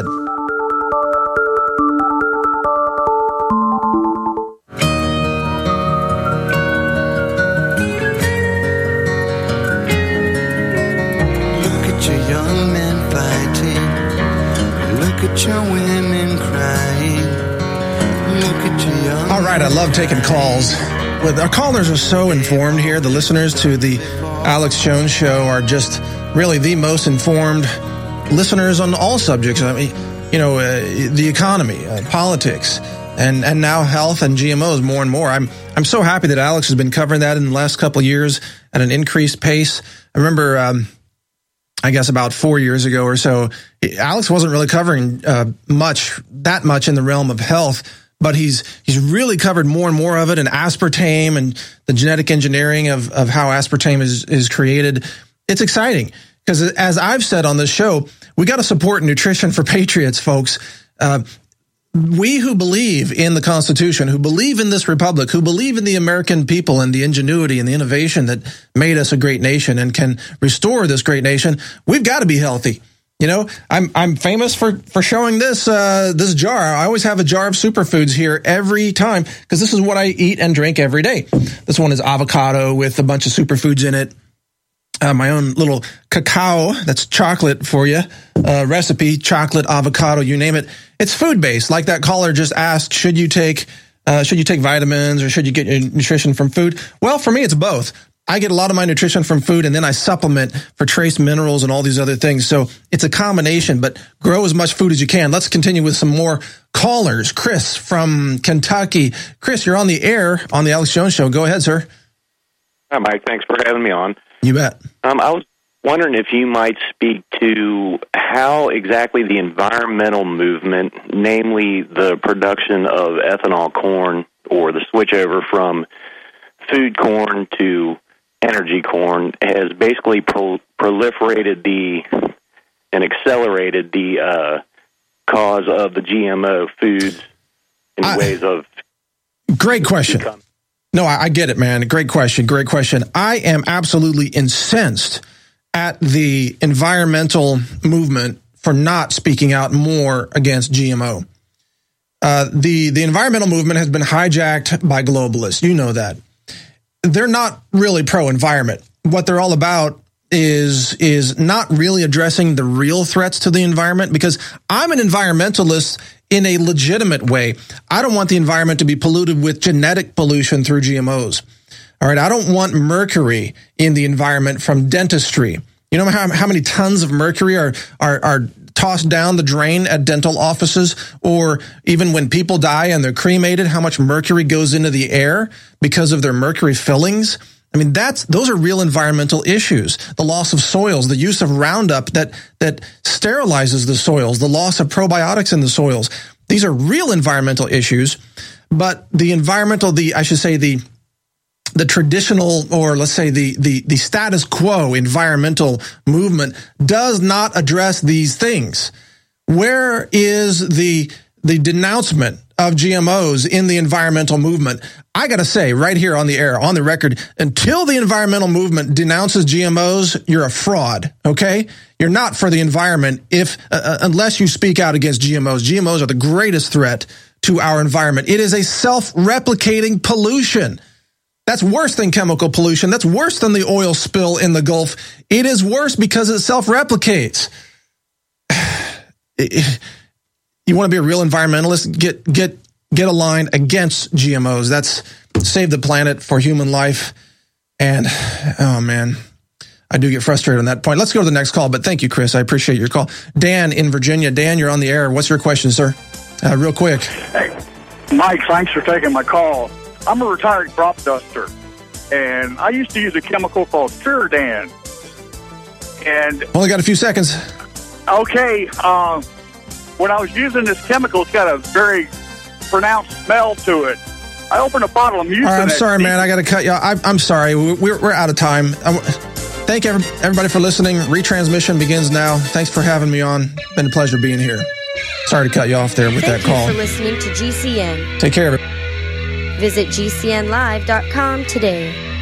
Your women crying. Look at your all right, I love taking calls. Our callers are so informed here. The listeners to the Alex Jones Show are just really the most informed listeners on all subjects. I mean, the economy, politics, and now health and GMOs more and more. I'm so happy that Alex has been covering that in the last couple of years at an increased pace. I remember, I guess about 4 years ago or so, Alex wasn't really covering that much in the realm of health, but he's really covered more and more of it, and aspartame and the genetic engineering of how aspartame is created. It's exciting because, as I've said on this show, we got to support nutrition for patriots, folks. We who believe in the Constitution, who believe in this republic, who believe in the American people and the ingenuity and the innovation that made us a great nation and can restore this great nation, we've got to be healthy. I'm famous for showing this jar. I always have a jar of superfoods here every time because this is what I eat and drink every day. This one is avocado with a bunch of superfoods in it. My own little cacao, that's chocolate for you, recipe, chocolate, avocado, you name it. It's food-based. Like that caller just asked, should you take vitamins or should you get your nutrition from food? Well, for me, it's both. I get a lot of my nutrition from food, and then I supplement for trace minerals and all these other things. So it's a combination, but grow as much food as you can. Let's continue with some more callers. Chris from Kentucky. Chris, you're on the air on the Alex Jones Show. Go ahead, sir. Hi, Mike. Thanks for having me on. You bet. I was wondering if you might speak to how exactly the environmental movement, namely the production of ethanol corn or the switch over from food corn to energy corn, has basically proliferated and accelerated the cause of the GMO foods in ways of... Great question. No, I get it, man. Great question. Great question. I am absolutely incensed at the environmental movement for not speaking out more against GMO. The environmental movement has been hijacked by globalists. You know that. They're not really pro-environment. What they're all about is not really addressing the real threats to the environment, because I'm an environmentalist in a legitimate way. I don't want the environment to be polluted with genetic pollution through GMOs. All right. I don't want mercury in the environment from dentistry. You know how many tons of mercury are tossed down the drain at dental offices, or even when people die and they're cremated, how much mercury goes into the air because of their mercury fillings? I mean, those are real environmental issues. The loss of soils, the use of Roundup that sterilizes the soils, the loss of probiotics in the soils. These are real environmental issues, but the traditional, or let's say the status quo environmental movement does not address these things. Where is the denouncement of GMOs in the environmental movement? I got to say right here on the air, on the record, until the environmental movement denounces GMOs, you're a fraud. Okay. You're not for the environment unless you speak out against GMOs. GMOs are the greatest threat to our environment. It is a self-replicating pollution. That's worse than chemical pollution. That's worse than the oil spill in the Gulf. It is worse because it self-replicates. You want to be a real environmentalist? Get aligned against GMOs. That's save the planet for human life. And, oh, man, I do get frustrated on that point. Let's go to the next call, but thank you, Chris. I appreciate your call. Dan in Virginia. Dan, you're on the air. What's your question, sir? Real quick. Hey, Mike, thanks for taking my call. I'm a retired crop duster, and I used to use a chemical called Furadan. And only got a few seconds. Okay, when I was using this chemical, it's got a very pronounced smell to it. I opened a bottle of Mucinex. All right, I'm sorry, man. I got to cut you off. I'm sorry. We're out of time. Thank everybody for listening. Retransmission begins now. Thanks for having me on. Been a pleasure being here. Sorry to cut you off there with that call. Thank you for listening to GCN. Take care of it. Visit GCNlive.com today.